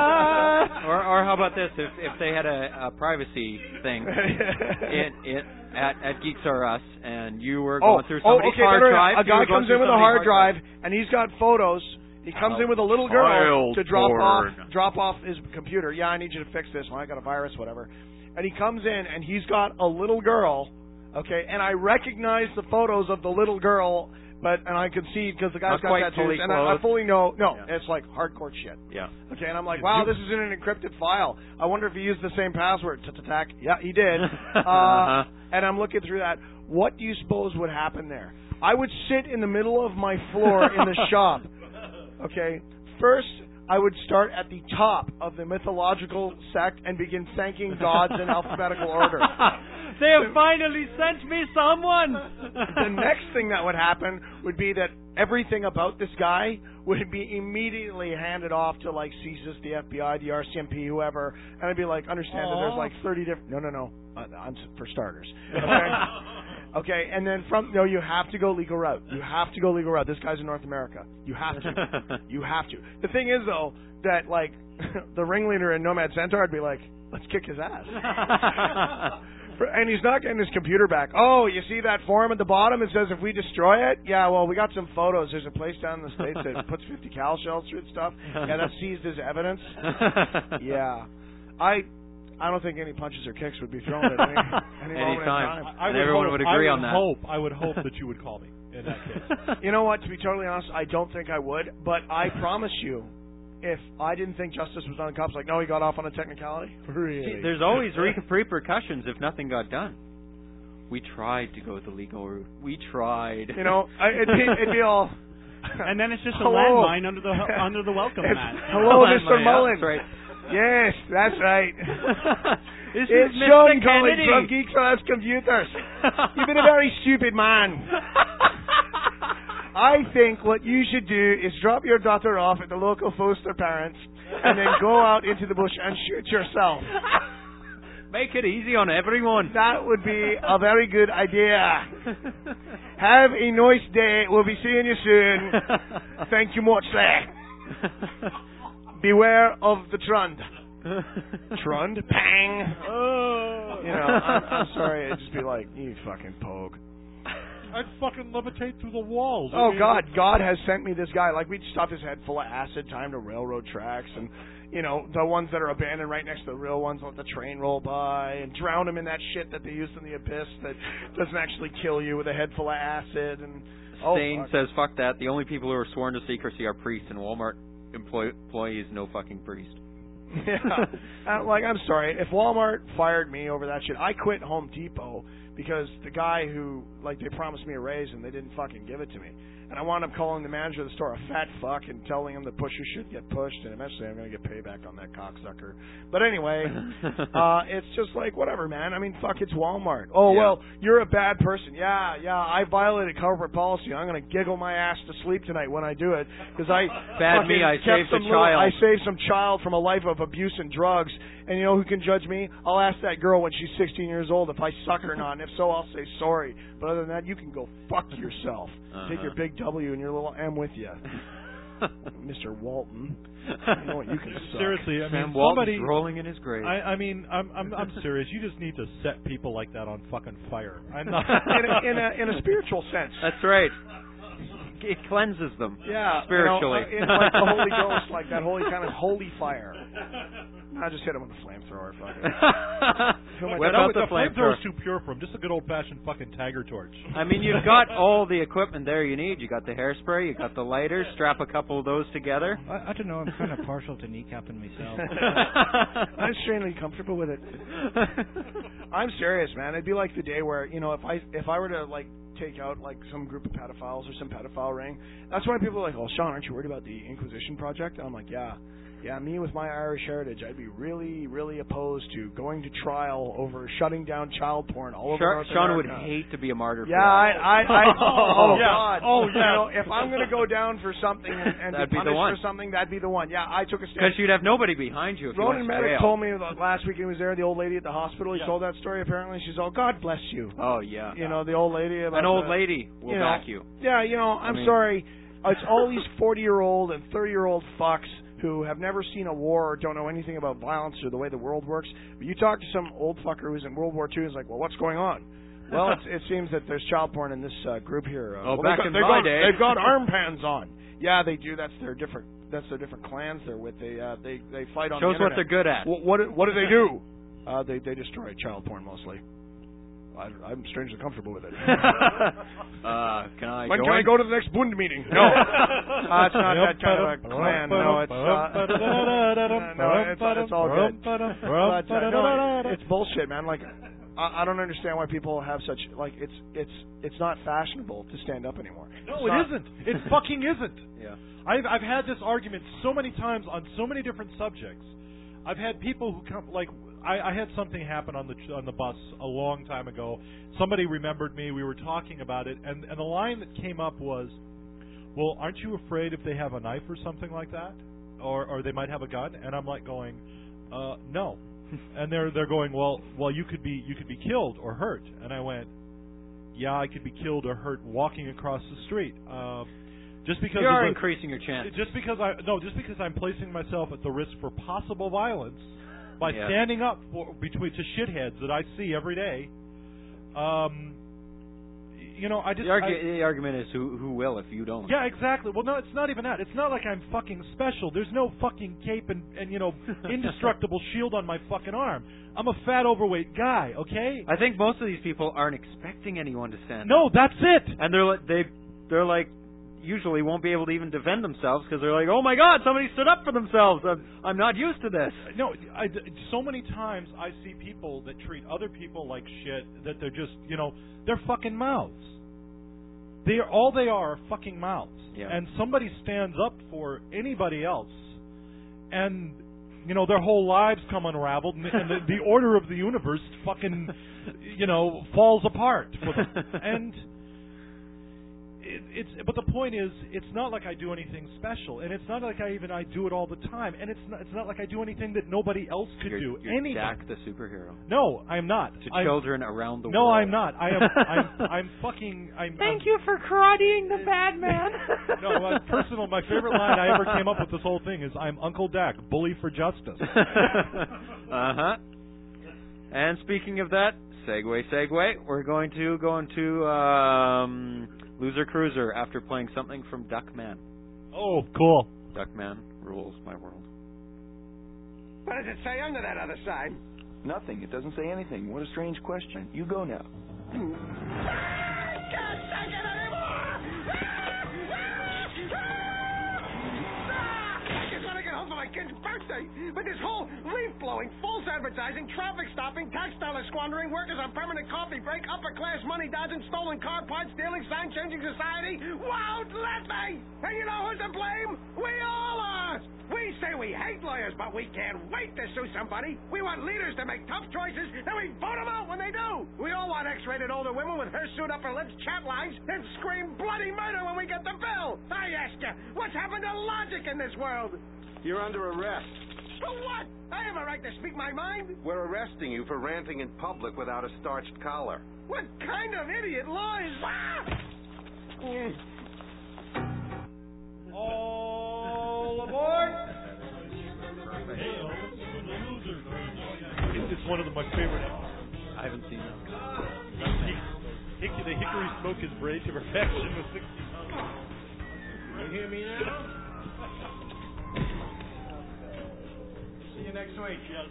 Or, or how about this? If if they had a, a privacy thing in, in, at at Geeks R Us, and you were going oh, through oh, somebody's okay, hard no, no, no. drive, A you were guy going comes through in with a somebody's hard drive, and he's got photos. He comes Oh, in with a little girl child to drop off porn. drop off his computer. Yeah, I need you to fix this. Well, I got a virus, whatever. And he comes in, and he's got a little girl. Okay, and I recognize the photos of the little girl, but and I can see because the guy's Not got quite tattoos, fully and I, I clothed. fully know. No, Yeah. it's like hardcore shit. Yeah. Okay, and I'm like, wow, this is in an encrypted file. I wonder if he used the same password. T-t-tack. Yeah, he did. Uh, Uh-huh. and I'm looking through that. What do you suppose would happen there? I would sit in the middle of my floor in the shop. Okay, first I would start at the top of the mythological sect and begin thanking gods in alphabetical order. They have finally sent me someone. The next thing that would happen would be that everything about this guy would be immediately handed off to like CSIS, the F B I, the R C M P, whoever, and I'd be like, understand that there's like thirty different. No, no, no. Uh, I'm s- for starters. Okay. Okay, and then from no, you have to go legal route. You have to go legal route. This guy's in North America. You have to. You have to. The thing is though that like the ringleader in Nomad Centaur would be like, let's kick his ass. For- And he's not getting his computer back. Oh, you see that form at the bottom? It says if we destroy it, yeah, well, we got some photos. There's a place down in the States that puts fifty cal shells through its stuff. Yeah, that's seized as evidence. Yeah. I I don't think any punches or kicks would be thrown at any, any moment in Anytime. time. I And would everyone hope, would agree I on would that. Hope, I would hope that you would call me in that case. You know what? To be totally honest, I don't think I would. But I promise you, if I didn't think justice was done, cops like, no, he got off on a technicality. Really? See, there's always re- repercussions if nothing got done. We tried to go the legal route. We tried. You know, I, it'd, be, it'd be all. And then it's just a Hello. landmine under the under the welcome It's, mat. hello, Landmine, Mister yeah, Mullen. that's right. Yes, that's right. This It's is Mister Sean calling Kennedy. from Geeks R Us Computers. You've been a very stupid man. I think what you should do is drop your daughter off at the local foster parents and then go out into the bush and shoot yourself. Make it easy on everyone. That would be a very good idea. Have a nice day. We'll be seeing you soon. Thank you much, sir. Beware of the Trund. Trund? Pang. Oh. You know, I'm, I'm sorry. It'd just be like, you fucking pogue. I'd fucking levitate through the walls. I Oh, mean, God. God has sent me this guy. Like, we'd stuff his head full of acid, tie him to railroad tracks, and, you know, the ones that are abandoned right next to the real ones, let the train roll by, and drown him in that shit that they used in the Abyss that doesn't actually kill you with a head full of acid. And oh, Stain fuck. says, fuck that. The only people who are sworn to secrecy are priests, and Walmart employ- employees no fucking priest. Yeah. Uh, like, I'm sorry. If Walmart fired me over that shit, I quit Home Depot because the guy who, like, they promised me a raise and they didn't fucking give it to me. And I wound up calling the manager of the store a fat fuck and telling him that pushers should get pushed, and eventually I'm going to get payback on that cocksucker. But anyway, uh, it's just like, whatever, man. I mean, fuck, it's Walmart. Oh, Yeah. well, you're a bad person. Yeah, yeah, I violated corporate policy. I'm going to giggle my ass to sleep tonight when I do it, because I Bad fucking me, I kept saved a some little- child. I saved some child from a life of abuse and drugs. And you know who can judge me? I'll ask that girl when she's sixteen years old if I suck her or not, and if so, I'll say sorry. But other than that, you can go fuck yourself. Uh-huh. Take your big W and your little M with you. Mister Walton. You know what, you can suck. Seriously, I Sam mean, Walton's somebody rolling in his grave. I, I mean, I'm, I'm, I'm serious. You just need to set people like that on fucking fire. I'm not in, a, in, a, in a spiritual sense. That's right. It cleanses them. Yeah, spiritually. You know, uh, in like the Holy Ghost, like that holy kind of holy fire. I just hit him with a flamethrower. Fucking. Whip no, out the the flamethrower. flamethrower's too pure for him. Just a good old-fashioned fucking Tiger torch. I mean, you've got all the equipment there you need. You got the hairspray, you got the lighter. Strap a couple of those together. I, I don't know. I'm kind of partial to kneecapping myself. I'm extremely comfortable with it. I'm serious, man. It'd be like the day where, you know, if I if I were to like take out like some group of pedophiles or some pedophile ring, that's why people are like, "Oh, Sean, aren't you worried about the Inquisition project?" And I'm like, "Yeah." Yeah, me with my Irish heritage, I'd be really, really opposed to going to trial over shutting down child porn all over Sure, North Sean America. would hate to be a martyr for Yeah, that. I, I, I oh, yeah. God, Oh, you yeah. know, if I'm going to go down for something and, and That'd be be the punished one. for something, that'd be the one. Yeah, I took a stand. Because you'd have nobody behind you if Ronan you went to Medic jail. told me that last week he was there, the old lady at the hospital. He Yeah. told that story apparently. She's all, God bless you. Oh, yeah. You know, the old lady. About An old the, lady will you know, back you. Yeah, you know, I'm I mean- sorry. It's all these forty-year-old and thirty-year-old fucks who have never seen a war or don't know anything about violence or the way the world works. But you talk to some old fucker who's in World War Two, and is like, well, what's going on? Well, it's, it seems that there's child porn in this uh, group here. Uh, Oh, well, back they've got, in they've my got, day. they've got arm pans on. Yeah, they do. That's their different. That's their different clans they're with. They uh, they they fight on. Shows the what internet. they're good at. What what, what do they do? Uh, they they destroy child porn mostly. I, I'm strangely comfortable with it. uh, can I when join? can I go to the next Bund meeting? No, uh, it's not that kind of a clan. No, it's uh, no, it's, it's all good. But uh, no, it's bullshit, man. Like, I, I don't understand why people have such like it's it's it's not fashionable to stand up anymore. No, It's it not- isn't. It fucking isn't. Yeah. I've I've had this argument so many times on so many different subjects. I've had people who come like I, I had something happen on the on the bus a long time ago. Somebody remembered me. We were talking about it, and and the line that came up was, "Well, aren't you afraid if they have a knife or something like that, or or they might have a gun?" And I'm like going, uh, "No." And they're they're going, "Well, well, you could be you could be killed or hurt." And I went, "Yeah, I could be killed or hurt walking across the street." Um, Just because You are of the- increasing your chances. Just because I no, just because I'm placing myself at the risk for possible violence by Yeah. standing up for between to shitheads that I see every day. Um, you know, I just the, argu- I- the argument is who who will if you don't. yeah, exactly. Well, no, it's not even that. It's not like I'm fucking special. There's no fucking cape and, and you know, indestructible shield on my fucking arm. I'm a fat, overweight guy. Okay. I think most of these people aren't expecting anyone to stand. No, up. that's it. And they're like they they're like usually won't be able to even defend themselves because they're like, oh my God, somebody stood up for themselves. I'm I'm not used to this. No, I, so many times I see people that treat other people like shit, that they're just, you know, they're fucking mouths. They are, all they are are fucking mouths. Yeah. And somebody stands up for anybody else, and, you know, their whole lives come unraveled, and, and the, the order of the universe fucking, you know, falls apart for them. And it, it's but the point is, it's not like I do anything special, and it's not like I even I do it all the time, and it's not it's not like I do anything that nobody else could You're, do. you're Anybody. Dak the superhero. No, I'm not. To I'm, children around the no, world. I'm not. I am. I'm. I'm fucking. I'm. Thank I'm, you for karateing the bad man. No, my personal. My favorite line I ever came up with this whole thing is, "I'm Uncle Dak, bully for justice." uh huh. And speaking of that, segue, segue. We're going to go into um, Loser Cruiser after playing something from Duckman. Oh, cool. Duckman rules my world. What does it say under that other side? Nothing. It doesn't say anything. What a strange question. You go now. I just want to get home for my kid's birthday. But this whole leaf-blowing, false advertising, traffic-stopping, tax dollar squandering, workers on permanent coffee break, upper-class money-dodging, stolen car parts, stealing, sign-changing society won't let me! And you know who's to blame? We all are! We say we hate lawyers, but we can't wait to sue somebody. We want leaders to make tough choices, and we vote them out when they do. We all want X-rated older women with hirsute upper lips, chat lines, and scream bloody murder when we get the bill. I ask you, what's happened to logic in this world? You're under arrest. For what? I have a right to speak my mind. We're arresting you for ranting in public without a starched collar. What kind of idiot laws? Ah! All aboard! It's one of the, my favorite. I haven't seen that. Hick, the hickory smoke is braid to perfection with sixty. You hear me now? See you next week. Yes.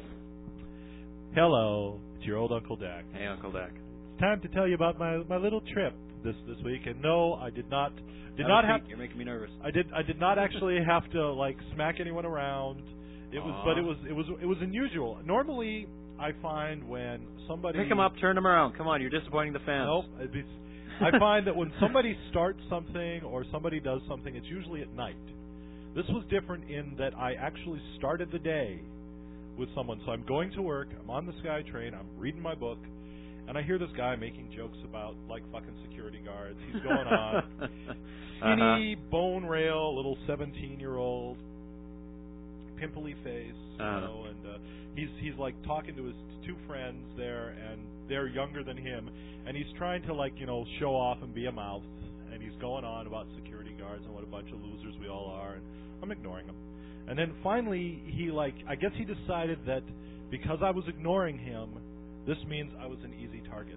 Hello, it's your old Uncle Dak. Hey, Uncle Dak. It's time to tell you about my my little trip this this week. And no, I did not did Have not a have. seat. You're making me nervous. I did I did not actually have to like smack anyone around. It was, Aww. but it was it was it was unusual. Normally, I find when somebody Pick him up, turn him around. Come on, you're disappointing the fans. Nope. It'd be, I find that when somebody starts something or somebody does something, it's usually at night. This was different in that I actually started the day with someone. So I'm going to work, I'm on the SkyTrain, I'm reading my book, and I hear this guy making jokes about, like, fucking security guards. He's going on. Skinny, uh-huh. bone rail, little seventeen-year-old, pimply face, you uh-huh. know, and uh, he's, he's, like, talking to his two friends there, and they're younger than him, and he's trying to, like, you know, show off and be a mouth, and he's going on about security guards and what a bunch of losers we all are, and I'm ignoring him. And then finally, he, like, I guess he decided that because I was ignoring him, this means I was an easy target.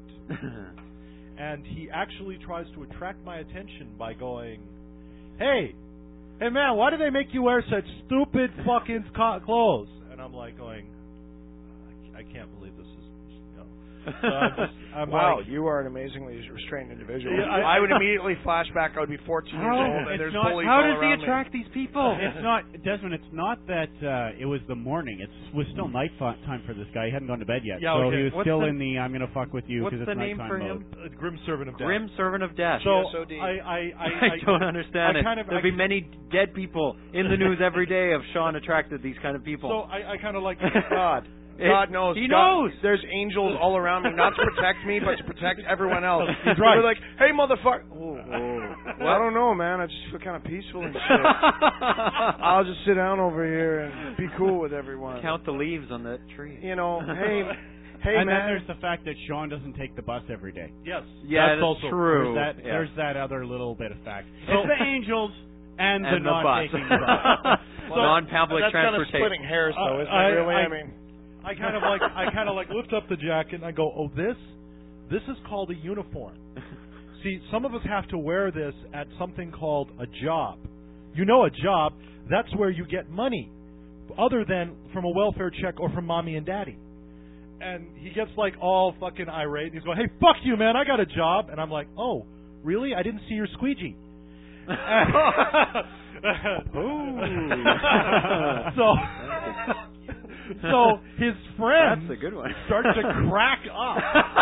And he actually tries to attract my attention by going, hey, hey man, why do they make you wear such stupid fucking co- clothes? And I'm like going, I, I can't believe this is, you know. So I'm just, I'm wow, like, you are an amazingly restrained individual. Yeah, I, I would immediately flash back. I would be fourteen years How? old, and It's there's not- bullies how all does he around me. attract these people? It's not, Desmond, it's not that uh, it was the morning. It was still night fa- time for this guy. He hadn't gone to bed yet. Yeah, so okay. he was What's still the- in the I'm going to fuck with you What's because the it's name nighttime for mode. him? Uh, Grim Servant of Death. Grim Servant of Death. So G S O D. I, I, I, I don't understand I it. kind of, There'll I, be many dead people in the news every day of Sean attracted these kind of people. So I, I kind of like God. It- God knows. He God, knows. There's angels all around me, not to protect me, but to protect everyone else. He's right. They're like, hey, motherfucker. Oh, well, I don't know, man. I just feel kind of peaceful and shit. I'll just sit down over here and be cool with everyone. Count the leaves on that tree. You know, hey, hey, and man. then there's the fact that Sean doesn't take the bus every day. Yes. Yeah, that's, that's also true. There's that, Yeah. there's that other little bit of fact. So- It's the angels and, And the the not bus. taking the bus. So- Non-public That's kind of transportation. splitting hairs, though, Uh, isn't I- it, really? I, I- mean, I kind of like I kind of like lift up the jacket and I go, oh, this this is called a uniform. See, some of us have to wear this at something called a job. You know, a job, that's where you get money, other than from a welfare check or from mommy and daddy. And he gets like all fucking irate. And he's going, hey, fuck you, man, I got a job. And I'm like, oh, really? I didn't see your squeegee. so, so his friend That's a good one. starts to crack up.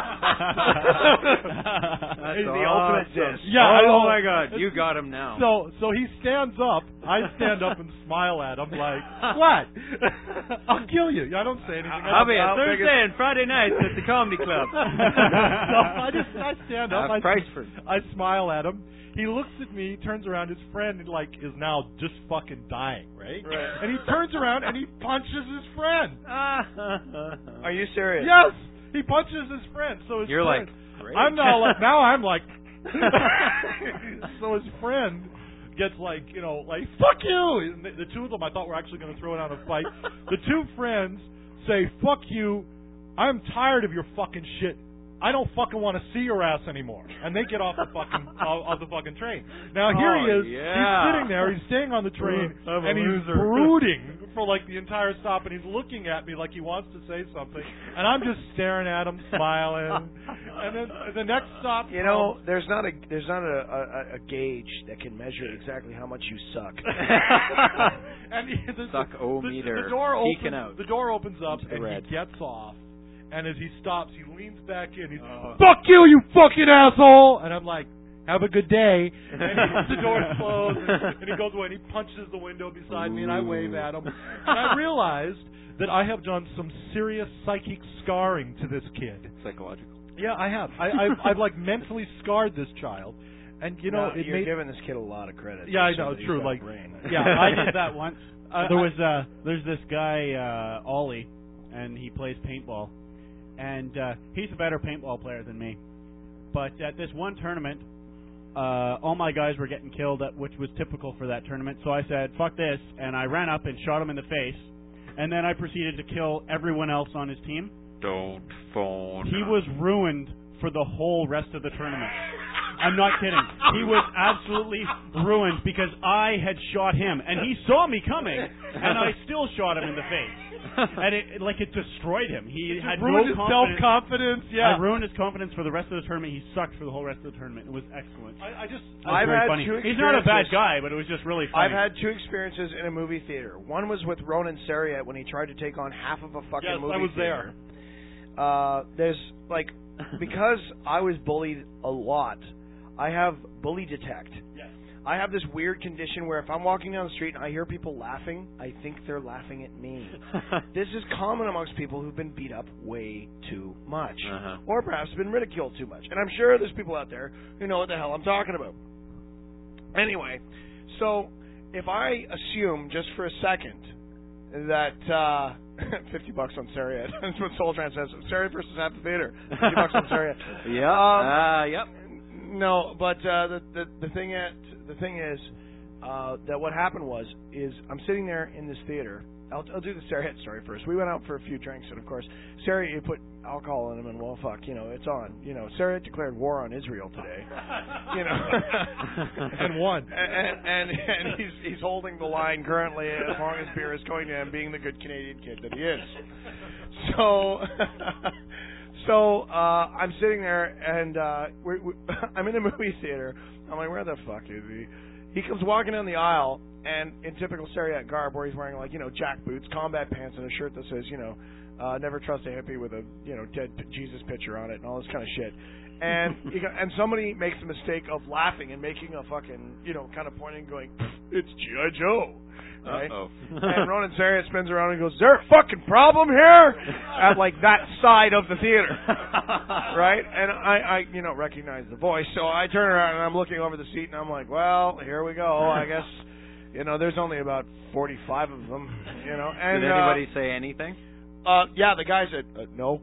That's He's the awesome. ultimate diss. Yeah, I oh know. my God, you got him now. So, so he stands up. I stand up and smile at him like, "What? I'll kill you." I don't say anything. I I'll be don't- a Thursday and Friday nights at the comedy club. so I just I stand up. Uh, I, Priceford. I smile at him. He looks at me, turns around. His friend like is now just fucking dying, right? Right. And he turns around and he punches his friend. are you serious? Yes, he punches his friend. So his You're friend, like, great. I'm now like now I'm like. So his friend gets like, you know, like, fuck you! And the, the two of them I thought were actually going to throw down a fight. The two friends say, fuck you, I'm tired of your fucking shit. I don't fucking want to see your ass anymore. And they get off the fucking off, off the fucking train. Now here Oh, he is. yeah. He's sitting there. He's staying on the train, I'm a and he's loser. brooding for like the entire stop. And he's looking at me like he wants to say something. And I'm just staring at him, smiling. And then the next stop, You know, there's not a there's not a, a, a gauge that can measure exactly how much you suck. and he, the, Suck-o-meter. The, the door Peeking opens. out. The door opens up, Into the and red. he gets off. And as he stops, he leans back in. He's, Oh. fuck you, you fucking asshole! And I'm like, have a good day. And the door's closed, and, and he goes away, and he punches the window beside me, and I wave at him. And I realized that I have done some serious psychic scarring to this kid. Psychological. Yeah, I have. I, I've, I've like mentally scarred this child. And, you know, No, it you're made... giving this kid a lot of credit. Yeah, I So know, that he's true. got a Like, brain. Yeah, I did that once. Uh, there was uh, there's this guy uh, Ollie, and he plays paintball, and uh, he's a better paintball player than me. But at this one tournament, uh, all my guys were getting killed, at, which was typical for that tournament. So I said, "Fuck this," and I ran up and shot him in the face, and then I proceeded to kill everyone else on his team. Don't phone. He was ruined for the whole rest of the tournament. I'm not kidding. He was absolutely ruined because I had shot him, and he saw me coming, and I still shot him in the face. And it, like it destroyed him. He It had ruined no his confidence. self-confidence, yeah. I ruined his confidence for the rest of the tournament. He sucked for the whole rest of the tournament. It was excellent. I, I just... It was I've very had funny. two He's not a bad experiences- guy, but it was just really funny. I've had two experiences in a movie theater. One was with Ronan Sariat when he tried to take on half of a fucking Yes, movie I was theater. Uh, there's like because I was bullied a lot, I have bully detect. Yes. I have this weird condition where if I'm walking down the street and I hear people laughing, I think they're laughing at me. This is common amongst people who've been beat up way too much, Uh-huh. or perhaps been ridiculed too much. And I'm sure there's people out there who know what the hell I'm talking about. Anyway, so if I assume just for a second that uh, fifty bucks on Sariat, that's what Soul Trans says. Sariat versus half the theater. Fifty bucks on Sariat. Yeah. Um, uh, yep. No, but uh, the, the the thing at, the thing is uh, that what happened was is I'm sitting there in this theater. I'll, I'll do the Sariat story first. We went out for a few drinks, and of course, Sariat, you put alcohol in him, and well, fuck, you know, it's on. You know, Sariat declared war on Israel today. You know, and won. And, and and he's he's holding the line currently as long as beer is going to him, being the good Canadian kid that he is. So. So uh, I'm sitting there, and uh, we're, we I'm in a movie theater. I'm like, where the fuck is he? He comes walking down the aisle, and in typical Sariat garb, where he's wearing like you know jack boots, combat pants, and a shirt that says you know uh, never trust a hippie with a you know dead Jesus picture on it, and all this kind of shit. And he go, and somebody makes the mistake of laughing and making a fucking you know kind of pointing, going, it's G I. Joe. Right? Uh-oh. And Ronan Sariat spins around and goes, is there a fucking problem here? At like that side of the theater. Right? And I, I, you know, recognize the voice. So I turn around and I'm looking over the seat and I'm like, well, here we go. I guess, you know, there's only about forty-five of them, you know. And, Did anybody uh, say anything? Uh, yeah, the guy said, uh, no.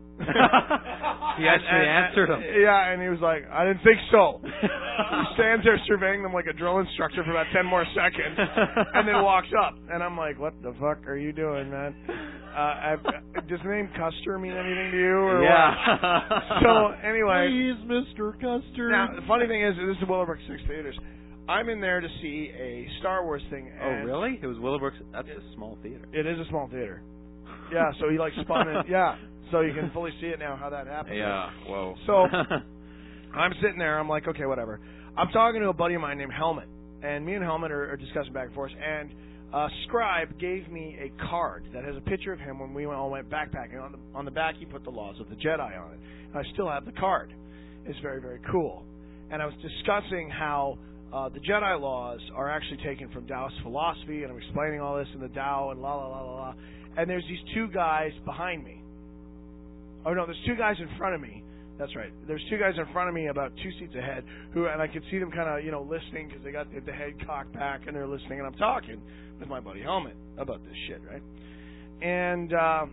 He actually and, answered and, him. Yeah, and he was like, I didn't think so. He stands there surveying them like a drill instructor for about ten more seconds, and then walks up. And I'm like, what the fuck are you doing, man? Uh, I've, does the name Custer mean anything to you? Or yeah. what? So, anyway. Please, Mister Custer. Now, the funny thing is, this is Willowbrook Six Theaters. I'm in there to see a Star Wars thing. Oh, And really? It was Willowbrook. That's a small theater. It is a small theater. Yeah, so he like spun it. Yeah, so you can fully see it now how that happened. Yeah, whoa. So I'm sitting there. I'm like, okay, whatever. I'm talking to a buddy of mine named Helmet, and me and Helmet are, are discussing back and forth. And uh, Scribe gave me a card that has a picture of him when we all went backpacking. On the on the back, he put the Laws of the Jedi on it. And I still have the card. It's very, very cool. And I was discussing how uh, the Jedi laws are actually taken from Taoist philosophy, and I'm explaining all this in the Tao and la la la la la. And there's these two guys behind me. Oh no, there's two guys in front of me. That's right. There's two guys in front of me, about two seats ahead, who, and I could see them kind of, you know, listening because they got the head cocked back and they're listening. And I'm talking with my buddy Helmet about this shit, right? And uh,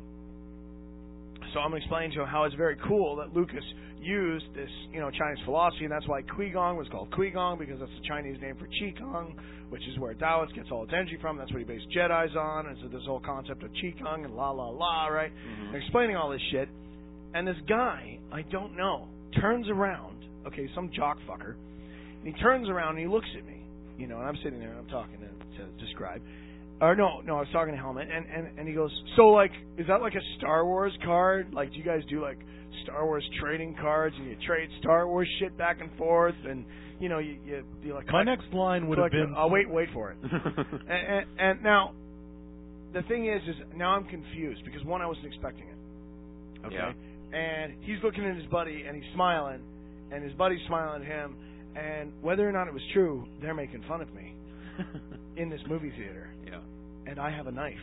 so I'm explaining to him how it's very cool that Lucas used this, you know, Chinese philosophy, and that's why Qui Gong was called Qui Gong, because that's the Chinese name for Qi Gong, which is where Taoist gets all its energy from. That's what he based Jedis on, and so this whole concept of Qi Gong and la la la, right? Mm-hmm. And explaining all this shit, And this guy, I don't know, turns around, okay, some jock fucker, and he turns around and he looks at me, you know, and I'm sitting there and I'm talking to, to describe. Or no, no, I was talking to Helmet, and, and, and he goes, so, like, is that like a Star Wars card? Like, do you guys do, like, Star Wars trading cards, and you trade Star Wars shit back and forth, and, you know, you, you, you like... My next line would have been... I'll wait, wait for it. and, and, and now, the thing is, is now I'm confused, because, one, I wasn't expecting it. Okay? Yeah. And he's looking at his buddy, and he's smiling, and his buddy's smiling at him, and whether or not it was true, they're making fun of me in this movie theater. Yeah. And I have a knife.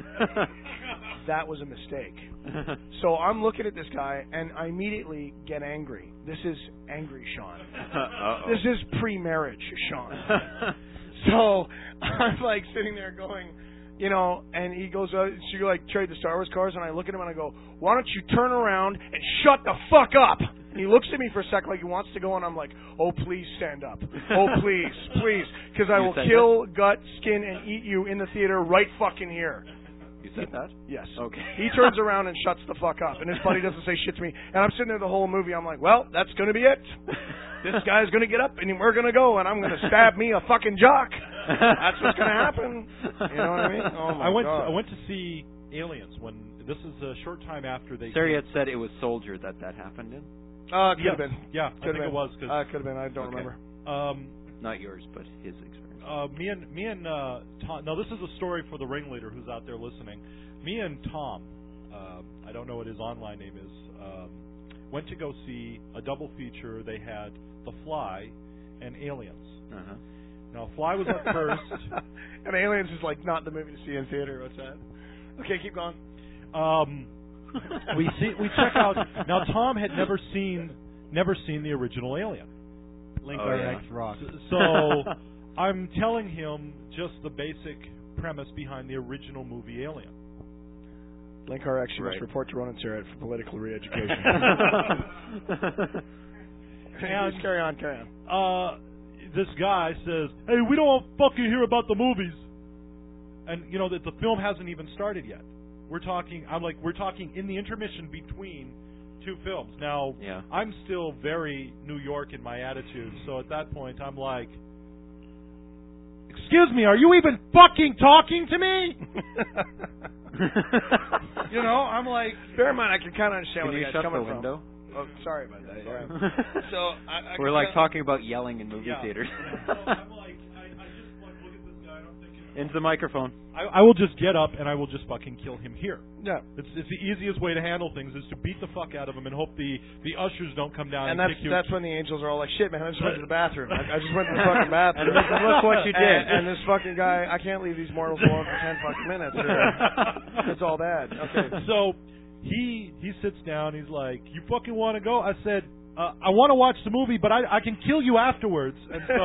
That was a mistake. So I'm looking at this guy, and I immediately get angry. This is angry Sean. Uh-oh. This is pre-marriage Sean. So I'm like sitting there going, you know, and he goes, uh, so you like trade the Star Wars cards? And I look at him and I go, why don't you turn around and shut the fuck up? And he looks at me for a second like he wants to go, and I'm like, oh, please stand up. Oh, please, please, because I You will said kill, gut, skin, and eat you in the theater right fucking here. You said that? Yes. Okay. He turns around and shuts the fuck up, and his buddy doesn't say shit to me. And I'm sitting there the whole movie. I'm like, well, that's going to be it. This guy's going to get up, and we're going to go, and I'm going to stab me a fucking jock. That's what's going to happen. You know what I mean? Oh my I went. God. To, I went to see Aliens when this is a short time after they. Sarah had said it was Soldier that that happened in. Uh, could yes. have been. Yeah, could I think been. it was. Cause, uh, could have been. I don't okay. remember. Um, Not yours, but his experience. Uh, me and me and uh, Tom. Now this is a story for the ringleader who's out there listening. Me and Tom, uh, I don't know what his online name is, um, went to go see a double feature. They had The Fly and Aliens. Uh-huh. Now Fly was up first. And Aliens is like not the movie to see in theater. What's that? Okay, keep going. Um, we see we check out. Now Tom had never seen never seen the original Alien. Link Oh, our yeah. X rock. So I'm telling him just the basic premise behind the original movie Alien. Link R X, you Right. must report to Ronan Surratt for political re-education. And, Just carry on, carry on. Uh, this guy says, "Hey, we don't fucking hear about the movies," and you know that the film hasn't even started yet. We're talking. I'm like, we're talking in the intermission between two films. Now, Yeah. I'm still very New York in my attitude, so at that point, I'm like, "Excuse me, are you even fucking talking to me?" You know, I'm like, bear in mind, I can kind of understand Can where you the guy's shut coming the window? from. Oh, sorry about that. Yeah. so I, I We're can like kinda- talking about yelling in movie Yeah. theaters. so I'm like, I, I just like look at this guy and I'm thinking, Into the microphone. I, I will just get up and I will just fucking kill him here. Yeah. It's, it's the easiest way to handle things is to beat the fuck out of him and hope the, the ushers don't come down and, And that's kick you. that's when the angels are all like, shit, man, I just went to the bathroom. I, I just went to the fucking bathroom. And this is- look what you did. And, and this fucking guy, I can't leave these mortals alone for ten fucking minutes. It's all bad. Okay. So he he sits down. He's like, "You fucking want to go?" I said, uh, "I want to watch the movie, but I I can kill you afterwards." And so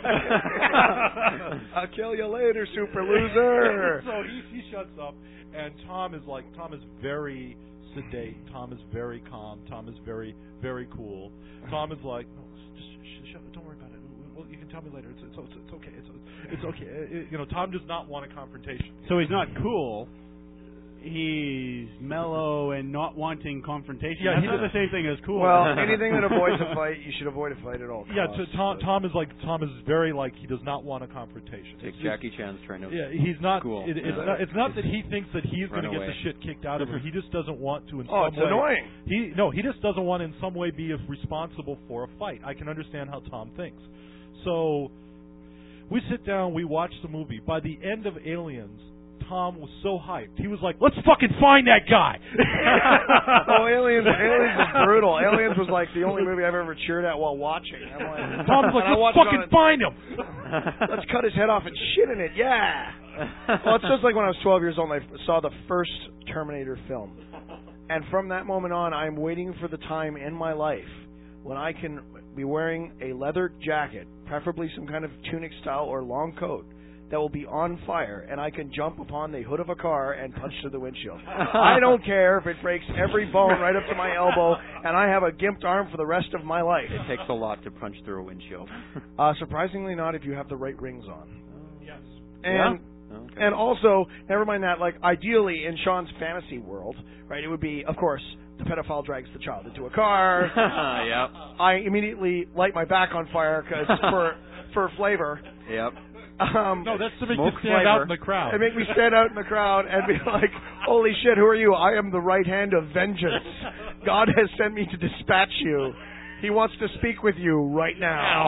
I'll kill you later, super loser. so he he shuts up, and Tom is like, Tom is very sedate. Tom is very calm. Tom is very very cool. Tom is like, "No, just sh- shut. Don't worry about it. Well, you can tell me later. It's it's, it's, it's okay. It's it's okay." It- you know, Tom does not want a confrontation. So he's not cool. He's mellow and not wanting confrontation. Yeah, That's he not does- the same thing as cool. Well, anything that avoids a fight, you should avoid a fight at all Yeah, costs. to Tom. but- Tom is like Tom is very like he does not want a confrontation. Take It's just- Jackie Chan's trying to. Yeah, he's not. Cool. It, it's Yeah. not. It's not that he thinks that he's Run going to get away. the shit kicked out of him. He just doesn't want to. In Oh, some it's way, annoying. He no. He just doesn't want to in some way be responsible for a fight. I can understand how Tom thinks. So we sit down. We watch the movie. By the end of Aliens, Tom was so hyped. He was like, "Let's fucking find that guy." Oh, Aliens! Aliens was brutal. Aliens was like the only movie I've ever cheered at while watching. I'm like, Tom's like, and I "Let's watched it fucking on a- find him." Let's cut his head off and shit in it. Yeah. Well, it's just like when I was twelve years old and I saw the first Terminator film. And from that moment on, I'm waiting for the time in my life when I can be wearing a leather jacket, preferably some kind of tunic style or long coat, that will be on fire, and I can jump upon the hood of a car and punch through the windshield. I don't care if it breaks every bone right up to my elbow, and I have a gimped arm for the rest of my life. It takes a lot to punch through a windshield. Uh, surprisingly not if you have the right rings on. Yes. And Yeah? Okay. and also, never mind that, like, ideally in Sean's fantasy world, right, it would be, of course, the pedophile drags the child into a car. Yep. I immediately light my back on fire cause for for flavor. Yep. Um, no, that's to make Smoke you stand flavor. out in the crowd. And make me stand out in the crowd and be like, holy shit, who are you? I am the right hand of vengeance. God has sent me to dispatch you. He wants to speak with you right now.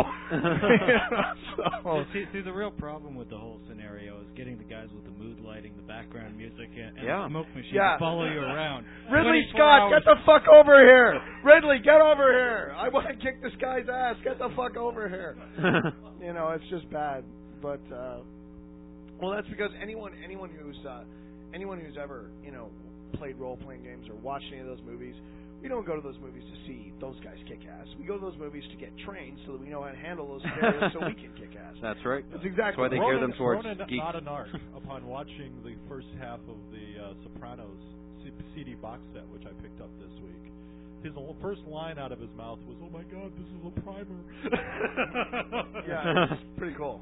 so, see, see, the real problem with the whole scenario is getting the guys with the mood lighting, the background music, and, and Yeah. the smoke machine Yeah. to follow you around. Ridley twenty-four Scott, hours. get the fuck over here. Ridley, get over here. I want to kick this guy's ass. Get the fuck over here. You know, it's just bad. But uh, well, that's because anyone, anyone who's uh, anyone who's ever you know played role playing games or watched any of those movies, we don't go to those movies to see those guys kick ass. We go to those movies to get trained so that we know how to handle those scenarios so we can kick ass. That's right. That's exactly. That's why they Ronan, gear them towards Ronan, geeks. not an art. Upon watching the first half of the uh, Sopranos C- CD box set, which I picked up this week, his whole first line out of his mouth was, "Oh my God, this is a primer." Yeah, it's pretty cool.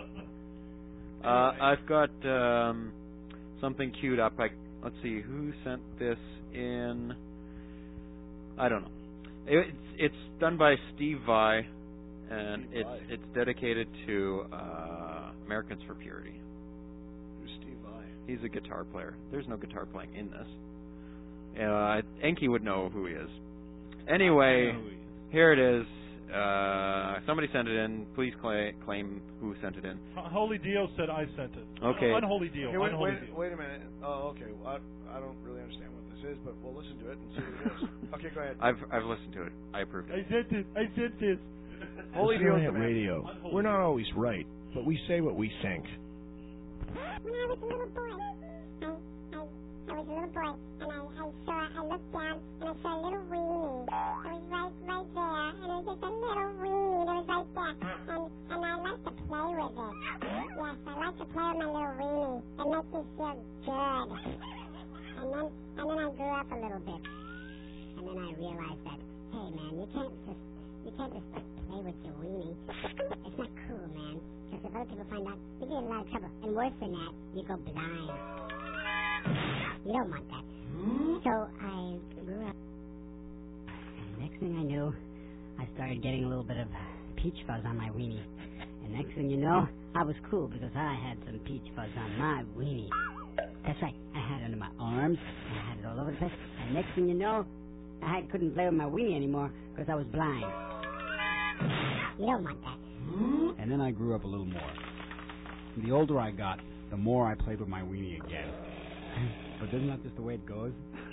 Uh, I've got um, something queued up. I, let's see, who sent this in? I don't know. It, it's it's done by Steve Vai, and Steve it's Vai. it's dedicated to uh, Americans for Purity. Who's Steve Vai? He's a guitar player. There's no guitar playing in this. Uh, Enki would know who he is. Anyway, here it is. Uh, somebody sent it in. Please cla- claim who sent it in. Holy Dio said I sent it. Okay. Uh, unholy Dio. Hey, wait, unholy wait, Dio. wait a minute. Oh, okay. Well, I, I don't really understand what this is, but we'll listen to it and see what it is. Okay, go ahead. I've I've listened to it. I approved I it. sent it. I sent it. Holy Listen to Dio's the Rant man. Radio. We're not always right, but we say what we think. When I was a little boy, I, I, I was a little boy, and I, I saw, I looked down, and I saw a little weenie. It was right, right there, and it was just a little weenie that was right there, and, and I like to play with it. Yes, I like to play with my little weenie. It makes me feel good. And then, and then I grew up a little bit, and then I realized that, hey man, you can't just, you can't just like, play with your weenie. It's not cool, man. Because if other people find out, you get in a lot of trouble. And worse than that, you go blind. You don't want that. So I grew up. And next thing I knew, I started getting a little bit of peach fuzz on my weenie. And next thing you know, I was cool because I had some peach fuzz on my weenie. That's right. I had it under my arms. I had it all over the place. And next thing you know, I couldn't play with my weenie anymore because I was blind. You don't want that. And then I grew up a little more. The older I got, the more I played with my weenie again. But isn't that just the way it goes?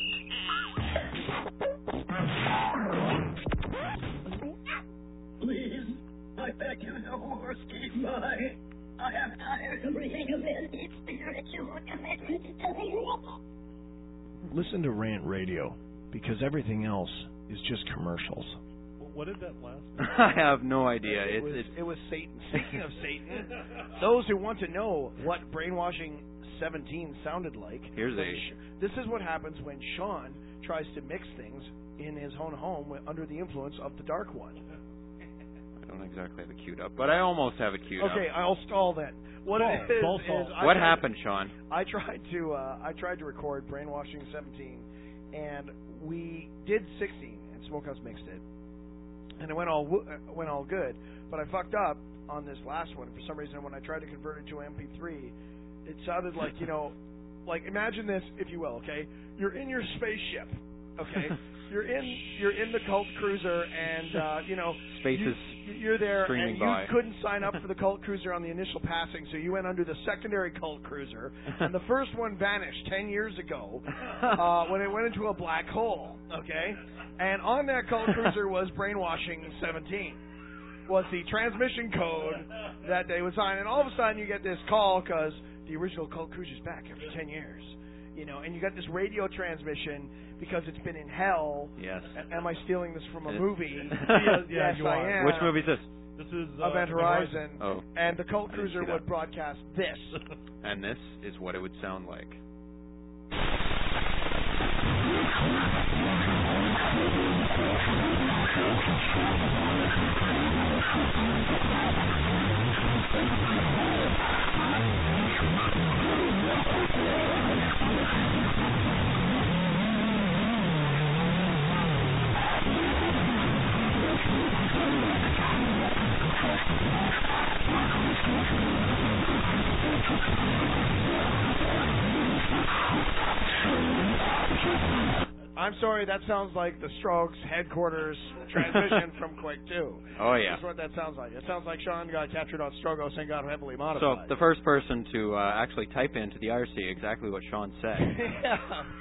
Please, I beg you no more, Steve Vai. I am tired of reading of any spiritual commitment to the Listen to Rant Radio, because everything else is just commercials. What did that last? I have no idea. It It's was, it's it was Satan. Speaking of Satan, those who want to know what Brainwashing seventeen sounded like, Here's when a- Sh- this is what happens when Sean tries to mix things in his own home with, under the influence of the Dark One. I don't exactly have it queued up, but I almost have it queued Okay, up. I'll stall then. What Stall, it is, stall, is stall. I What tried- happened, Sean? I tried to uh, I tried to record Brainwashing seventeen, and we did sixteen, and Smokehouse mixed it, and it went all wo- uh, went all good. But I fucked up on this last one for some reason. When I tried to convert it to M P three, it sounded like you know, like imagine this, if you will. Okay, you're in your spaceship. Okay, you're in you're in the Cult Cruiser, and uh, you know Space you, is you're there, streaming and you by. couldn't sign up for the Cult Cruiser on the initial passing, so you went under the secondary Cult Cruiser, and the first one vanished ten years ago uh, when it went into a black hole. Okay, and on that Cult Cruiser was Brainwashing seventeen. Was the transmission code that they would sign, and all of a sudden you get this call because the original Cult Cruiser's back after ten years. You know, and you got this radio transmission because it's been in hell. Yes. A- Am I stealing this from a It- movie? Yeah, yes, you I are. am. Which movie is this? This is uh, Event Horizon. Oh. And the Cult I didn't Cruiser see that. would broadcast this. And this is what it would sound like. I'm sorry, that sounds like the Strokes headquarters transmission from Quake two. Oh, yeah. That's what that sounds like. It sounds like Sean got captured on Strogos and got heavily So modified. the first person to uh, actually type into the I R C exactly what Sean said. yeah.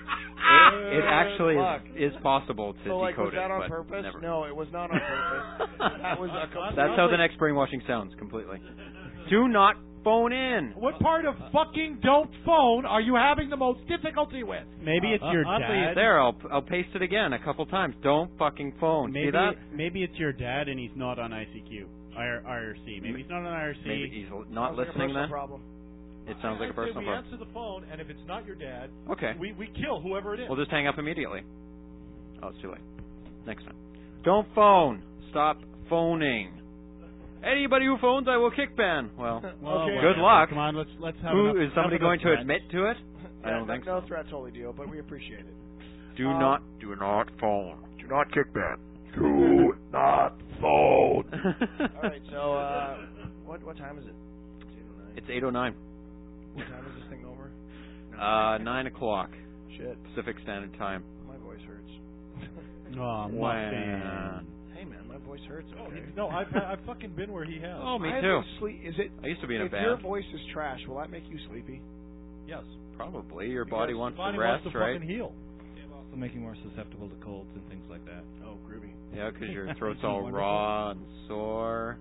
It, it actually Fuck. is, is possible to So, like, decode was that it, on but purpose? never. No, it was not on purpose. that was a complete... That's how the next brainwashing sounds, completely. Do not phone in. What part of fucking don't phone are you having the most difficulty with? Maybe it's Uh, your oddly, dad. it's there. I'll I'll paste it again a couple times. Don't fucking phone. Maybe See that? maybe it's your dad and he's not on I C Q, I R C. Maybe he's not on I R C. Maybe he's l- not Sounds like a listening personal then. problem. It sounds like a I say personal we problem. answer the phone, and if it's not your dad, Okay. we, we kill whoever it is. We'll just hang up immediately. Oh, it's too late. Next time. Don't phone. Stop phoning. Anybody who phones, I will kick ban. Well, Well, good whatever. luck. Come on, let's let's have. Who enough, is somebody enough going of to the admit to it? I Yeah, don't no, think no so. threats, holy deal, but we appreciate it. Do Um, not, do not phone. Do not kick ban. Do not phone. All right, so uh, what what time is it? It's eight oh nine. What time is this thing over? Uh, nine o'clock. Shit. Pacific Standard Time. My voice hurts. Oh, Wow. Hey man, my voice hurts. Oh, Okay. he- no, I've I've fucking been where he has. Oh, me I too. haven't Sleep. Is it? I used to be in a if band. your voice is trash, will that make you sleepy? Yes. Probably. Your Because body wants body to rest, wants to right? fucking heal. Also making more susceptible to colds and things like that. Oh, groovy. Yeah, because your throat's all Wonderful. raw and sore.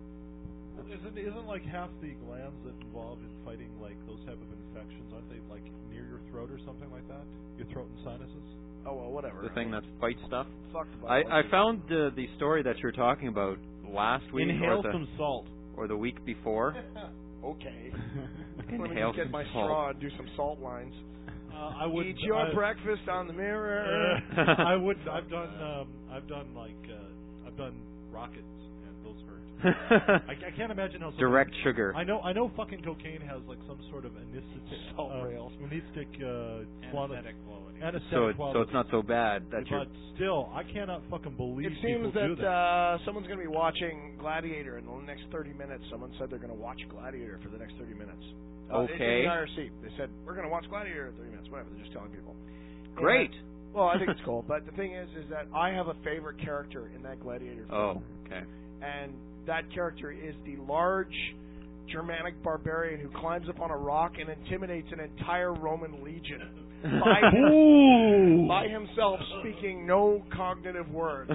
Isn't isn't like half the glands that involved in fighting like those type of infections? Aren't they like near your throat or something like that? Your throat and sinuses. Oh well, whatever. The thing that fights stuff. Fuck the I, biology. I found uh, the story that you were talking about last week Inhale or, the, some salt. or the week before. Okay. Let me Inhale just get some my salt. straw and do some salt lines. Uh, I would Eat your I, breakfast on the mirror. I would. I've done. Um, I've done like. Uh, I've done rockets, and those hurt. I, I can't imagine how. somebody- Direct sugar. I know. I know. Fucking cocaine has like some sort of anesthetic. Salt uh, rails. Anesthetic. Uh, quality. Anesthetic quality. Anesthetic So it's, quality. so it's not so bad. That's your But still, I cannot fucking believe It seems people do that that. uh, someone's going to be watching Gladiator in the next thirty minutes. Someone said they're going to watch Gladiator for the next thirty minutes. Uh, Okay. In the I R C, they said we're going to watch Gladiator in thirty minutes. Whatever. They're just telling people. great. And, well, I think it's cool. But the thing is, is that I have a favorite character in that Gladiator Oh, film, okay. and that character is the large Germanic barbarian who climbs up on a rock and intimidates an entire Roman legion by, him, by himself, speaking no cognitive words.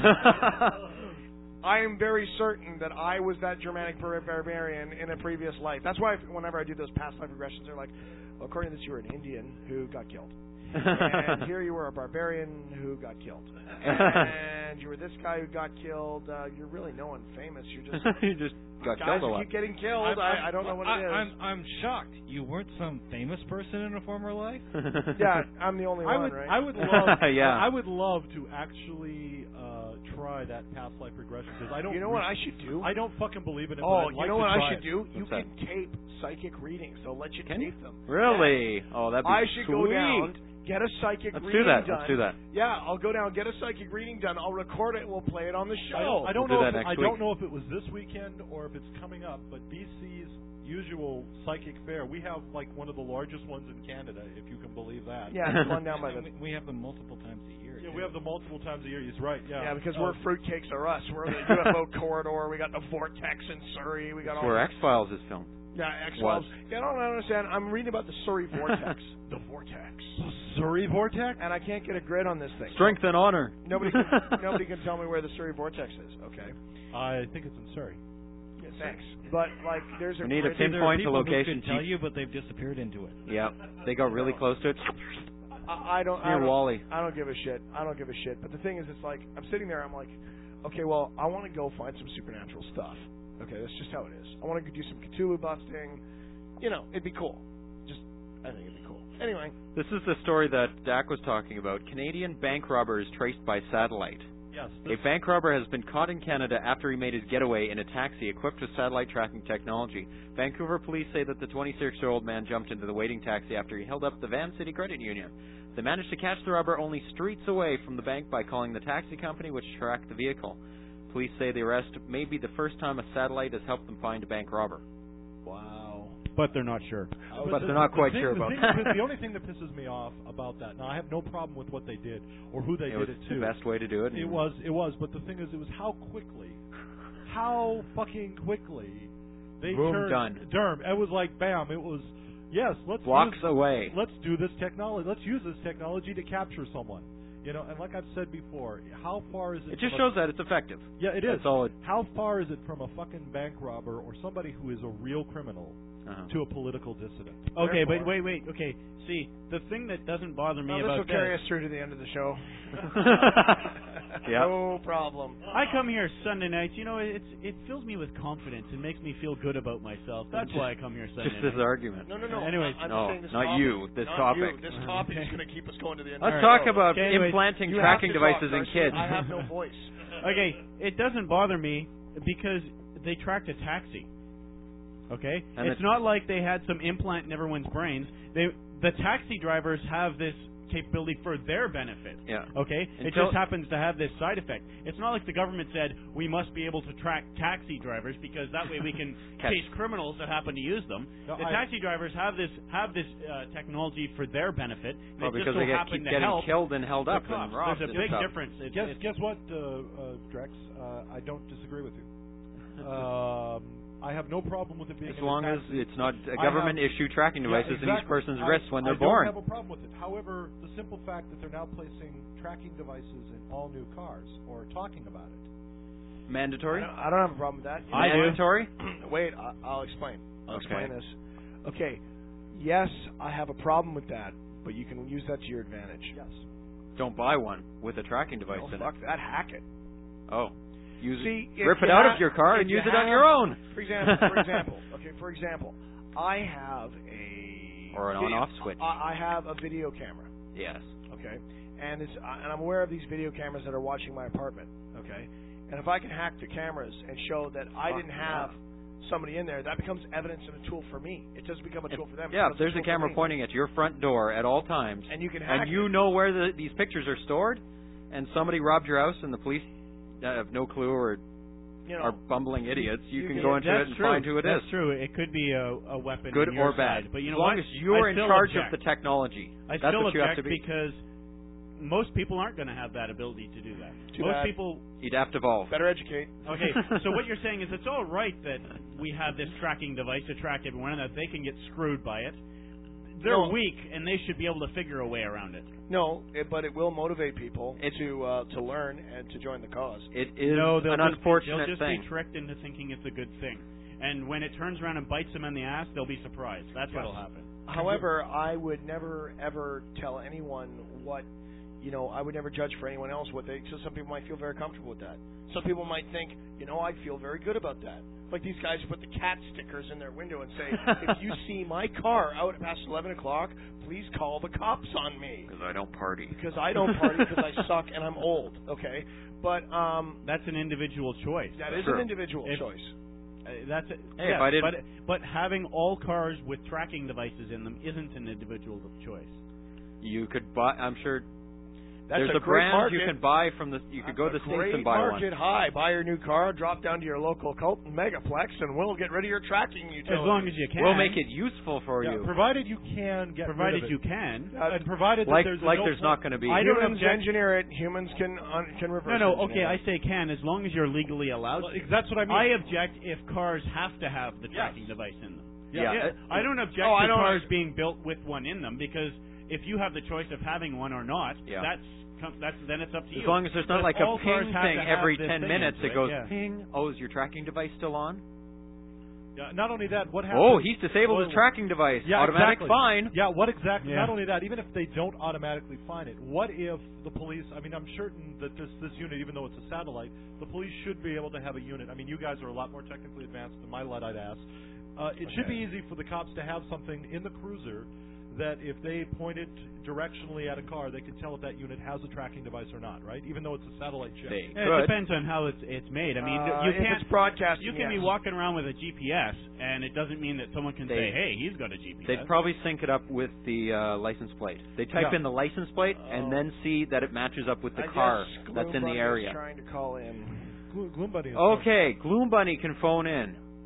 I am very certain that I was that Germanic bar- barbarian in a previous life. That's why whenever I do those past life regressions, they're like, well, according to this, you were an Indian who got killed. And here you were a barbarian who got killed. And you were this guy who got killed. Uh, you're really no one famous. You're just you just got guys killed a who lot. keep getting killed. I'm- I, I'm- I don't know what I, it is. I'm I'm shocked. You weren't some famous person in a former life. Yeah, I'm the only I one, would. right? I would love. Yeah. I would love to actually uh, try that past life regression because I don't. You know what I should do? I don't fucking believe in it. Oh, but I'd you like know to what try I should it. do? You What's that? can tape psychic readings. They'll let you Can you? tape them. Really? Oh, that'd be I should sweet. go down, get a psychic Let's reading do that. done. Let's do that. Yeah, I'll go down, get a psychic reading done. I'll record it and we'll play it on the I show. don't, I don't We'll do know. that If, next I don't week. know if it was this weekend or if it's coming up. But B C's usual psychic fair, we have like one of the largest ones in Canada, if you can believe that. Yeah, it's one down by the. we, we have them multiple times a year. Yeah, too. we have them multiple times a year. He's right. Yeah. Yeah, because Uh, we're fruitcakes are us. We're the U F O corridor. We got the vortex in Surrey. We got all. Where X Files is filmed. Yeah, X Files. Yeah, I don't understand. I'm reading about the Surrey vortex. the vortex. Surrey vortex. And I can't get a grid on this thing. Strength and honor. Nobody can, nobody can tell me where the Surrey vortex is. Okay. I think it's in Surrey. Yeah, thanks. But like, there's a. We need a grid- There are pinpoint to people who location. could tell you, but they've disappeared into it. Yeah, they got really close to it. I, I don't. I Near don't, Wally. I don't give a shit. I don't give a shit. But the thing is, it's like I'm sitting there. I'm like, okay, well, I want to go find some supernatural stuff. Okay, that's just how it is. I want to go do some Cthulhu busting. You know, it'd be cool. Just, I think it'd be cool. Anyway. This is the story that Dak was talking about. Canadian bank robber is traced by satellite. Yes. A bank robber has been caught in Canada after he made his getaway in a taxi equipped with satellite tracking technology. Vancouver police say that the twenty-six-year-old man jumped into the waiting taxi after he held up the Van City Credit Union. They managed to catch the robber only streets away from the bank by calling the taxi company, which tracked the vehicle. Police say the arrest may be the first time a satellite has helped them find a bank robber. Wow. but they're not sure. Uh, But the, they're not the quite thing, sure the about thing, that. The, the only thing that pisses me off about that, now I have no problem with what they did or who they It did was it to. the best way to do it. It was, it was, but the thing is, it was how quickly, how fucking quickly they Boom, turned done. Derm. It was like bam. It was yes. Let's Blocks use, away. Let's do this technology. Let's use this technology to capture someone. You know, and like I've said before, how far is it? It just from a- shows that it's effective. Yeah, it is. That's all it. How far is it from a fucking bank robber or somebody who is a real criminal Uh-huh. to a political dissident? Okay, Therefore- but wait, wait. Okay, see, the thing that doesn't bother me Well, this about will carry us through to the end of the show. Yeah. No problem. I come here Sunday nights. You know, it's it fills me with confidence and makes me feel good about myself. That's why I come here Sunday Just this nights. argument. No, no, no. Anyways, I'm no, just saying this not topic, you, this not topic. You. This topic is going to keep us going to the end. Let's of the talk show. about Okay, anyways, implanting You tracking have to talk, devices in Darcy. kids. I have no voice. Okay, it doesn't bother me because they tracked a taxi. Okay, And it's the- not like they had some implant in everyone's brains. They the taxi drivers have this capability for their benefit. Yeah. Okay, it Until- just happens to have this side effect. It's not like the government said we must be able to track taxi drivers because that way we can Catch. chase criminals that happen to use them. No, the I- taxi drivers have this have this uh, technology for their benefit. and Well, it just because so they get, happen keep to getting help killed and held the up cops. and robbed. There's a and big stuff. difference. It's, Guess it's, guess what, uh, uh, Drex? Uh, I don't disagree with you. Um, I have no problem with it being As in long the as taxi. it's not a I government have- issue tracking Yeah, devices in each exactly. person's I- wrists when they're I born. don't have a problem with it. However, the simple fact that they're now placing tracking devices in all new cars or talking about it. Mandatory? I don't, I don't have a problem with that. You I know do. what? Mandatory? Wait, I, I'll explain. I'll Okay. explain this. Okay, yes, I have a problem with that, but you can use that to your advantage. Yes. Don't buy one with a tracking device Oh, in fuck it. that. Hack it. Oh. Use See, it, if rip you it out have- of your car if and you use it on have- your own. For example, for example, okay, for example, I have a Or an video- on-off switch. I, I have a video camera. Yes. Okay, and it's uh, and I'm aware of these video cameras that are watching my apartment. Okay, and if I can hack the cameras and show that I Fuck didn't have somebody in there, that becomes evidence and a tool for me. It doesn't become a tool for them. it Yeah, if becomes there's tool a for camera me. pointing at your front door at all times, and you can hack and you it. know where the, these pictures are stored, and somebody robbed your house and the police have no clue or you know, are bumbling idiots, you, you can can- go into that's it and true. find who it is. That's true. It could be a, a weapon. Good on your or bad. side. But you know as long what? as you're I in still charge object. of the technology. I That's still what you have object to be. because most people aren't going to have that ability to do that. Too most bad. people. You'd have to evolve. Better educate. Okay, so what you're saying is it's all right that we have this tracking device to track everyone and that they can get screwed by it. They're No. weak and they should be able to figure a way around it. No, it, but it will motivate people It- to uh, to learn and to join the cause. It is no, they'll an just unfortunate be, they'll just thing. be tricked into thinking it's a good thing. And when it turns around and bites them in the ass, they'll be surprised. That's Yes. what'll happen. However, I would never ever tell anyone what, you know, I would never judge for anyone else what they. So some people might feel very comfortable with that. Some people might think, you know, I feel very good about that. Like these guys who put the cat stickers in their window and say, if you see my car out at past eleven o'clock, please call the cops on me. Because I don't party. Because I don't party because I suck and I'm old. Okay, but um, That's an individual choice. that is Sure. an individual If- choice. Uh, that's it. Hey, yes, if I didn't- but but having all cars with tracking devices in them isn't an individual choice. You could buy. I'm sure That's there's a a, great brand market. you can buy from the. You could go to the That's a States great and buy market one. high. Buy your new car, drop down to your local Colton Megaplex, and we'll get rid of your tracking utility. As long as you can. We'll make it useful for Yeah, you. provided you can get provided rid of you it. can. Uh, and provided that Like there's like no there's not going to be. I don't humans object- engineer it. Humans can un, can reverse. No, no. Okay, engineer I it. say can as long as you're legally allowed. Well, to. that's what I mean. I object if cars have to have the tracking Yes. device in them. Yeah. Yeah, I don't object Oh, to I don't- cars being built with one in them because if you have the choice of having one or not, Yeah. that's com- that's then it's up to you. As long as there's not But like a all cars ping have thing to have every this ten thing minutes. into It goes yeah. ping. Oh, is your tracking device still on? Yeah, not only that, what happens? Oh, he's disabled Well, his tracking device. Yeah, Automatic exactly. fine. Yeah, what exactly? Yeah. Not only that, even if they don't automatically find it, what if the police? I mean, I'm certain that this this unit, even though it's a satellite, the police should be able to have a unit. I mean, you guys are a lot more technically advanced than my Luddite ass. Uh, it should be easy for the cops to have something in the cruiser that if they point it directionally at a car, they can tell if that unit has a tracking device or not, right? Even though it's a satellite chip. They Yeah, could. it depends on how it's it's made. I mean, Uh, you if can't. it's broadcasting, You can yes. be walking around with a G P S, and it doesn't mean that someone can They- say, "Hey, he's got a G P S." They'd probably sync it up with the uh, license plate. They type Yeah. in the license plate Oh. and then see that it matches up with the I car guess Gloom that's in Bunny the is area. trying to call in. Glo- Gloom Buddy. is- Okay, Gloom Bunny can phone in.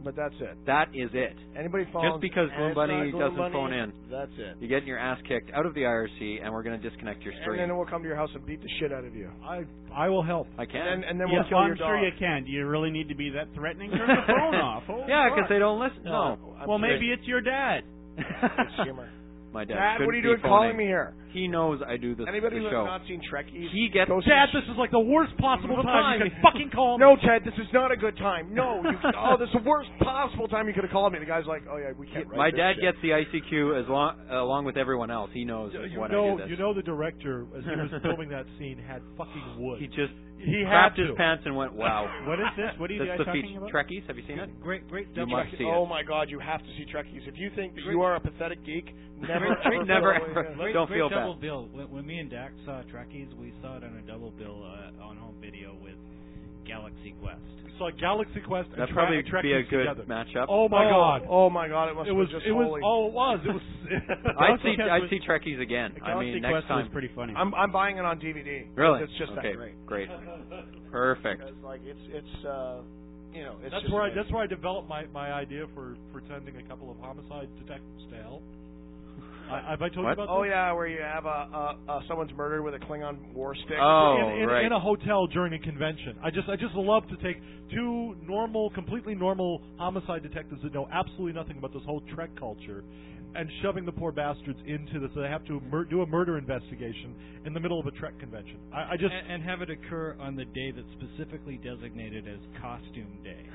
But that's it. That is it. Anybody phones, Just because and Gloom it's Bunny not Gloom doesn't Bunny, phone in, that's it. you're getting your ass kicked out of the I R C, and we're going to disconnect your stream. And then we'll come to your house and beat the shit out of you. I I will help. I can. And, and then yes, we'll kill I'm your sure dog. you can. Do you really need to be that threatening? Turn the phone off. Oh, yeah, because fuck. they don't listen. No. Well, maybe it's your dad. It's humor. My dad. Dad, shouldn't what are you be doing phoning. calling me here? He knows I do this Anybody the who show. has not seen Trekkies, He gets. go see Dad, this is like the worst possible What time you time? could fucking call me. No, Ted, this is not a good time. No, you, oh, this is the worst possible time you could have called me. The guy's like, oh yeah, we can't. write My this dad shit. gets the I C Q as long, along with everyone else. He knows You when know, I do this. you know the director, as he was filming that scene, had fucking wood. He just he crapped had his to. pants and went, wow. What is this? What are you That's guys the talking feature. about? Trekkies, have you seen it? Great, great. You Trekkies. must see it. Oh my God, you have to see Trekkies. If you think that Great. you are a pathetic geek, never, Great, great, ever, never, follow ever. me. Great, Don't great feel double bad. bill. When, when me and Dax saw Trekkies, we saw it on a double bill uh, on home video with Galaxy Quest. So Galaxy Quest and That'd Tra- probably Trekkies be a good together. matchup. Oh my oh, God! Oh my God! It must It was. just It was. holy. Oh, it was. It was. I'd see, Quest I'd was- see Trekkies again. I Galaxy mean, Quest next time. was pretty funny. I'm I'm buying it on D V D. Really? It's just okay, that great. Great. Perfect. Because, like it's it's uh you know it's That's just where I. amazing. That's where I developed my my idea for for sending a couple of homicide detectives to hell. I, have I told What? you about Oh this? yeah, where you have a, a, a someone's murdered with a Klingon war stick. Oh, in, in, right. in a hotel during a convention. I just I just love to take two normal, completely normal homicide detectives that know absolutely nothing about this whole Trek culture, and shoving the poor bastards into this. So they have to mur- do a murder investigation in the middle of a Trek convention. I, I just and, and have it occur on the day that's specifically designated as Costume Day.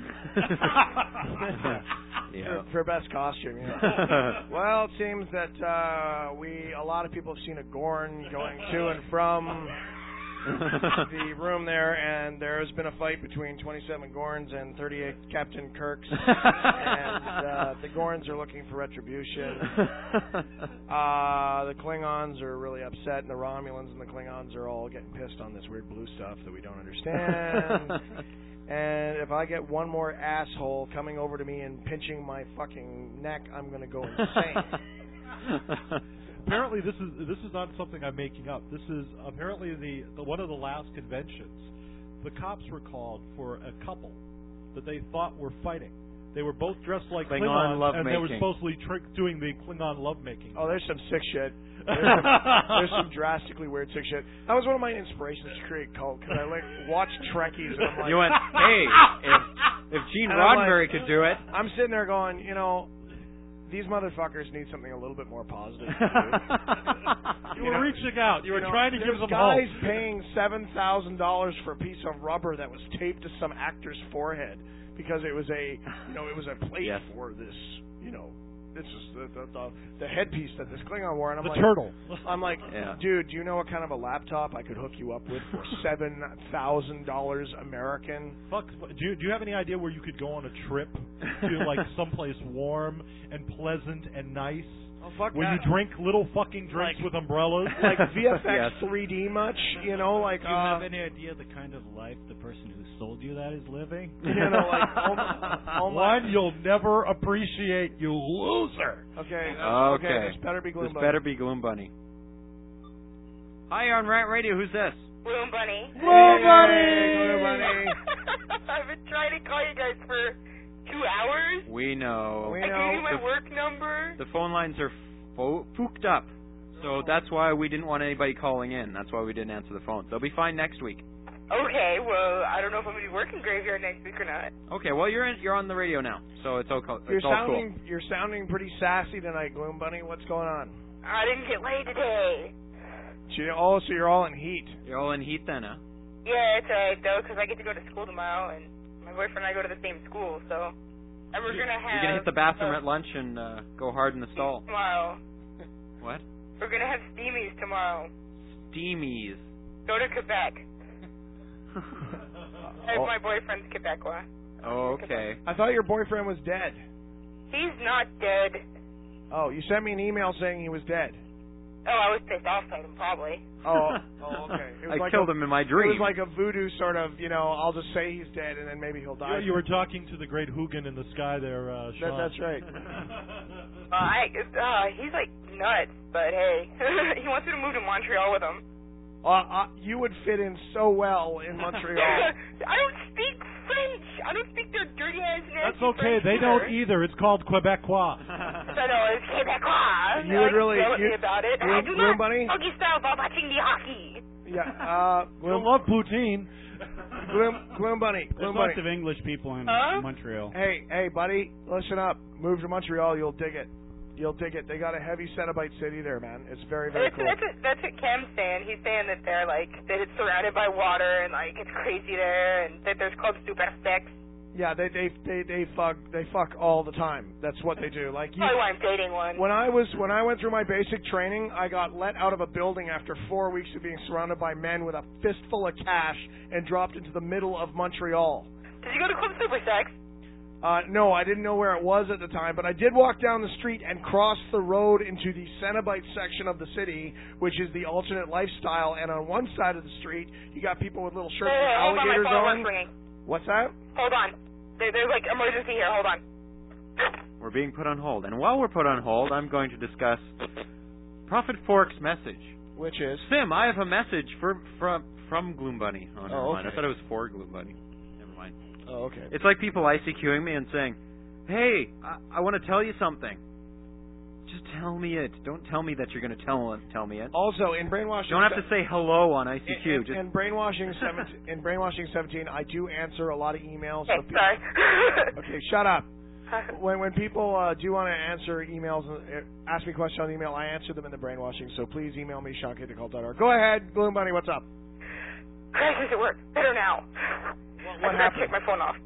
Yeah. For, for best costume, yeah. Well, it seems that uh, we a lot of people have seen a Gorn going to and from the room there, and there has been a fight between twenty-seven Gorns and thirty-eight Captain Kirks, and uh, the Gorns are looking for retribution. Uh, the Klingons are really upset, and the Romulans and the Klingons are all getting pissed on this weird blue stuff that we don't understand. And if I get one more asshole coming over to me and pinching my fucking neck, I'm going to go insane. apparently this is this is not something I'm making up. This is apparently the, the one of the last conventions. The cops were called for a couple that they thought were fighting. They were both dressed like Klingon Klingons, love and they were making. supposedly tr- doing the Klingon lovemaking. Oh, there's some sick shit. There's some, there's some drastically weird sick shit. That was one of my inspirations to create cult, because I like watched Trekkies and I'm like, You went, hey, if, if Gene And I'm Roddenberry like- could do it. I'm sitting there going, you know, these motherfuckers need something a little bit more positive to do. You were reaching out. You were know, trying to give there's them guys hope. paying seven thousand dollars for a piece of rubber that was taped to some actor's forehead because it was a, you know, it was a plate Yes. for this, you know, this is the the, the the headpiece that this Klingon wore, and I'm The like, turtle. I'm like, Yeah. dude, do you know what kind of a laptop I could hook you up with for seven thousand dollars American? Fuck. Do you, do you have any idea where you could go on a trip to like someplace warm and pleasant and nice? Oh fuck Where that. you drink little fucking drinks Like- with umbrellas? Like V F X Yes. three D much, you know, like Do you uh, have any idea the kind of life the person who sold you that is living? you know, like oh my, oh my. One you'll never appreciate, you loser. Okay, uh, Okay. okay, this better be Gloom This Bunny. better be Gloom Bunny. Hi, you're on Rant Radio. Who's this? Gloom Bunny. Gloom Bunny! Gloom Bunny! I've been trying to call you guys for two hours. We know. We I know. gave you my The- work number. The phone lines are fo- fooked up. So that's why we didn't want anybody calling in. That's why we didn't answer the phones. They'll be fine next week. Okay, well, I don't know if I'm going to be working graveyard next week or not. Okay, well you're in, you're on the radio now, so it's okay. You're It's all sounding you're sounding pretty sassy tonight, Gloom Bunny. What's going on? I didn't get laid today. So you- oh, so you're all in heat. cool. You're all in heat then, huh? Yeah, it's alright, though, because I get to go to school tomorrow, and my boyfriend and I go to the same school, so... And we're going to have... You're gonna hit the bathroom uh, at lunch and uh, go hard in the stall. Tomorrow. What? We're going to have steamies tomorrow. Steamies. Go to Quebec. I have Oh. my boyfriend's Quebecois. Oh, okay. I thought your boyfriend was dead. He's not dead. Oh, you sent me an email saying he was dead. Oh, I was pissed off at him, probably. Oh, oh okay. It was I like killed a, him in my It dream. was like a voodoo sort of, you know, I'll just say he's dead and then maybe he'll die. You, you were talking to the great Hugin in the sky there, uh, That, Sean. that's right. Uh, I, uh, he's like nuts, but hey, he wants me to move to Montreal with him. Uh, uh, you would fit in so well in Montreal. I don't speak French. I don't speak their dirty ass nasty That's okay. French They either. don't either. It's called Quebecois. I know, it's Quebecois. You would really- Yell at you- me about it. Gloom- I do Gloom not Bunny? hockey style while watching the hockey. Yeah. Uh, You'll love poutine. Gloom, Gloom Bunny. There's Gloom lots Bunny. of English people in Huh? Montreal. Hey, hey, buddy, listen up. Move to Montreal, you'll dig it. You'll dig it. They got a heavy Cenobite city there, man. It's very, very That's, cool. that's, what, that's what Cam's saying. He's saying that they're like that it's surrounded by water and like it's crazy there, and that there's clubs super sex. Yeah, they they they they fuck they fuck all the time. That's what they do. Like you. Probably why I'm dating one. When I was when I went through my basic training, I got let out of a building after four weeks of being surrounded by men with a fistful of cash and dropped into the middle of Montreal. Did you go to Club Super Sex? Uh, no, I didn't know where it was at the time, but I did walk down the street and cross the road into the Cenobite section of the city, which is the alternate lifestyle. And on one side of the street, you got people with little shirts Hey, with hey, hold on, my alligators phone on. was ringing. What's that? Hold on. There, there's like emergency here. Hold on. We're being put on hold. And while we're put on hold, I'm going to discuss Prophet Fork's message. Which is? Sim, I have a message for, from from Gloom Bunny. Oh, never Oh, mind. okay. I thought it was for Gloom Bunny. Never mind. Oh, okay. It's like people ICQing me and saying, hey, I, I want to tell you something. Just tell me it. Don't tell me that you're going to tell tell me it. Also, in brainwashing, You don't have to say hello on I C Q. In, Just in brainwashing seventeen, in brainwashing seventeen, I do answer a lot of emails. Okay, of people- sorry. Okay, shut up. When when people uh, do want to answer emails, uh, ask me questions on email, I answer them in the brainwashing. So please email me, Sean K at cult dot org. Go ahead, Gloom Bunny. What's up? Crisis at work. Better now. What I happened? Take my phone off.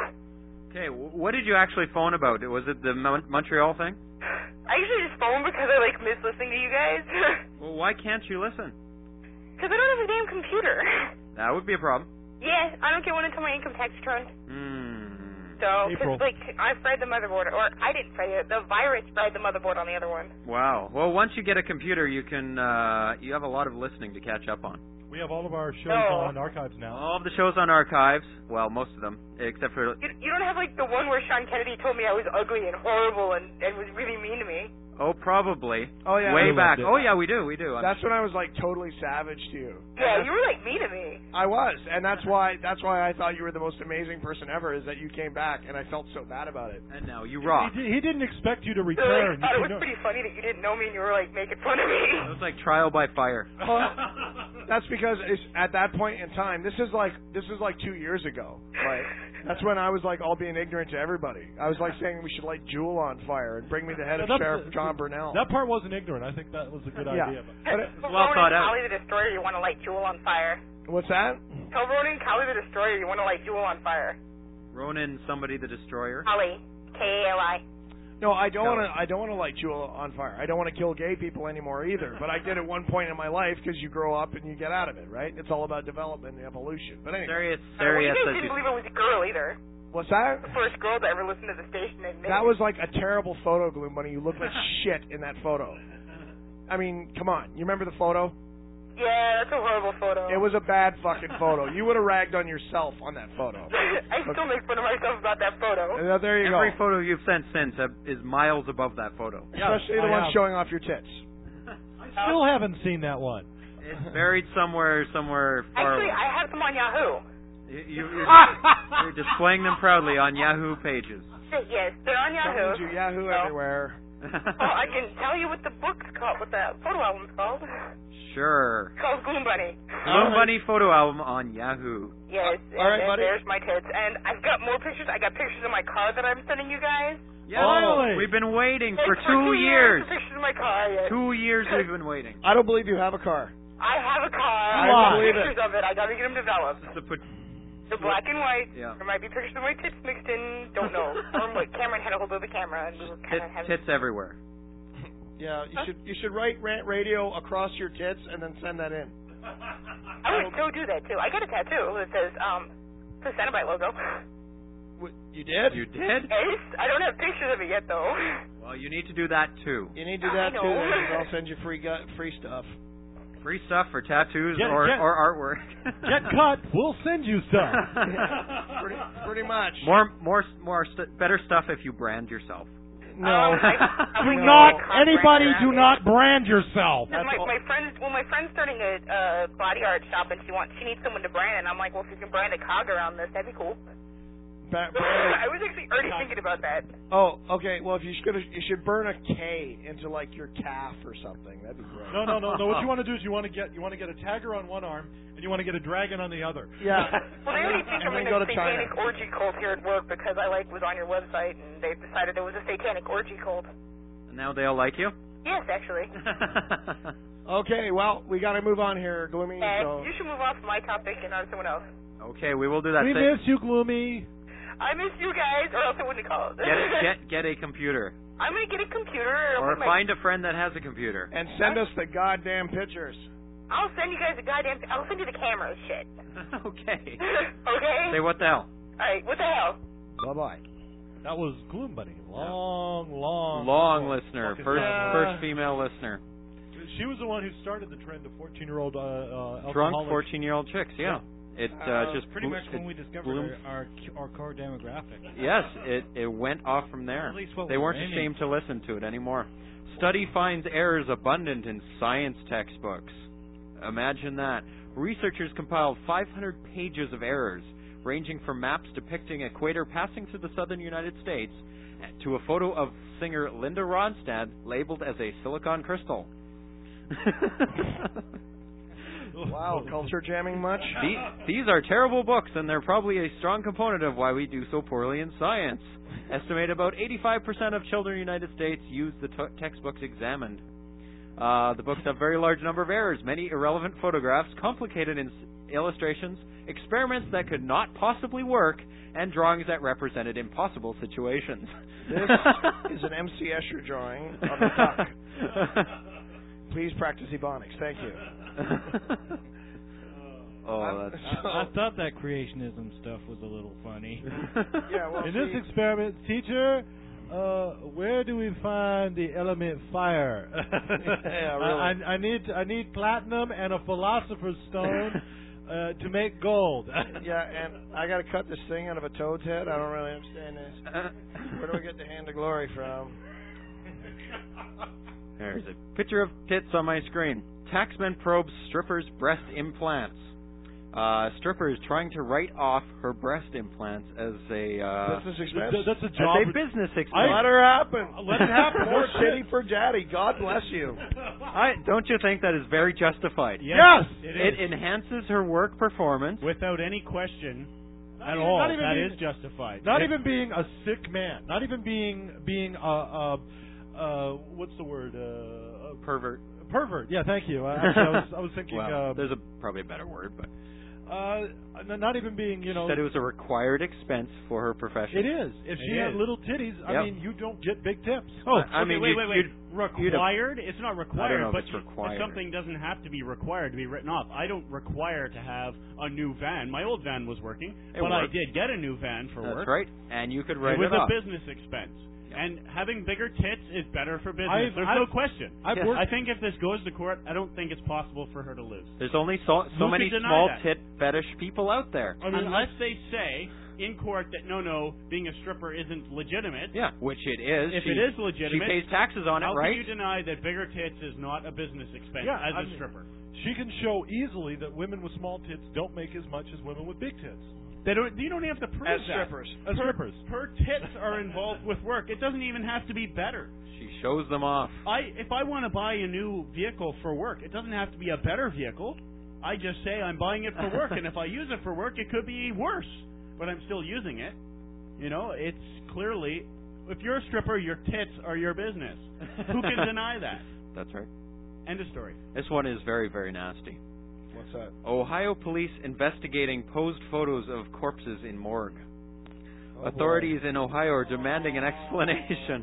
okay. w- What did you actually phone about? Was it the Mon- Montreal thing? I usually just phone because I like miss listening to you guys. Well, why can't you listen? Because I don't have a damn computer. That would be a problem. Yeah, I don't get one until my income tax return. Hmm. So, April. because like I fried the motherboard, or I didn't fry it. The virus fried the motherboard on the other one. Wow. Well, once you get a computer, you can uh, you have a lot of listening to catch up on. We have all of our shows No. on archives now. All of the shows on archives. Well, most of them, except for. You, you don't have like the one where Sean Kennedy told me I was ugly and horrible and, and was really mean to me. Oh, probably. Oh yeah, Way I back. loved it. Oh yeah, we do. We do. I'm That's when I was like totally savage to you. Yeah, you were like mean to me. I was, and that's why that's why I thought you were the most amazing person ever. Is that you came back, and I felt so bad about it. And now you rock. He, di- he didn't expect you to So, like, return. I thought it You was know- pretty funny that you didn't know me and you were like making fun of me. It was like trial by fire. Well, that's because it's, at that point in time, this is like this is like two years ago. Right? That's when I was like all being ignorant to everybody. I was like saying we should light Jewel on fire and bring me the head of That's- Sheriff John Burnell. That part wasn't ignorant. I think that was a good Yeah. idea. But it, Tell well Ronan thought out. Collie the Destroyer you want to light Jewel on fire. what's that? Tell Ronan Collie the Destroyer you want to light Jewel on fire. Ronan, somebody the destroyer. Collie. K A L I. No, I don't want to. I don't want to light Jewel on fire. I don't want to kill gay people anymore either. But I did at one point in my life because you grow up and you get out of it, right? It's all about development and evolution. But anyway, Serious, Well, you serious. guys as didn't you- believe it was a girl either. what's that? The first girl to ever listen to the station admitted. That was like a terrible photo, Gloom Bunny. You look like shit in that photo. I mean, come on. You remember the photo? Yeah, that's a horrible photo. It was a bad fucking photo. You would have ragged on yourself on that photo. I still make fun of myself about that photo. Uh, there you Every go. photo you've sent since have, is miles above that photo. Especially the I one have. showing off your tits. Still haven't seen that one. It's buried somewhere, somewhere far Actually, away. I have them on Yahoo. You, you, you're, you're displaying them proudly on Yahoo pages. Yes, they're on Yahoo. Told you, Yahoo So- everywhere. Oh, I can tell you what the book's called, what the photo album's called. Sure. It's called Gloom Bunny. Gloom Bunny photo album on Yahoo. Yes, All right, and, and buddy. there's my tits. And I've got more pictures. I got pictures of my car that I'm sending you guys. Yeah, Finally. we've been waiting Like, for two years. years. Pictures of my car. Yes. Two years we've been waiting. I don't believe you have a car. I have a car. I I have believe it. pictures of it. I gotta get them developed. Just to put, They're black and white. Yeah. There might be pictures of my tits mixed in. Don't know. Or like Cameron had a hold of the camera and we were kind tit, of having. tits everywhere. Yeah, you should you should write rant radio across your tits and then send that in. I would still do that too. I got a tattoo that says um the Cenobite logo. What, you did? You did? Yes. I don't have pictures of it yet though. Well, you need to do that too. You need to do I that know. too, and I'll send you free gut free stuff. Free stuff for tattoos Get- or, get- or artwork. Get cut. We'll send you stuff. pretty pretty much. More, more, more, st- better stuff if you brand yourself. No. Um, I, I Do would not, go anybody brand do around not it. brand yourself. Because my, my friend, well, my friend's starting a uh, body art shop, and she wants, she needs someone to brand. And I'm like, well, if you can brand a cog around this, that'd be cool. Ba- I was actually already thinking about that. Oh, okay. Well, if you should you should burn a K into like your calf or something. That'd be great. No, no, no, no. What you want to do is you want to get you want to get a tagger on one arm and you want to get a dragon on the other. Yeah. Well, they already think And I'm then in go a to satanic China. orgy cult here at work because I like was on your website and they decided it was a satanic orgy cult. Now they all like you? Yes, actually. Okay. Well, we got to move on here, Gloomy. And So you should move on from my topic and on to someone else. Okay, we will do that. We Say- miss you, Gloomy. I miss you guys, or else I wouldn't call it. Get a, get get a computer, I'm gonna get a computer. or with my- find a friend that has a computer. and send us the goddamn pictures. I'll send you guys a goddamn. I'll send you the camera and shit. Okay. Okay. Say what the hell? All right. What the hell? Bye bye. That was Gloom Buddy. Long, long, Long listener, fucking first time. first female listener. She was the one who started the trend of fourteen-year-old uh, uh, Drunk alcoholics. fourteen-year-old chicks. Yeah. It uh, Uh, just pretty blo- much when it we discovered bloomed. our, our our core demographic. Yes, it it went off from there. At least what They we were weren't aiming ashamed to listen to it anymore. Study finds errors abundant in science textbooks. Imagine that. Researchers compiled five hundred pages of errors, ranging from maps depicting equator passing through the southern United States to a photo of singer Linda Ronstadt labeled as a silicon crystal. Wow, culture jamming much? these, these are terrible books, and they're probably a strong component of why we do so poorly in science. Estimated about eighty-five percent of children in the United States use the t- textbooks examined. Uh, the books have a very large number of errors, many irrelevant photographs, complicated in- illustrations, experiments that could not possibly work, and drawings that represented impossible situations. This is an M C Escher drawing of a duck. Please practice Ebonics. Thank you. Oh, that's... I, I thought that creationism stuff was a little funny. Yeah, well, In see, this experiment, teacher, uh, where do we find the element fire? Yeah, I, really. I, I need I need platinum and a philosopher's stone uh, to make gold. Yeah, and I got to cut this thing out of a toad's head. I don't really understand this. Where do I get the hand of glory from? There's a picture of tits on my screen. Taxman probes stripper's breast implants. Uh, stripper is trying to write off her breast implants as a uh, Business expense? That's a as job. a business expense. Let her happen. Let it happen. More shitty for daddy. God bless you. I, don't you think that is very justified? Yes, it It is. enhances her work performance. Without any question Not at even- all. not even That being- is justified. Not It- even being a sick man. Not even being being a, a, a what's the word? Uh, a Pervert. pervert. Yeah, thank you. Uh, actually, I was I was thinking. Well, uh, there's a probably a better word, but uh, n- not even being you know. said it was a required expense for her profession. It is. If she It had is. little titties, I Yep. mean, you don't get big tips. Oh, I okay, mean, wait, you'd- wait, wait. you'd- you'd have- Required? It's not required, know if but it's you- required. something doesn't have to be required to be written off. I don't require to have a new van. My old van was working, It but I worked. did get a new van for That's work. right, and you could write it was off. a business expense. And having bigger tits is better for business. I've- There's I've- no question. I've Yes. worked. I think if this goes to court, I don't think it's possible for her to lose. There's only so, so Who many could deny small that? tit fetish people out there. I mean, Unless they say in court that no, no, being a stripper isn't legitimate. Yeah, which it is. If she, it is legitimate, she pays taxes on it, how right? can you deny that bigger tits is not a business expense Yeah, as I a mean- stripper? She can show easily that women with small tits don't make as much as women with big tits. They don't. You don't have to prove As that. strippers. As Her, strippers. her tits are involved with work. It doesn't even have to be better. She shows them off. I if I want to buy a new vehicle for work, it doesn't have to be a better vehicle. I just say I'm buying it for work, and if I use it for work, it could be worse, but I'm still using it. You know, it's clearly if you're a stripper, your tits are your business. Who can deny that? That's right. End of story. This one is very, very nasty. What's that? Ohio police investigating posed photos of corpses in morgue. Oh, Authorities in Ohio are demanding an explanation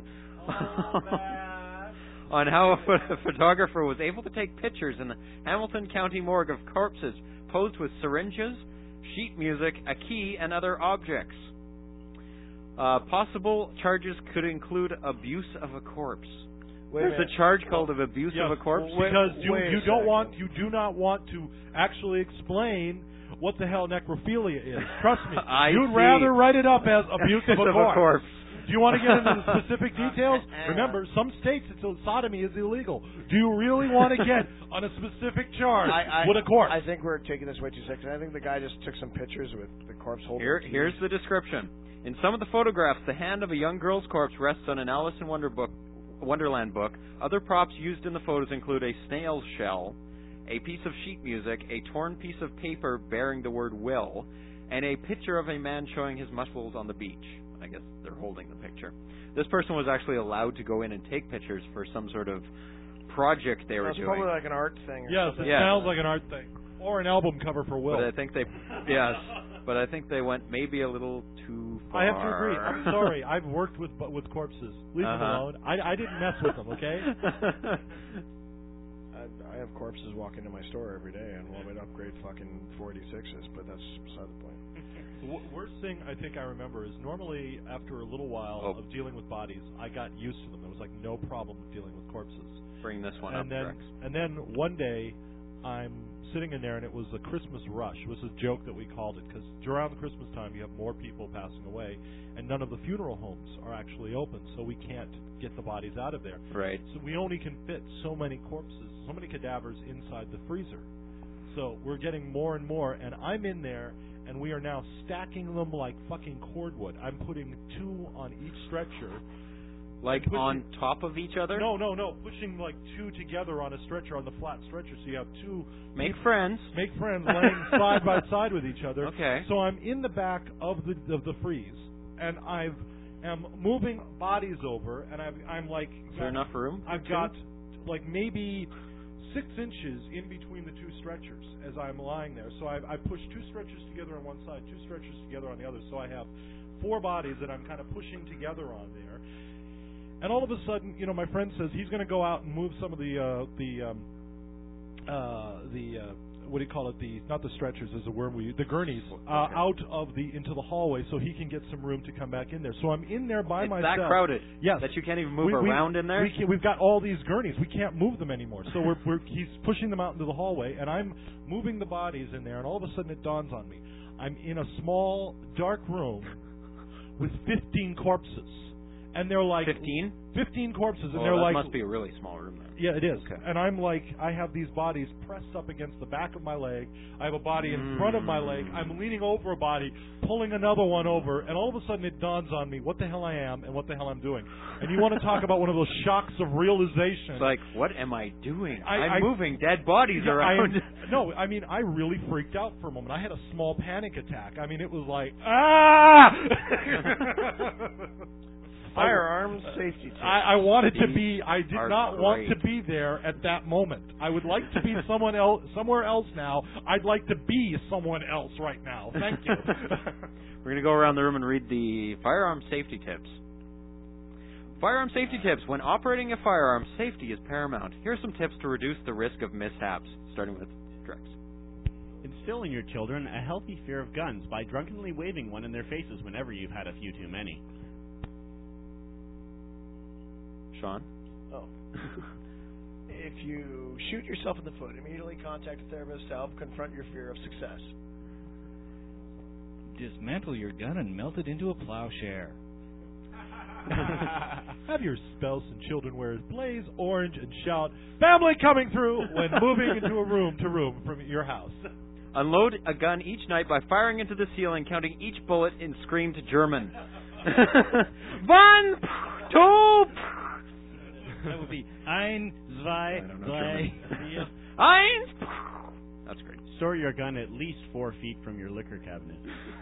on how a pho- photographer was able to take pictures in the Hamilton County morgue of corpses posed with syringes, sheet music, a key, and other objects. Uh, possible charges could include abuse of a corpse. Wait a There's minute. a charge called of abuse Yes, of a corpse. wait- because you wait a you don't second. want you do not want to actually explain what the hell necrophilia is. Trust me. I You'd see. rather write it up as abuse of a Of a corpse. corpse. Do you want to get into the specific details? Remember, some states it's sodomy is illegal. Do you really want to get on a specific charge I, I, with a corpse? I think we're taking this way too serious. I think the guy just took some pictures with the corpse holding. Here, the keys. here's the description. In some of the photographs, the hand of a young girl's corpse rests on an Alice in Wonder book, Wonderland book. Other props used in the photos include a snail's shell, a piece of sheet music, a torn piece of paper bearing the word will, and a picture of a man showing his muscles on the beach. I guess they're holding the picture. This person was actually allowed to go in and take pictures for some sort of project they were That's doing. probably like an art thing. Or Yes, something. it Yeah. sounds like an art thing. Or an album cover for Will. But I think they, yes, but I think they went maybe a little too far. I have to agree. I'm sorry. I've worked with with corpses. Leave them Uh-huh. alone. I, I didn't mess with them, okay? I, I have corpses walk into my store every day and want me to upgrade fucking four eighty-sixes, but that's beside the point. The w- worst thing I think I remember is normally after a little while Oh. of dealing with bodies, I got used to them. It was like no problem dealing with corpses. Bring this one and up, then, Rex. And then one day, I'm sitting in there, and it was a Christmas rush. It was a joke that we called it, because around the Christmas time, you have more people passing away, and none of the funeral homes are actually open, so we can't get the bodies out of there. Right. So we only can fit so many corpses, so many cadavers inside the freezer. So we're getting more and more, and I'm in there, and we are now stacking them like fucking cordwood. I'm putting two on each stretcher. Like pushing- on top of each other? No, no, no. Pushing like two together on a stretcher, on the flat stretcher, so you have two. Make people- friends. Make friends laying side by side with each other. Okay. So I'm in the back of the of the freeze, and I've am moving bodies over, and I've, I'm like. Is there enough room? I've got like maybe six inches in between the two stretchers as I'm lying there. So I've, I pushed two stretchers together on one side, two stretchers together on the other. So I have four bodies that I'm kind of pushing together on there. And all of a sudden, you know, my friend says he's going to go out and move some of the uh, the um, uh, the uh, what do you call it? The not the stretchers, as a word we use, the gurneys uh, Okay. out of the into the hallway so he can get some room to come back in there. So I'm in there by It's myself. that crowded. Yes. That you can't even move We- we- around in there? We can, we've got all these gurneys. We can't move them anymore. So we're, we're he's pushing them out into the hallway, and I'm moving the bodies in there. And all of a sudden, it dawns on me: I'm in a small, dark room with fifteen corpses, and they're like fifteen? fifteen corpses, and Oh, they're that like must be a really small room then. yeah, it is. Okay. And I'm like, I have these bodies pressed up against the back of my leg. I have a body in front of my leg. I'm leaning over a body, pulling another one over, and all of a sudden it dawns on me what the hell I am and what the hell I'm doing. And you want to talk about one of those shocks of realization. It's like, what am I doing? I- I'm I- moving dead bodies Yeah, I am- around. no, I mean, I really freaked out for a moment. I had a small panic attack. I mean, it was like, ah! Firearms safety tips. I, I wanted to be. I did are not want to great. be there at that moment. I would like to be someone else, somewhere else now. I'd like to be someone else right now. Thank you. We're going to go around the room and read the firearm safety tips. Firearm safety tips. When operating a firearm, safety is paramount. Here are some tips to reduce the risk of mishaps, starting with Drex. Instill in your children a healthy fear of guns by drunkenly waving one in their faces whenever you've had a few too many. Sean? Oh. If you shoot yourself in the foot, immediately contact a therapist to help confront your fear of success. Dismantle your gun and melt it into a plowshare. Have your spouse and children wear blaze orange and shout, "Family coming through," when moving into a room to room from your house. Unload a gun each night by firing into the ceiling, counting each bullet in screamed German. One, two, That would be ein, zwei, drei, vier. eins. That's great. Store your gun at least four feet from your liquor cabinet.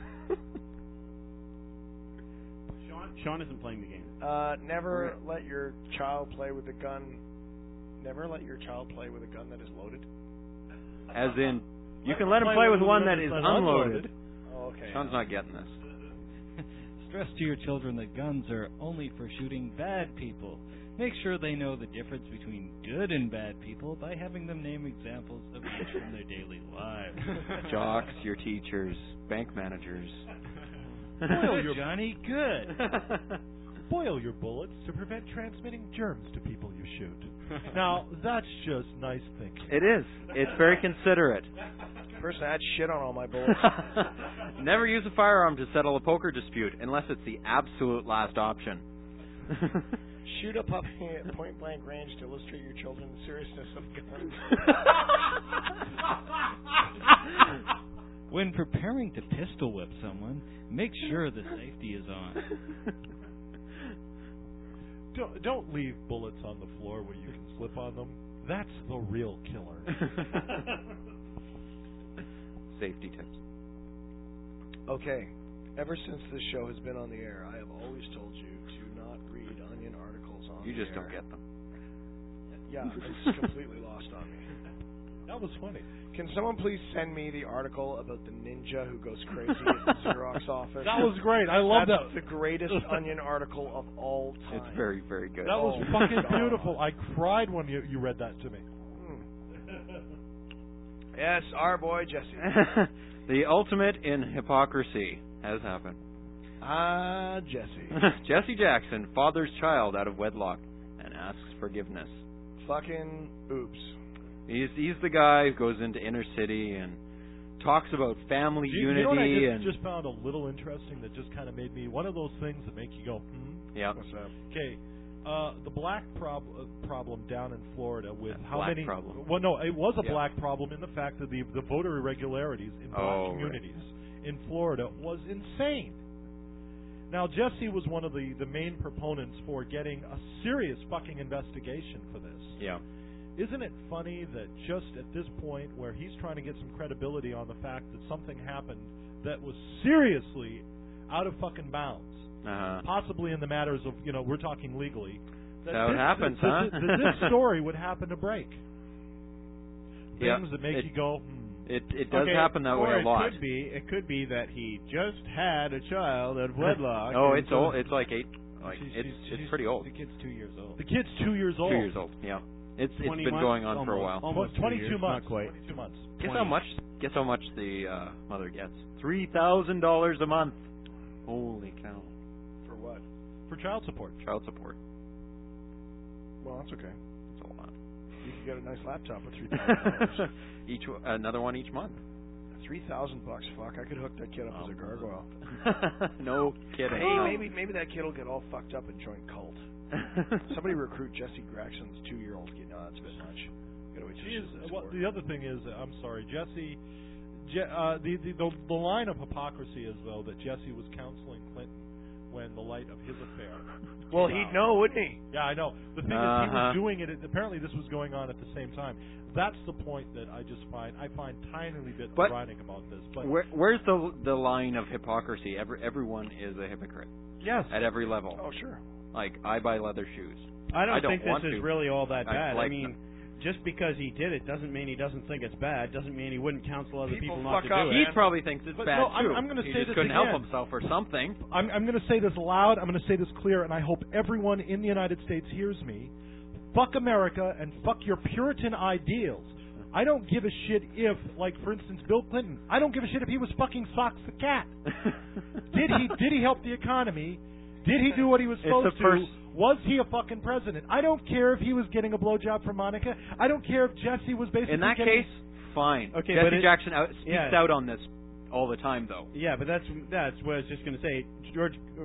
Sean, Sean isn't playing the game. Uh, never let your child play with a gun. Never let your child play with a gun that is loaded. As in, you can let him play with one that is unloaded. Oh, okay. Sean's not getting this. Stress to your children that guns are only for shooting bad people. Make sure they know the difference between good and bad people by having them name examples of each from their daily lives. Jocks, your teachers, bank managers. Boil your Johnny, good. Boil your bullets to prevent transmitting germs to people you shoot. Now, that's just nice thinking. It is. It's very considerate. Person had shit on all my bullets. Never use a firearm to settle a poker dispute unless it's the absolute last option. Shoot a puppy at point blank range to illustrate your children's seriousness of guns. When preparing to pistol whip someone, make sure the safety is on. Don't, don't leave bullets on the floor where you can slip on them. That's the real killer. Safety tips. Okay. Ever since this show has been on the air, I have always told you to not read Onion articles on You the just air. don't get them. Yeah, it's completely lost on me. That was funny. Can someone please send me the article about the ninja who goes crazy at the Xerox office? That was great. I love That's that. the greatest Onion article of all time. It's very, very good. That was Oh, fucking God. beautiful. I cried when you, you read that to me. Yes, our boy Jesse. The ultimate in hypocrisy has happened. Ah, Jesse. Jesse Jackson fathers child out of wedlock and asks forgiveness. Fucking oops. He's he's the guy who goes into inner city and talks about family You, unity you know what I just, and just found a little interesting that just kind of made me one of those things that make you go, hmm? yeah. What's up? Okay, uh, the black prob- uh, problem down in Florida with Yeah, how black many? problem. Well, no, it was a Yeah. black problem in the fact that the the voter irregularities in black Oh, communities in Florida was insane. Now, Jesse was one of the the main proponents for getting a serious fucking investigation for this. Yeah. Isn't it funny that just at this point where he's trying to get some credibility on the fact that something happened that was seriously out of fucking bounds, Uh-huh. possibly in the matters of, you know, we're talking legally, that That's how it this, happens, that, huh? that this story would happen to break. Yeah. Things that make It- you go, hmm. It it does Okay, happen that or way a it lot. Could be, it could be that he just had a child at wedlock. Oh, and it's so- old. It's like eight. Like She's- it's she's- it's she's- pretty old. The kid's two years old. The kid's two years old. Two years old. Yeah. It's it's twenty been months, going on for a while. almost- almost two twenty-two years, months. Not quite. twenty-two months. Guess twenty. how much? Guess how much the uh, mother gets? Three thousand dollars a month. Holy cow! For what? For child support. Child support. Well, that's okay. That's a lot. You can get a nice laptop with three thousand dollars. Each another one each month. Three thousand bucks. Fuck, I could hook that kid up Oh, as a gargoyle. No kidding. Hey, maybe maybe that kid will get all fucked up and join cult. Somebody recruit Jesse Jackson's two-year-old kid. No, that's a bit much. Gotta wait till She is, she's at well, four. the other thing is, uh, I'm sorry, Jesse. Je, uh, the, the the the line of hypocrisy is though that Jesse was counseling Clinton when the light of his affair. Well, came he'd out. know, wouldn't he? Yeah, I know. The thing is, he Uh-huh. was doing it. Apparently, this was going on at the same time. That's the point that I just find I find tinily bit But ironic about this. But Where, where's the the line of hypocrisy? Every everyone is a hypocrite. Yes. At every level. Oh, sure. Like I buy leather shoes. I don't, I don't think want this is to. really all that I bad. I, like mean, them. just because he did it doesn't mean he doesn't think it's bad. Doesn't mean he wouldn't counsel other People people, not fuck to up, do He it. probably thinks it's But bad no, I'm- too. I'm gonna he say just this couldn't again. help himself or something. I'm, I'm going to say this loud. I'm going to say this clear, and I hope everyone in the United States hears me. Fuck America and fuck your Puritan ideals. I don't give a shit if, like, for instance, Bill Clinton. I don't give a shit if he was fucking Fox the cat. Did he? Did he help the economy? Did he do what he was It's supposed a to? pers- Was he a fucking president? I don't care if he was getting a blowjob from Monica. I don't care if Jesse was basically In that getting... case, fine. Okay, Jesse but it- Jackson out, speaks yeah. out on this all the time, though. Yeah, but that's that's what I was just going to say. George, uh,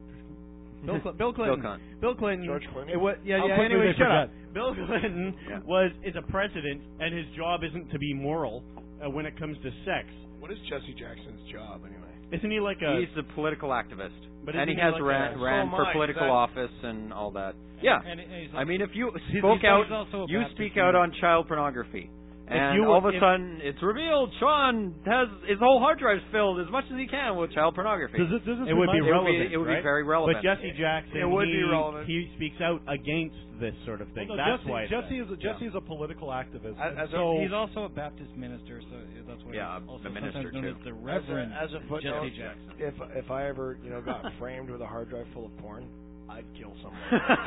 Bill, Cl- Bill Clinton. Bill Clinton. Bill Clinton. George Clinton? It was, yeah, How yeah. quickly Anyway, they shut forget. up. Bill Clinton Yeah. was is a president, and his job isn't to be moral uh, when it comes to sex. What is Jesse Jackson's job anyway? Isn't he like a? He's a political activist. But and he isn't he has like ran, a- ran So for am I. political That- office and all that. Yeah. And, and he's I mean, if you he's- spoke he's- out, he's also a you Baptist speak out minister. on child pornography. And you all of were- a if- sudden, it's revealed Sean has his whole hard drive filled as much as he can with child pornography. Does it, does this It would be remind- It would relevant. be- it would be right? very relevant. But Jesse Jackson, It would he, be relevant. he speaks out against this sort of thing. Well, no, That's Jesse, why. it's Jesse bad. is a, Jesse is a political activist. As- as a- so He's also a Baptist minister, so that's why Yeah, he's also a minister, sometimes known too. as the Reverend as a, as a footnote, Jesse Jackson. if if I ever you know got framed with a hard drive full of porn, I'd kill someone.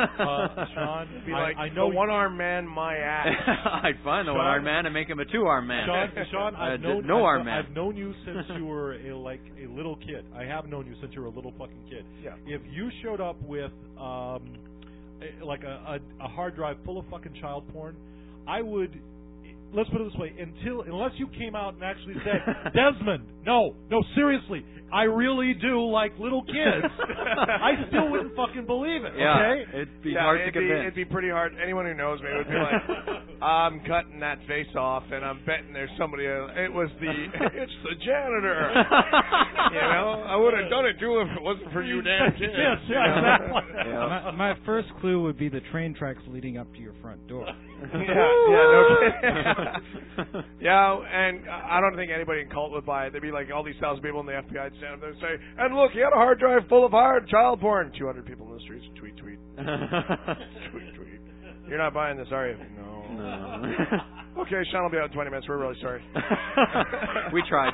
uh, Sean, Be I, like, I know the one-armed man, my ass. I'd find the Sean- one-armed man and make him a two-armed man. Sean, Sean, Uh, I've d- known no I've, arm kno- man. I've known you since you were a like a little kid. I have known you since you were a little fucking kid. Yeah. If you showed up with um, a, like a, a a hard drive full of fucking child porn, I would. Let's put it this way: until unless you came out and actually said, Desmond, no, no, seriously, I really do like little kids. I still wouldn't fucking believe it. Yeah, Okay. it'd be yeah, hard it'd to be, convince. it'd be pretty hard. Anyone who knows me would be like, I'm cutting that face off, and I'm betting there's somebody. Else. It was the, it's the janitor. You know, I would have done it too if it wasn't for you damn kids. Yes, yeah, exactly. Yeah. My, my first clue would be the train tracks leading up to your front door. Yeah, yeah, no kidding. Yeah, and I don't think anybody in cult would buy it. There'd be like all these thousand people in the F B I'd stand up there and say, and look, he had a hard drive full of hard child porn. two hundred people in the streets. Tweet, tweet. Tweet, tweet. You're not buying this, are you? No. No. Okay, Sean will be out in twenty minutes. We're really sorry. We tried.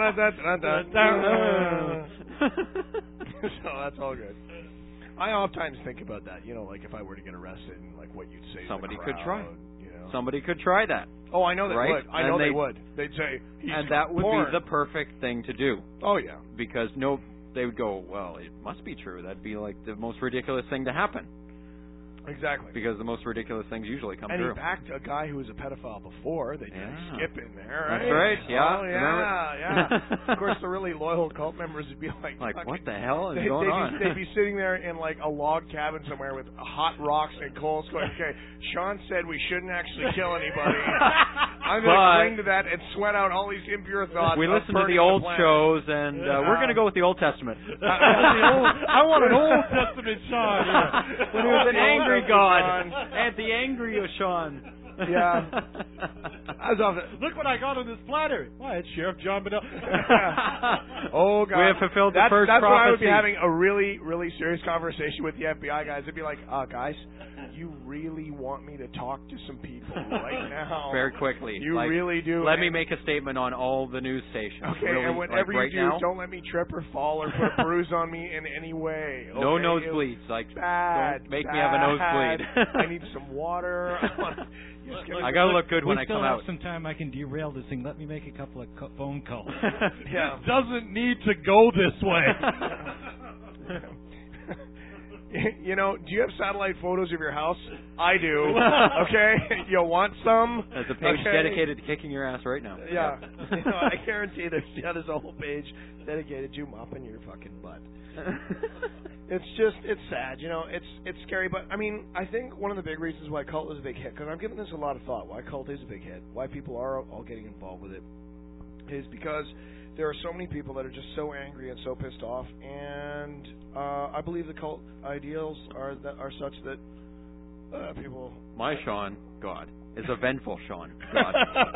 So that's all good. I oftentimes think about that, you know, like if I were to get arrested and like what you'd say Somebody to the crowd, could try. You know? Somebody could try that. Oh, I know they right? would. I and know they, they would. They'd say, he's and that would porn. be the perfect thing to do. Oh, yeah. Because no, they would go, well, it must be true. That'd be like the most ridiculous thing to happen. Exactly. Because the most ridiculous things usually come and through. And he backed a guy who was a pedophile before. They yeah. did skip in there, right? That's right, yeah. Oh, yeah, yeah. Of course, the really loyal cult members would be like... Like, fucking, what the hell is they, going they'd on? Be, they'd be sitting there in, like, a log cabin somewhere with hot rocks and coals going, okay, Sean said we shouldn't actually kill anybody. I'm going to cling to that and sweat out all these impure thoughts. We listen to the old the shows, and uh, we're going to go with the Old Testament. I want an Old Testament Sean. Yeah. When he was an angry God. And the angry Sean. Yeah. I was off it. Look what I got on this platter. Why, it's Sheriff John Bedell. Oh, God. We have fulfilled the that's, first that's prophecy. That's when I would be having a really, really serious conversation with the F B I guys. It'd be like, uh, guys, you really want me to talk to some people right now? Very quickly. You like, really do. Let and, me make a statement on all the news stations. Okay, really, and whatever like right you do, now, don't let me trip or fall or put a bruise on me in any way. Okay? No nosebleeds. Like, bad, don't make bad. me have a nosebleed. I need some water. I gotta look good when we I still come have out. some time. I can derail this thing. Let me make a couple of co- phone calls. Yeah. It doesn't need to go this way. You know, do you have satellite photos of your house? I do. Okay? You want some? There's a page okay. dedicated to kicking your ass right now. Yeah. You know, I guarantee there's, yeah, there's a whole page dedicated to mopping your fucking butt. It's just, it's sad, you know, it's it's scary, but I mean, I think one of the big reasons why Cult is a big hit, because I've given this a lot of thought, why Cult is a big hit, why people are all getting involved with it, is because there are so many people that are just so angry and so pissed off, and uh, I believe the Cult ideals are that are such that uh, people... My Sean, God, is a vengeful Sean, God.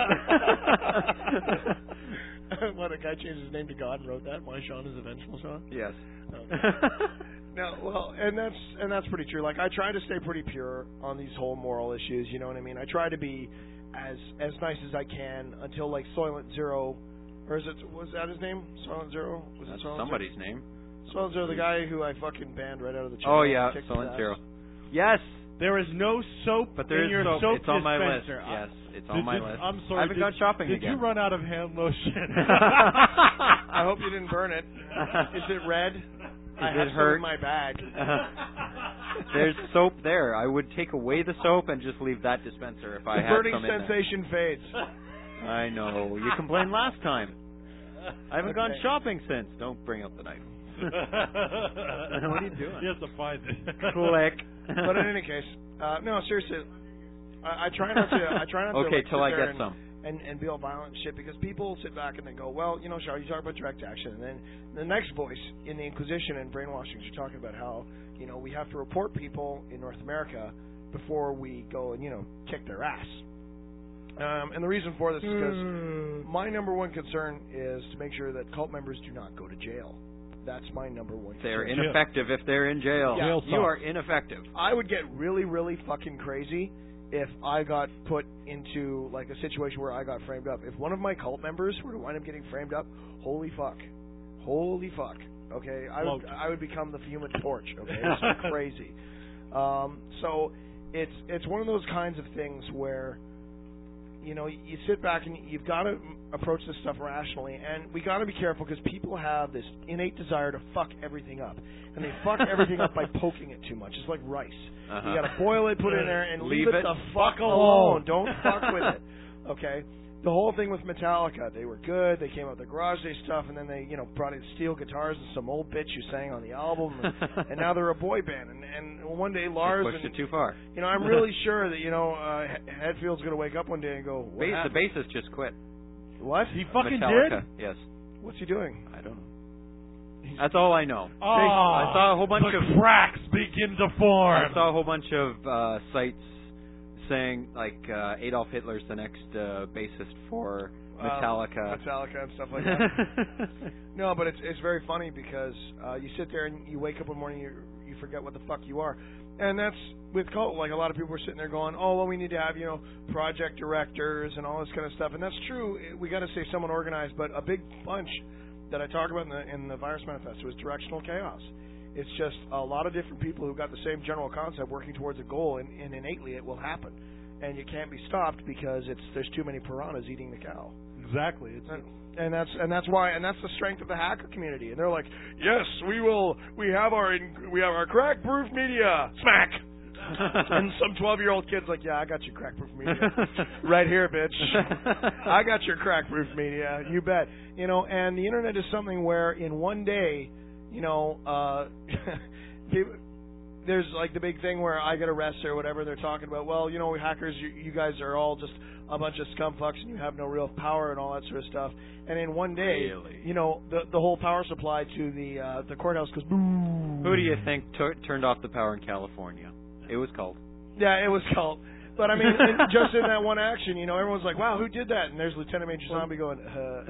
What, a guy changed his name to God and wrote that? My Sean is a vengeful Sean? Yes. Okay. No, well, and that's and that's pretty true. Like, I try to stay pretty pure on these whole moral issues. You know what I mean? I try to be as as nice as I can until like Soylent Zero, or is it was that his name? Soylent Zero? Was That's it Soylent somebody's Zero? name. Soylent Zero, the guy who I fucking banned right out of the channel. Oh yeah, kicked Soylent his Zero. ass. Yes. There is no soap but there in is your soap. soap It's on my list. dispenser. Yes, it's Did on my you, list. I'm sorry. I haven't did, gone shopping did again. Did you run out of hand lotion? I hope you didn't burn it. Is it red? Does I it have hurt? some in my bag. There's soap there. I would take away the soap and just leave that dispenser if I the had burning some in there. sensation fades. I know. You complained last time. I haven't Okay. gone shopping since. Don't bring up the knife. What are you doing? He has to find it. Click. But in any case, uh, no, seriously, I, I try not to. I try not to. Okay, like, till sit I there get and, some. And, and be all violent and shit, because people sit back and they go, well, you know, Charlie, you talk about direct action, and then the next voice in the Inquisition and brainwashing, you're talking about how, you know, we have to report people in North America before we go and, you know, kick their ass. Um, and the reason for this is because Hmm. my number one concern is to make sure that cult members do not go to jail. That's my number one concern. They're ineffective if they're in jail. Yeah. You are ineffective. I would get really, really fucking crazy if I got put into like a situation where I got framed up. If one of my cult members were to wind up getting framed up, holy fuck, holy fuck. Okay, I would I would become the Human Torch. Okay, it's crazy. Um, so it's it's one of those kinds of things where, you know, you sit back and you've got to approach this stuff rationally, and we got to be careful because people have this innate desire to fuck everything up, and they fuck everything up by poking it too much. It's like rice. Uh-huh. You got to boil it, put it in there, and leave, Leave it it the fuck alone. Don't fuck with it. Okay. the whole thing with Metallica, they were good. They came out with the Garage Day stuff, and then they, you know, brought in steel guitars and some old bitch who sang on the album, and, and now they're a boy band. And, and one day Lars They pushed and, it too far. You know, I'm really sure that you know uh, Hetfield's going to wake up one day and go, what Ba- happened? the bassist just quit. What? He fucking Metallica. did? Yes. What's he doing? I don't know. That's all I know. Oh, I saw a whole bunch the of cracks begin to form. I saw a whole bunch of uh, sites saying like uh, Adolf Hitler's the next uh, bassist for Metallica. Uh, Metallica and stuff like that. No, but it's it's very funny because uh, you sit there and you wake up one morning, you you forget what the fuck you are, and that's with Cult. Like a lot of people were sitting there going, "Oh, well, we need to have you know project directors and all this kind of stuff," and that's true. We got to say someone organized, but a big bunch that I talk about in the in the Virus Manifesto is directional chaos. It's just a lot of different people who got the same general concept working towards a goal, and, and innately it will happen. And you can't be stopped because it's there's too many piranhas eating the cow. Exactly. It's and, and that's and that's why and that's the strength of the hacker community. And they're like, yes, we will. We have our we have our crack-proof media. Smack. And some twelve-year-old kid's like, yeah, I got your crack-proof media right here, bitch. I got your crack-proof media. You bet. You know, and the internet is something where in one day, you know, uh, people, there's like the big thing where I get arrested or whatever. They're talking about, well, you know, hackers, you, you guys are all just a bunch of scumfucks and you have no real power and all that sort of stuff. And in one day, Really? you know, the the whole power supply to the uh, the courthouse goes boom. Who do you think t- turned off the power in California? It was called. Yeah, it was called. But I mean, in, just in that one action, you know, everyone's like, "Wow, who did that?" And there's Lieutenant Major Zombie going, uh,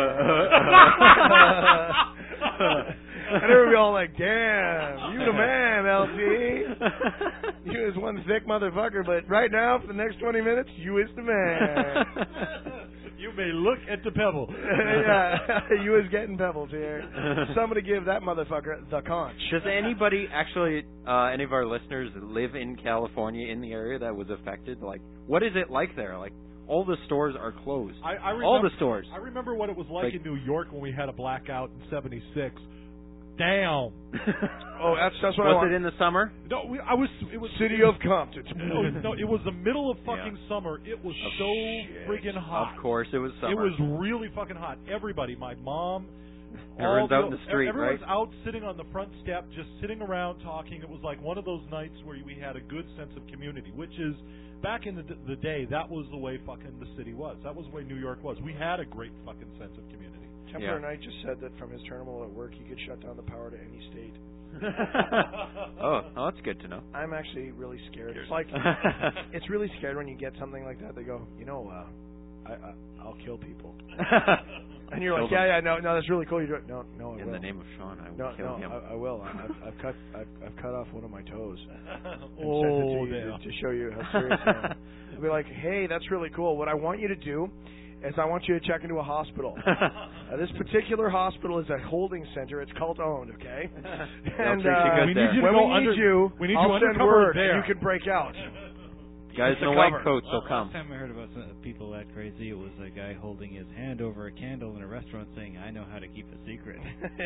and everybody all like, "Damn, you the man, L T. You is one thick motherfucker." But right now, for the next twenty minutes, you is the man. You may look at the pebble. Yeah, you is getting pebbles here. Somebody give that motherfucker the conch. Does anybody actually, uh, any of our listeners live in California in the area that was affected? Like, what is it like there? Like, all the stores are closed. I, I remember, all the stores. I remember what it was like, Like- in New York when we had a blackout in seventy-six. Damn. Oh, that's that's what was I want. it in the summer? No, we, I was. It was City of Compton. No, no, it was the middle of fucking summer. It was Oh, so shit. friggin' hot. Of course, it was summer. It was really fucking hot. Everybody, my mom, Everyone's all out in the street, everyone's right? out sitting on the front step, just sitting around talking. It was like one of those nights where we had a good sense of community, which is back in the the day. That was the way fucking the city was. That was the way New York was. We had a great fucking sense of community. Templar Knight just said that from his terminal at work, he could shut down the power to any state. oh, oh, that's good to know. I'm actually really scared. It's like it's really scared when you get something like that. They go, you know, uh, I, I I'll kill people, and you're like, Kill yeah, them. yeah, no, no, that's really cool. You do it. No, no, I In will. the name of Sean, I will no, kill no, him. I, I will. I've, I've cut, I've, I've cut off one of my toes. And Oh, sent it to you damn. to, to show you how serious I am. I'll be like, hey, that's really cool. What I want you to do is I want you to check into a hospital. uh, this particular hospital is a holding center. It's cult owned, okay? And treat you uh, good we there. need you to When go we under, need you- we need you I'll send undercover word there. and you can break out. Guys It's in a the white cover. coats will Well, come. last time I heard about some people that crazy, it was a guy holding his hand over a candle in a restaurant saying, "I know how to keep a secret."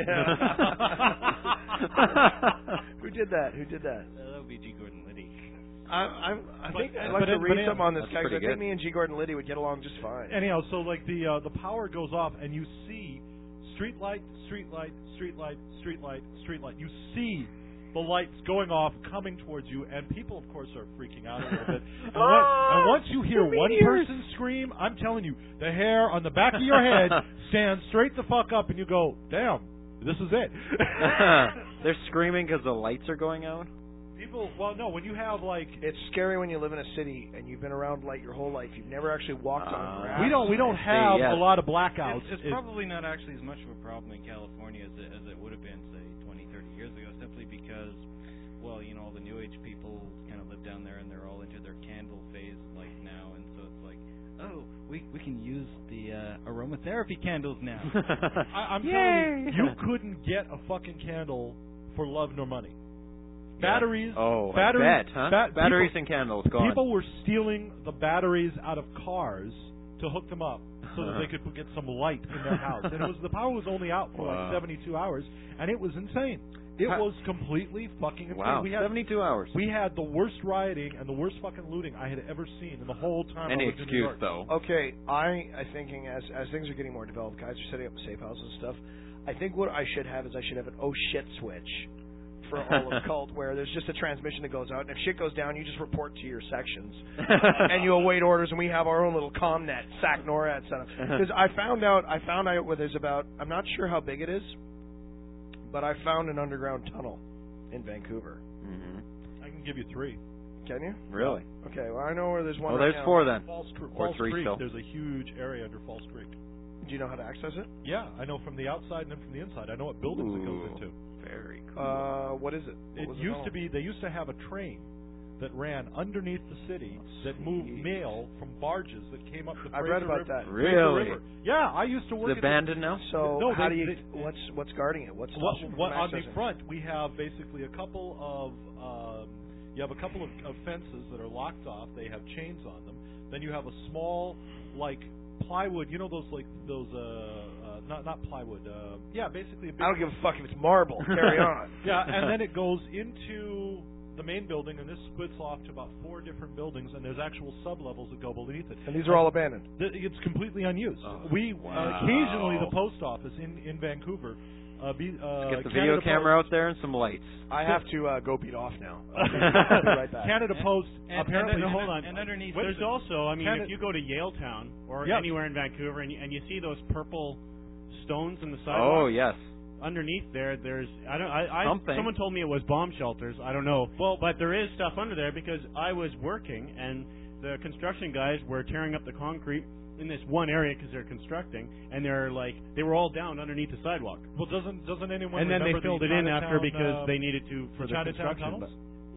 Who did that? Who did that? Uh, that would be G. Gordon Liddy. I, I'm, I think But- I'd like but to it- read but it- something on this That's guy 'cause I pretty think good. me and G. Gordon Liddy would get along just fine. Anyhow, so like the uh, the power goes off and you see street light, street light, street light, street light, street light. You see the lights going off, coming towards you, and people, of course, are freaking out a little bit. And, when, and once you hear one person scream, I'm telling you, the hair on the back of your head stands straight the fuck up, and you go, "Damn, this is it." They're screaming because the lights are going out? People, well, no, when you have like, It's scary when you live in a city and you've been around light your whole life. You've never actually walked Uh, on grass. we don't we don't I see, have yes. a lot of blackouts. It's, it's It- probably not actually as much of a problem in California as it, as it would have been, say, twenty, thirty years ago, simply because, well, you know, all the New Age people kind of live down there and they're all into their candle phase like now, and so it's like, oh, we we can use the uh, aromatherapy candles now. I, I'm Yay! telling you, you couldn't get a fucking candle for love nor money. Batteries. Oh, batteries, I bet, huh? ba- Batteries people, and candles, gone. People were stealing the batteries out of cars to hook them up so that they could get some light in their house. And it was the power was only out for Wow. like seventy-two hours, and it was insane. It was completely fucking insane. Wow, we had, seventy-two hours. We had the worst rioting and the worst fucking looting I had ever seen in the whole time Any I was in New excuse, York. though. Okay, I I thinking as as things are getting more developed, guys are setting up safe houses and stuff. I think what I should have is I should have an oh shit switch for all of Cult, where there's just a transmission that goes out, and if shit goes down, you just report to your sections, and you await orders, and we have our own little ComNet, S A C NORAD setup. Because I found out, I found out where there's about, I'm not sure how big it is, but I found an underground tunnel in Vancouver. Mm-hmm. I can give you three. Can you? Really? Okay, well I know where there's one. Well, right there's now. four then. Falls, Cre- or Falls three Creek, still. there's a huge area under Falls Creek. Do you know how to access it? Yeah, I know from the outside and then from the inside. I know what buildings Ooh, it goes into. Very cool. Uh, what is it? What It was used it to be, they used to have a train that ran underneath the city that moved mail from barges that came up the I've Fraser read about River. that. Fraser Really? River. Yeah, I used to work Is it at abandoned now? So No, how they- do you? they- what's what's guarding it? What's What, stopping what from on the accessing? front we have basically a couple of um, you have a couple of, of fences that are locked off. They have chains on them. Then you have a small like plywood. You know those like those uh, uh not not plywood. Uh, yeah, basically. A big I don't give a fuck if it's marble. Carry on. Yeah, and then it goes into the main building, and this splits off to about four different buildings, and there's actual sub-levels that go beneath it. And these are all abandoned. Th- It's completely unused. Oh, we wow. uh, occasionally the post office in in Vancouver. Uh, be, uh, Get the Canada video camera Post, out there and some lights. I have to uh, go beat off now. I'll be right back. Canada Post And, apparently. and, hold on. And underneath, Wait a there's second. also, I mean, Canada- if you go to Yaletown or Yes. anywhere in Vancouver and you, and you see those purple stones in the Oh, sidewalk, yes. underneath there, there's I don't I, I Something. someone told me it was bomb shelters. I don't know. Well, but there is stuff under there because I was working and the construction guys were tearing up the concrete in this one area because they're constructing, and they're like they were all down underneath the sidewalk. Well, doesn't doesn't anyone? And then they remember filled the it in after Chinatown, because uh, they needed to for the, Chinatown construction. tunnels?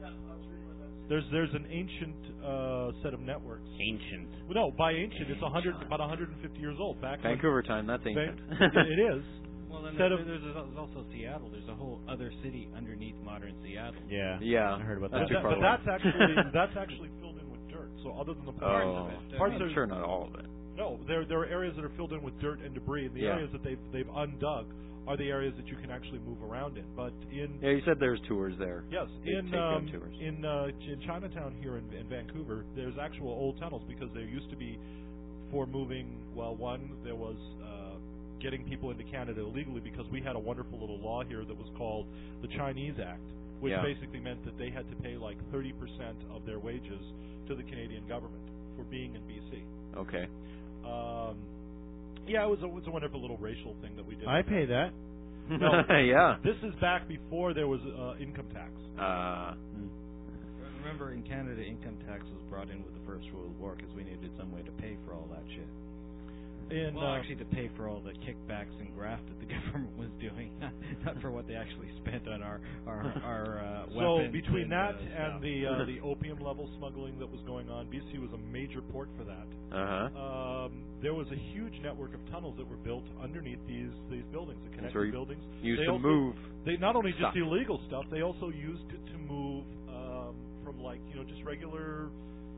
There's there's an ancient uh, set of networks. Ancient. Well, no, by ancient, it's a hundred about one hundred fifty years old. Back when- Vancouver time, that's ancient. Van- it is. Well, then Set there, of- there's, there's also Seattle. There's a whole other city underneath modern Seattle. Yeah. Yeah. I heard about That's that. too far but away. that's actually that's actually filled in with dirt. So other than the parts Oh, of it, Uh, parts I'm are sure not all of it. no. There there are areas that are filled in with dirt and debris, and the Yeah. areas that they've they've undug are the areas that you can actually move around in. But in Yeah, you said there's tours there. Yes, They in take you on um, tours. in uh, in Chinatown here in, in Vancouver, there's actual old tunnels because there used to be for moving. Well, one there was uh, getting people into Canada illegally because we had a wonderful little law here that was called the Chinese Act, which Yeah. basically meant that they had to pay like thirty percent of their wages to the Canadian government for being in B C. Okay. Um, yeah, it was a, it was a wonderful little racial thing that we did. I pay that. No, yeah. This is back before there was uh, income tax. Uh, Remember, in Canada, income tax was brought in with the First World War because we needed some way to pay for all that shit. In, well, uh, actually, to pay for all the kickbacks and graft that the government was doing, not for what they actually spent on our our, our uh, So weapons. between and, that uh, and stuff. the uh, the opium level smuggling that was going on, B C was a major port for that. Uh-huh. Um, there was a huge network of tunnels that were built underneath these these buildings, the That's connected where you buildings. used They to also, move They not only stuff. just illegal stuff, they also used it to move um, from like you know just regular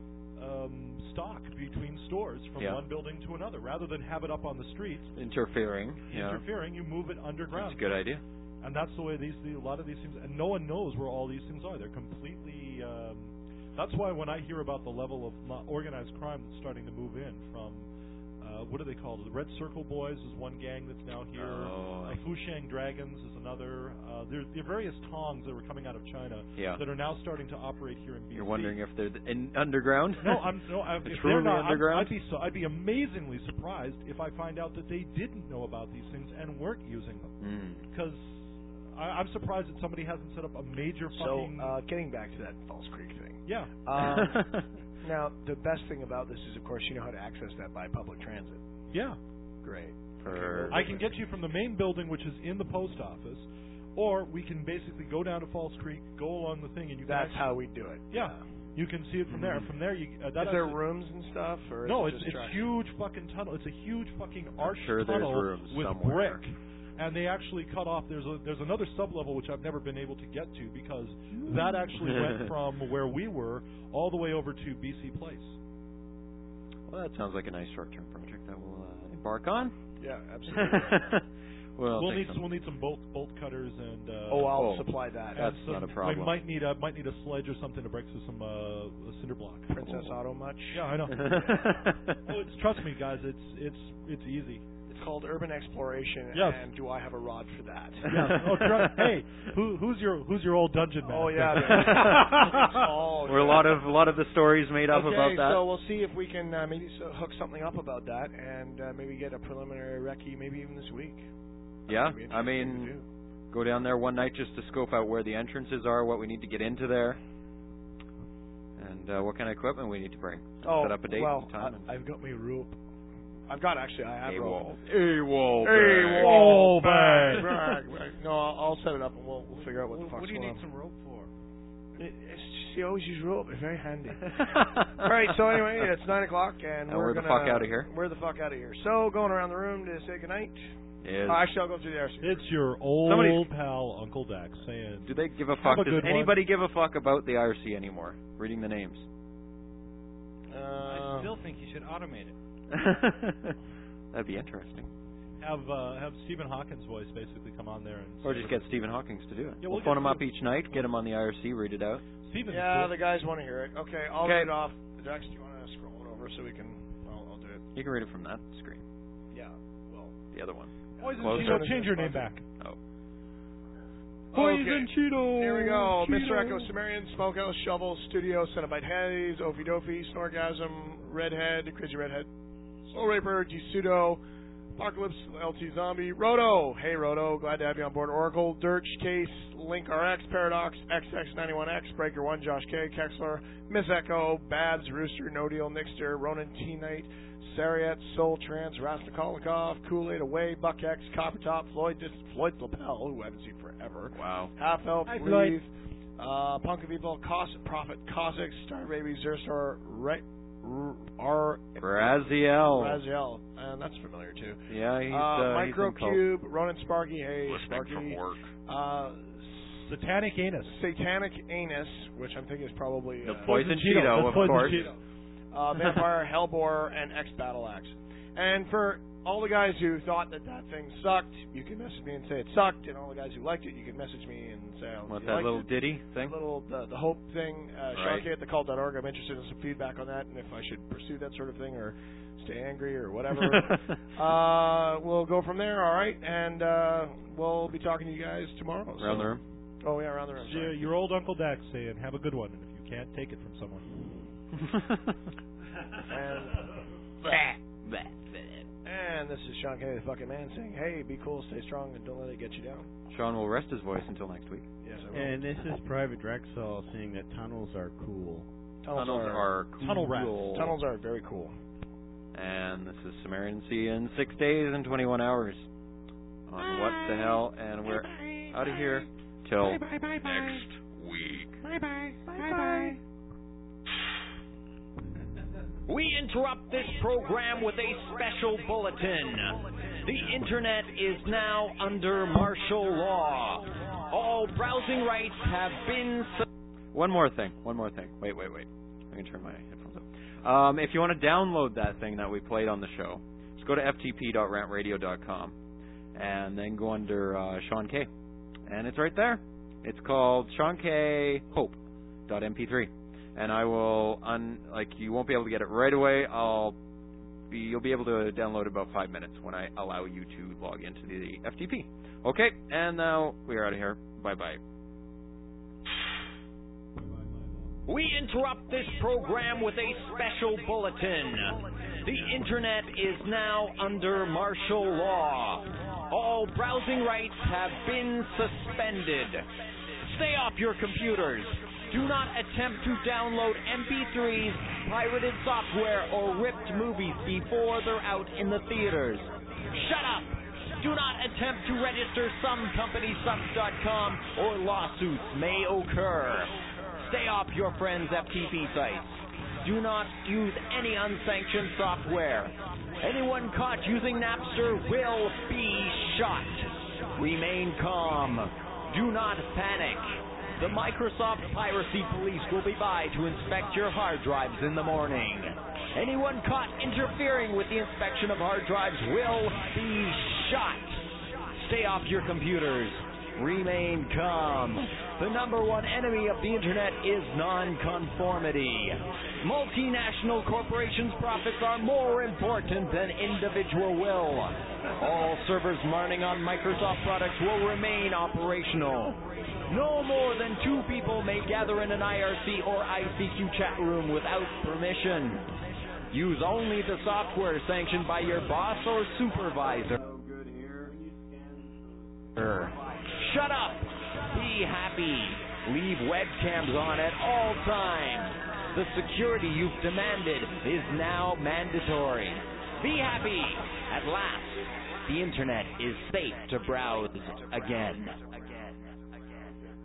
um, stock between stores from Yeah. one building to another, rather than have it up on the streets. interfering. Yeah. Interfering, you move it underground. That's a good idea. And that's the way these, the, a lot of these things, and no one knows where all these things are. They're completely. Um, that's why when I hear about the level of mo- organized crime that's starting to move in from, uh, what are they called? The Red Circle Boys is one gang that's now here. Oh. Uh, Fushang Dragons is another. Uh, there, there are various tongs that were coming out of China Yeah. that are now starting to operate here in B C. You're wondering if they're in underground? No, I'm no. I, if they're Truly not, I'm- underground? I'd be so. I'd be amazingly surprised if I find out that they didn't know about these things and weren't using them. Mm. Because I, I'm surprised that somebody hasn't set up a major So, fucking. uh, getting back to that Falls Creek thing. yeah. Um, now, the best thing about this is, of course, you know how to access that by public transit. yeah. Great. For I can get you from the main building, which is in the post office, or we can basically go down to Falls Creek, go along the thing, and you. That's can how we do it. Yeah. You can see it from there. From there, you. Uh, that Is there actually- rooms and stuff, or is No, it it's just it's trash? huge fucking tunnel. It's a huge fucking arch sure there's tunnel rooms with somewhere. brick. And they actually cut off. There's a there's another sub level which I've never been able to get to because that actually went from where we were all the way over to B C Place. Well, that sounds like a nice short-term project that we'll uh, embark on. Yeah, absolutely. We'll, we'll take need some. we'll need some bolt bolt cutters and. Uh, Oh, I'll Oh, supply that. and That's some, not a problem. We might need a might need a sledge or something to break through some uh, cinder block. Princess Auto much? Yeah, I know. Oh, it's, trust me, guys. It's it's it's easy. It's called Urban Exploration, Yes. and do I have a rod for that? Yes. Oh, try, hey, who who's your who's your old dungeon master? Oh yeah. Oh, Were a lot of a lot of the stories made up okay, about that. so we'll see if we can uh, maybe so hook something up about that, and uh, maybe get a preliminary recce, maybe even this week. Yeah, That'd be I interesting to mean, do. go down there one night just to scope out where the entrances are, what we need to get into there, and uh, what kind of equipment we need to bring. Oh, Set up a date well, and time. I, I've got my rope. I've got actually. I have rope. AWOL. AWOL. bang. bang, bang. No, I'll, I'll set it up and we'll, we'll figure out what the fuck's What do you going need on. some rope for? It, it's just, you always use rope. It's very handy. All right, so anyway, it's nine o'clock, and, And we're, we're the gonna, fuck outta here. We're the fuck out of here. So, going around the room to say goodnight. Is, Uh, actually, I'll go through the R C. It's your old Somebody- pal Uncle Dax saying. do they give a Have fuck? a Does good one. anybody give a fuck about the I R C anymore? Reading the names. Uh, I still think you should automate it. That'd be interesting. Have uh, have Stephen Hawking's voice basically come on there and. Or say- just get Stephen Hawking to do it. Yeah, we'll we'll phone get him up Steve- each night, get him on the I R C, read it out. Stephen's yeah, cool. the guys want to hear it. Okay, I'll Okay. read it off. Dex, do you want to scroll it over so we can? I'll, I'll do it. You can read it from that screen. Yeah. Well. The other one. Poison Closer. Cheeto, change your name back. Oh. Poison Cheeto. Here we go. Cheeto. Mister Echo, Sumerian, Smokehouse, Shovel, Studio, Cenobite Hatties, Ophie Dophie, Snorgasm, Redhead, Crazy Redhead, Soul Raper, G-Pseudo, Apocalypse, L T Zombie, Roto. Hey, Roto. Glad to have you on board. Oracle, Dirch, Case, Link R X, Paradox, X X ninety-one X, Breaker one, Josh K, Kexler, Miss Echo, Babs, Rooster, No Deal, Nixter, Ronan T Knight, Sariat, Soul Trance, Rastikolikov, Kool-Aid Away, Buck X, Copper Top, Floyd, Dis- Floyd Lapel, who I haven't seen forever. Wow. Half Elf, Hi, Leave, uh, Punk of Evil, Cos- Prophet, Cossack, Star Baby, Zerstar, Right, R. Raziel. Raziel, and that's familiar too. Yeah, he's uh, uh, he's in cult. Microcube, Ronan Sparky, hey Listening Sparky. from work. Uh, Satanic Anus. Satanic Anus, which I'm thinking is probably The uh, Poison Cheeto, Cheeto, that's of Poison course. Cheeto. uh, Vampire, Hellbore, and X Battle Axe. And for all the guys who thought that that thing sucked, you can message me and say it sucked. And all the guys who liked it, you can message me and say, oh, What, you that liked little it. ditty thing? The little the, the hope thing. Uh, Right. Sean K at the cult dot org. I'm interested in some feedback on that and if I should pursue that sort of thing or stay angry or whatever. uh, we'll go from there. All right, and uh, we'll be talking to you guys tomorrow. Around so. the room. Oh yeah, around the room. It's your, your old Uncle Dax saying, have a good one, and if you can't, take it from someone. And, and this is Sean Kennedy, the fucking man, saying, hey, be cool, stay strong, and don't let it get you down. Sean will rest his voice until next week. Yes, I will. And this is Private Drexel saying that tunnels are cool. Tunnels, Tunnels are, are cool. Tunnel rats. tunnels are very cool. And this is Sumerian Sea in six days and twenty-one hours. On What the Hell? And we're out of here till Bye, bye, bye, bye. Next week. Bye bye. Bye bye. We interrupt this program with a special bulletin. The Internet is now under martial law. All browsing rights have been... Su- One more thing. One more thing. Wait, wait, wait. Let me turn my headphones up. Um, if you want to download that thing that we played on the show, just go to f t p dot rant radio dot com and then go under uh, Sean K. And it's right there. It's called Sean K Hope dot m p three. And I will un like you won't be able to get it right away. I'll be you'll be able to download it about five minutes when I allow you to log into the F T P. Okay, and now we are out of here. Bye bye. We interrupt this program with a special bulletin. The Internet is now under martial law. All browsing rights have been suspended. Stay off your computers. Do not attempt to download M P threes, pirated software, or ripped movies before they're out in the theaters. Shut up! Do not attempt to register some company sucks dot com or lawsuits may occur. Stay off your friends' F T P sites. Do not use any unsanctioned software. Anyone caught using Napster will be shot. Remain calm. Do not panic. The Microsoft Piracy Police will be by to inspect your hard drives in the morning. Anyone caught interfering with the inspection of hard drives will be shot. Stay off your computers. Remain calm. The number one enemy of the internet is nonconformity. Multinational corporations' profits are more important than individual will. All servers running on Microsoft products will remain operational. No more than two people may gather in an I R C or I C Q chat room without permission. Use only the software sanctioned by your boss or supervisor. Shut up! Be happy! Leave webcams on at all times. The security you've demanded is now mandatory. Be happy! At last, the internet is safe to browse again.